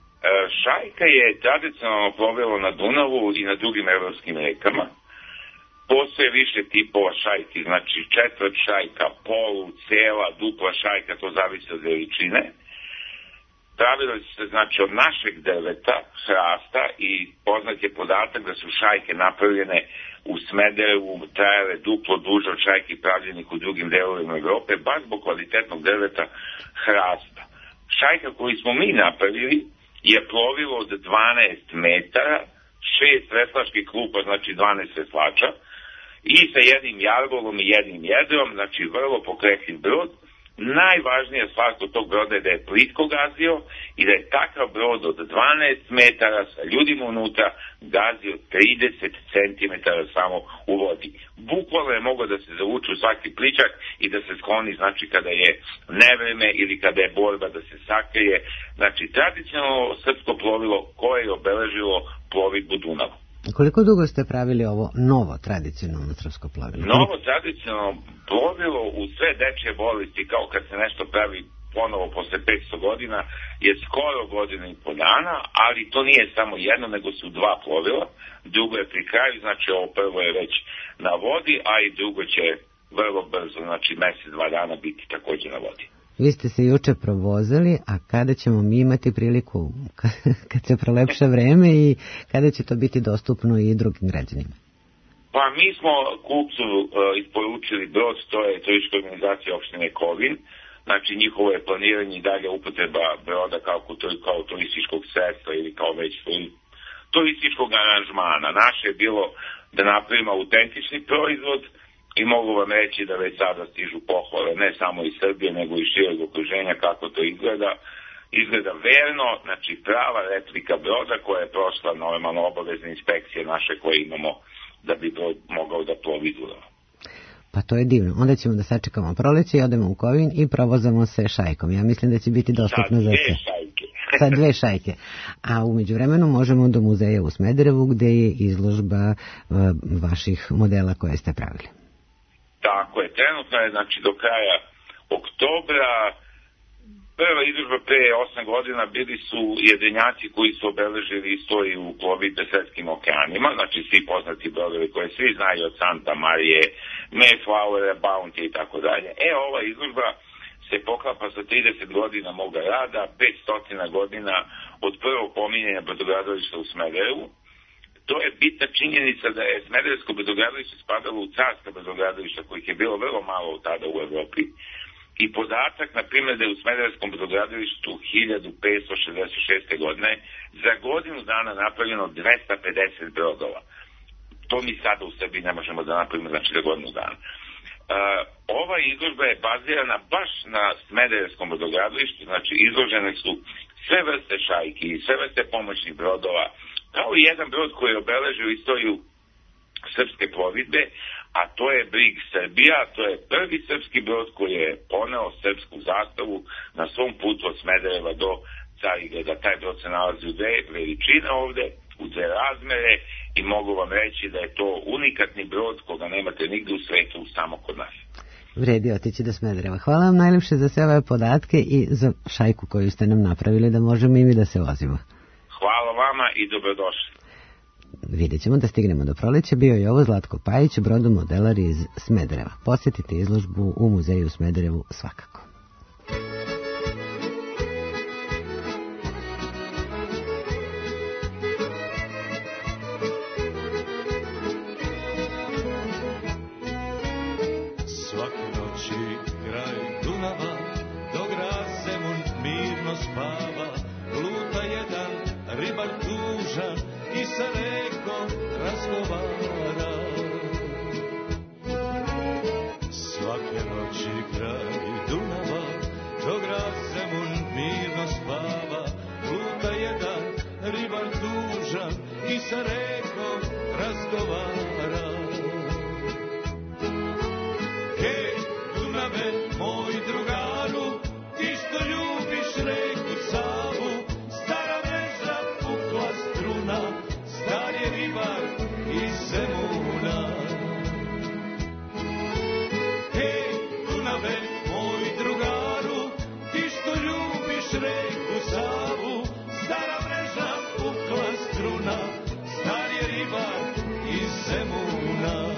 Šajka je tradicionalno plovilo na Dunavu i na drugim evropskim rekama. Postoje više tipova šajki, znači četvrt šajka, polu, cela, dupla šajka, to zavisi od veličine. Pravilo se znači od našeg drveta, hrasta, i poznat je podatak da su šajke napravljene u Smederevu, trajale duplo duže od šajki pravljenih u drugim delovima Evrope, baš zbog kvalitetnog drveta hrasta. Šajka koju smo mi napravili je plovilo od 12 metara, 6 veslačkih klupa, znači 12 veslača, i sa jednim jarbolom i jednim jedrom, znači vrlo pokretljiv brod. Najvažnija stvar kod tog broda je da je plitko gazio i da je takav brod od 12 metara sa ljudima unutra gazio 30 cm samo u vodi. Bukvalno je mogao da se zavuče u svaki pličak i da se skloni, znači kada je nevreme ili kada je borba, da se sakrije. Znači tradicionalno srpsko plovilo koje je obeležilo plovidbu Dunavom. Koliko dugo ste pravili ovo novo tradicionalno srpsko plovilo? Novo tradicionalno plovilo u sve dečje bolesti, kao kad se nešto pravi ponovo posle 500 godina, je skoro godinu i po dana, ali to nije samo jedno, nego su dva plovila. Drugo je pri kraju, znači ovo prvo je već na vodi, a i drugo će vrlo brzo, znači mesec, 2 dana biti također na vodi. Vi ste se juče provozali, a kada ćemo mi imati priliku, kad se prolepša vreme, i kada će to biti dostupno i drugim građanima? Pa mi smo kupcu isporučili brod, to je turistička organizacija opštine Kovin. Znači njihovo je planiranje i dalje upotreba broda kao turističkog sredstva ili kao već turističkog aranžmana. Naše je bilo da napravimo autentični proizvod i mogu vam reći da već sada stižu pohvale ne samo iz Srbije nego i šireg okruženja kako to izgleda. Izgleda verno, znači prava replika broda koja je prošla normalno obavezne inspekcije naše koje imamo da bi brod mogao da plovi Dunavom. Pa to je divno. Onda ćemo da sačekamo proleće i odemo u Kovin i provozamo se šajkom. Ja mislim da će biti dostupno za sve. Sa 2 šajke. A u međuvremenu možemo do muzeja u Smederevu gde je izložba vaših modela koje ste pravili. Tako je, trenutno je znači do kraja oktobra. Prva izložba pre 8 godina bili su jedrenjaci koji su obeležili istoriju plovidbe svetskim okeanima, znači svi poznati brodovi koje svi znaju od Santa Marije, Mayflower, Bounty i tako dalje. Ova izložba se poklapa sa 30 godina moga rada, 500 godina od prvog pominjanja brodogradilišta u Smederevu. To je bitna činjenica da je Smederevsko brodogradilište spadalo u carska brodogradilišta kojih je bilo vrlo malo tada u Evropi. I podatak, na primjer, da je u Smederevskom brodogradilištu 1566. godine za godinu dana napravljeno 250 brodova. To mi sada u Srbiji ne možemo da napravimo, znači za godinu dana. Ova izložba je bazirana baš na Smederevskom brodogradilištu, znači izložene su sve vrste šajki i sve vrste pomoćnih brodova, kao i jedan brod koji je obeležio istoriju srpske plovidbe, a to je Brig Srbija, to je prvi srpski brod koji je poneo srpsku zastavu na svom putu od Smedereva do Carigrada. Taj brod se nalazi u 2 veličine ovde, u 2 razmere i mogu vam reći da je to unikatni brod koga nemate nigde u svetu, samo kod nas. Vredi otići do Smedereva. Hvala vam najlepše za sve ove podatke i za šajku koju ste nam napravili da možemo i mi da se vozimo. Hvala vama i dobrodošli. Vidjet ćemo da stignemo do proleća. Bio je ovo Zlatko Pajić, brodomodelar iz Smedereva. Posjetite izložbu u muzeju u Smederevu svakako. Svake noći kraj Dunava, dok grad Zemun mirno spava, luta jedan ribar tužan i sa rekom razgovara. Svake noći kraj Dunava, dok grad Zemun mirno spava, luta jedan ribar tužan i sa rekom razgovara. Hej, Dunave, moj drugaru, ti što ljubiš reku Savu, stara mreža, pukla struna, star je ribar iz Zemuna. Hej, Dunave, moj drugaru, ti što ljubiš reku Savu, stara mreža, pukla struna, star je ribar iz Zemuna.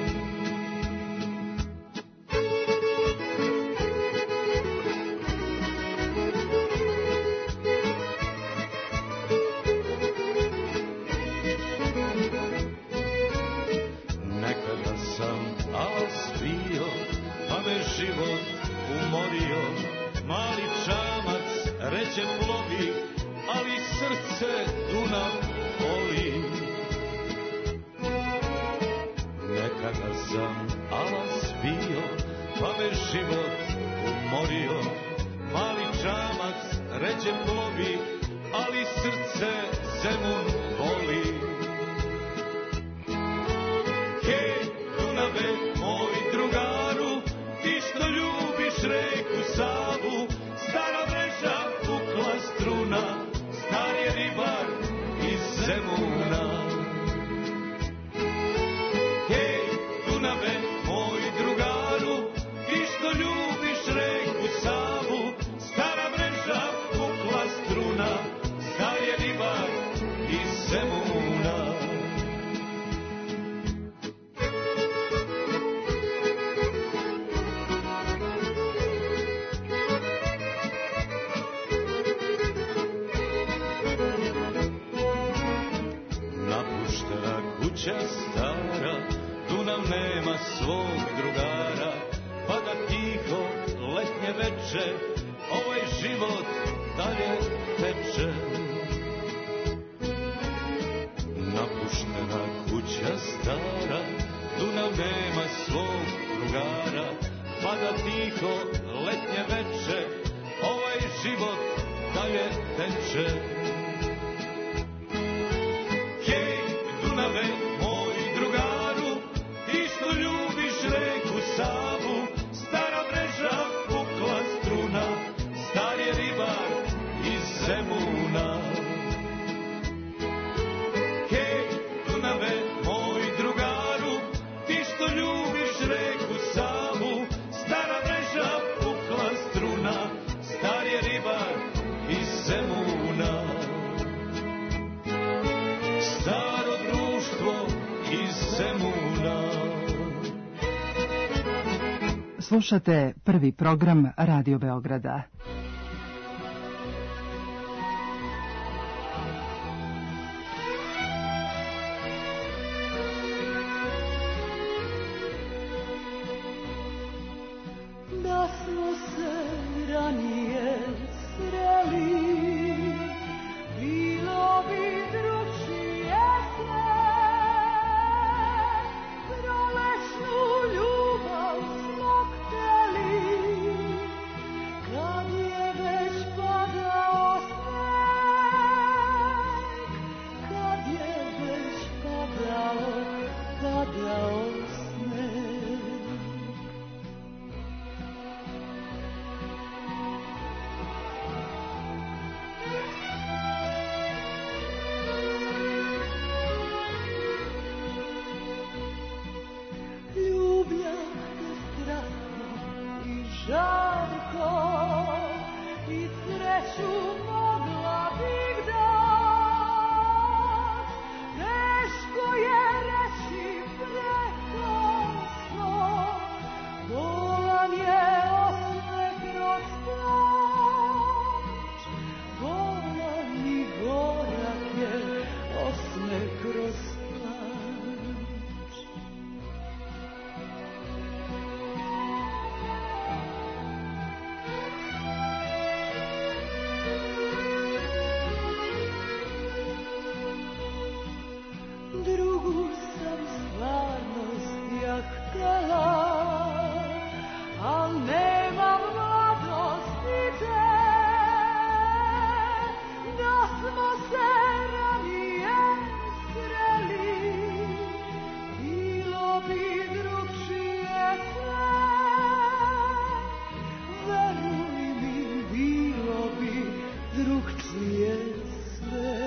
Nekada sam alas bio, pa me život umorio, mali čamac reče plovi, ali srce Dunav voli. Nekada sam alas bio, pa me život umorio, mali čamac reče plovi, ali srce Zemun voli. Hej, Dunave, moj drugaru, ti što ljubiš reku Savu, stara mreža, pukla struna, star je ribar iz Zemuna. Hej, Dunave, moj drugaru, ti što ljubiš reku Savu, stara mreža, pukla struna, star je ribar iz Zemuna. Napuštena kuća stara, Dunav nema svog drugara, pada tiho letnje veče, ovaj život dalje teče. Napuštena kuća stara, Dunav nema svog drugara, pada tiho letnje veče, ovaj život dalje teče. Hej, Dunave, moj drugaru, ti što ljubiš reku Savu, stara mreža, pukla struna, star je ribar iz Zemuna. Hej, Dunave, moj drugaru, ti što ljubiš reku Savu, stara mreža, pukla struna, star je ribar iz Zemuna. Staro društvo iz Zemuna. Slušate prvi program Radio Beograda. Da smo se ranije sreli, bilo bi drugčije sve. Prolećnu ljubav smo hteli, kad je već padao sneg, kad je već padao sneg. Žarko i sreću mogla bih dat, teško je reći prekasno, bolan je osmeh kroz plač, bolan i gorak je osmeh kroz plač. vesela, al nemam mladosti te, da smo se ranije sreli, bilo bi drugčije sve, veruj mi, bilo bi drugčije sve.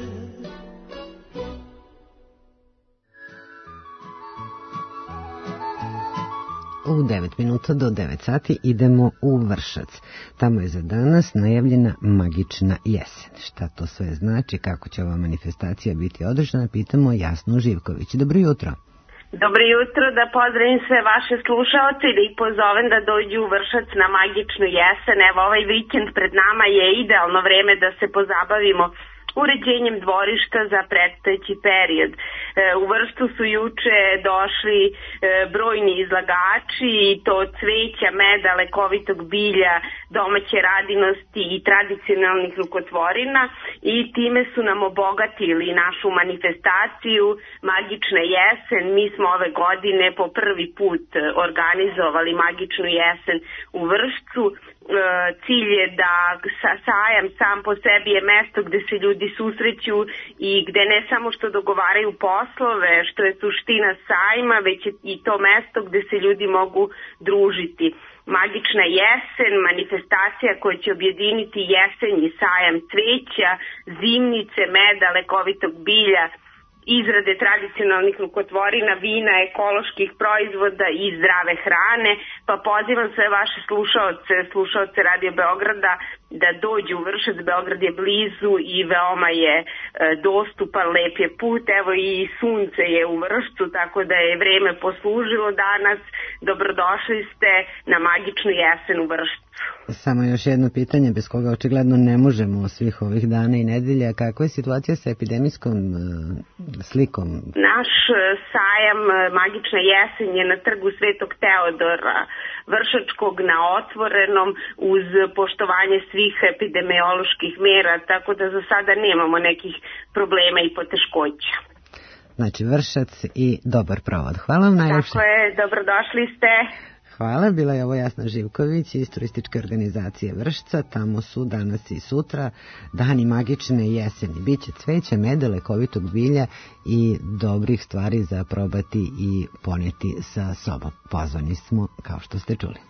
U 9 minuta do 9 sati idemo u Vršac. Tamo je za danas najavljena magična jesen. Šta to sve znači, kako će ova manifestacija biti održana, pitamo Jasnu Živković. Dobro jutro. Dobro jutro, da pozdravim sve vaše slušaoce i da ih pozovem da dođu u Vršac na magičnu jesen. Evo, ovaj vikend pred nama je idealno vreme da se pozabavimo uređenjem dvorišta za predstojeći period. U Vršcu su juče došli brojni izlagači i to od cveća, meda, lekovitog bilja, domaće radinosti i tradicionalnih rukotvorina i time su nam obogatili našu manifestaciju Magična jesen. Mi smo ove godine po prvi put organizovali Magičnu jesen u Vršcu. Cilj je da sajam sam po sebi je mesto gde se ljudi susreću i gde ne samo što dogovaraju poslove, što je suština sajma, već je i to mesto gde se ljudi mogu družiti. Magična jesen, manifestacija koja će objediniti jesenji sajam cveća, zimnice, meda, lekovitog bilja, izrade tradicionalnih rukotvorina, vina, ekoloških proizvoda i zdrave hrane, pa pozivam sve vaše slušaoce Radio Beograda da dođu u Vršac. Beograd je blizu i veoma je dostupan, lep je put, evo i sunce je u Vršcu, tako da je vreme poslužilo danas. Dobrodošli ste na magičnu jesen u Vršcu. Samo još jedno pitanje, bez koga očigledno ne možemo svih ovih dana i nedelja. Kakva je situacija sa epidemijskom slikom? Naš sajam Magična jesen je na trgu Svetog Teodora Vršačkog na otvorenom uz poštovanje svih epidemioloških mera, tako da za sada nemamo nekih problema i poteškoća. Znači Vršac i dobar provod. Hvala vam najljepše. Tako je, dobrodošli ste. Hvala, bila je ovo Jasna Živković iz turističke organizacije Vršca. Tamo su danas i sutra dani magične jeseni. Biće cveća, meda, lekovitog bilja i dobrih stvari za probati i ponijeti sa sobom. Pozvani smo, kao što ste čuli.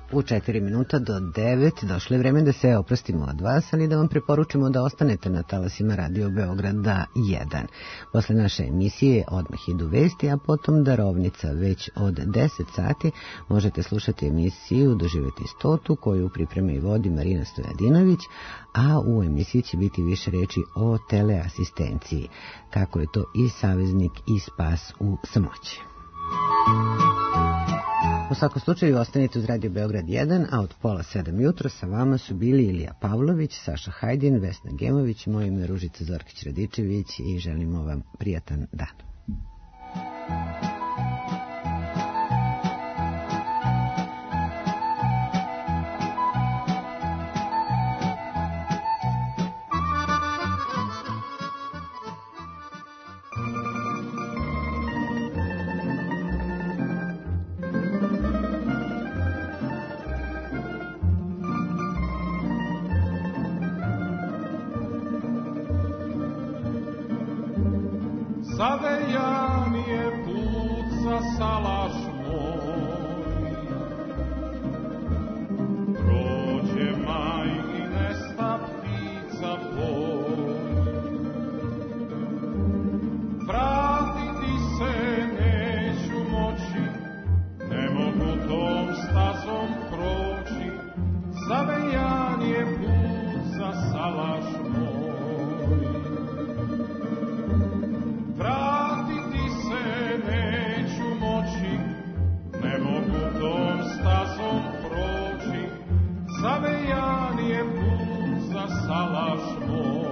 U 4 minuta do 9 došlo je vreme da se oprostimo od vas, ali da vam preporučimo da ostanete na talasima Radio Beograda 1. Posle naše emisije odmah idu vesti, a potom darovnica. Već od 10 sati možete slušati emisiju Doživjeti stotu, koju priprema i vodi Marina Stojadinović, a u emisiji će biti više reči o teleasistenciji, kako je to i saveznik i spas u samoći. U svakom slučaju ostanite uz Radio Beograd 1, a od 6:30 jutro sa vama su bili Ilija Pavlović, Saša Hajdin, Vesna Gemović, moje ime je Ružica Zorkić-Radičević i želimo vam prijatan dan. Zavejan je put za salaš moj, prođe maj i nesta ptica boj. Vratiti se neću moći, ne mogu tom stazom proći. Zavejan je put za salaš moj. Vratiti se neću moći, ne mogu tom stazom proći. Zavejan je put za salaš moj.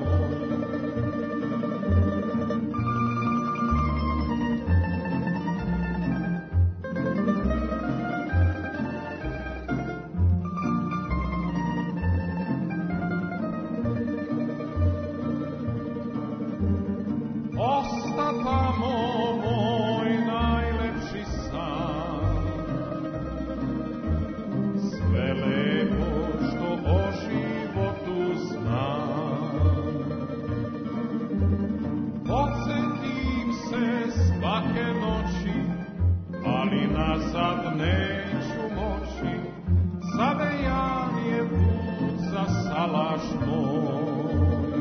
Nazad neću moći, zavejan je put za salaš moj.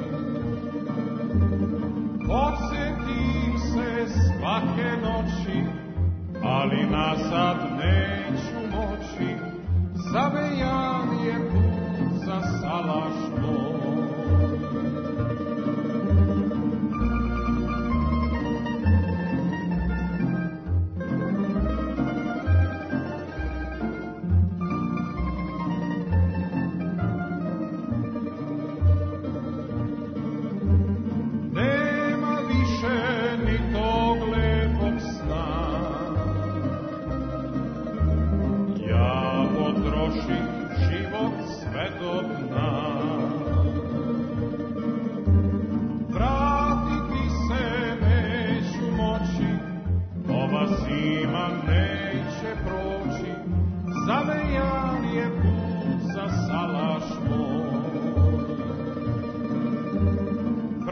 Podsjetim se svake noći, ali nazad neću moći, zavejan je put za salaš moj.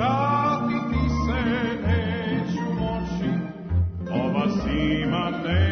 Zima ne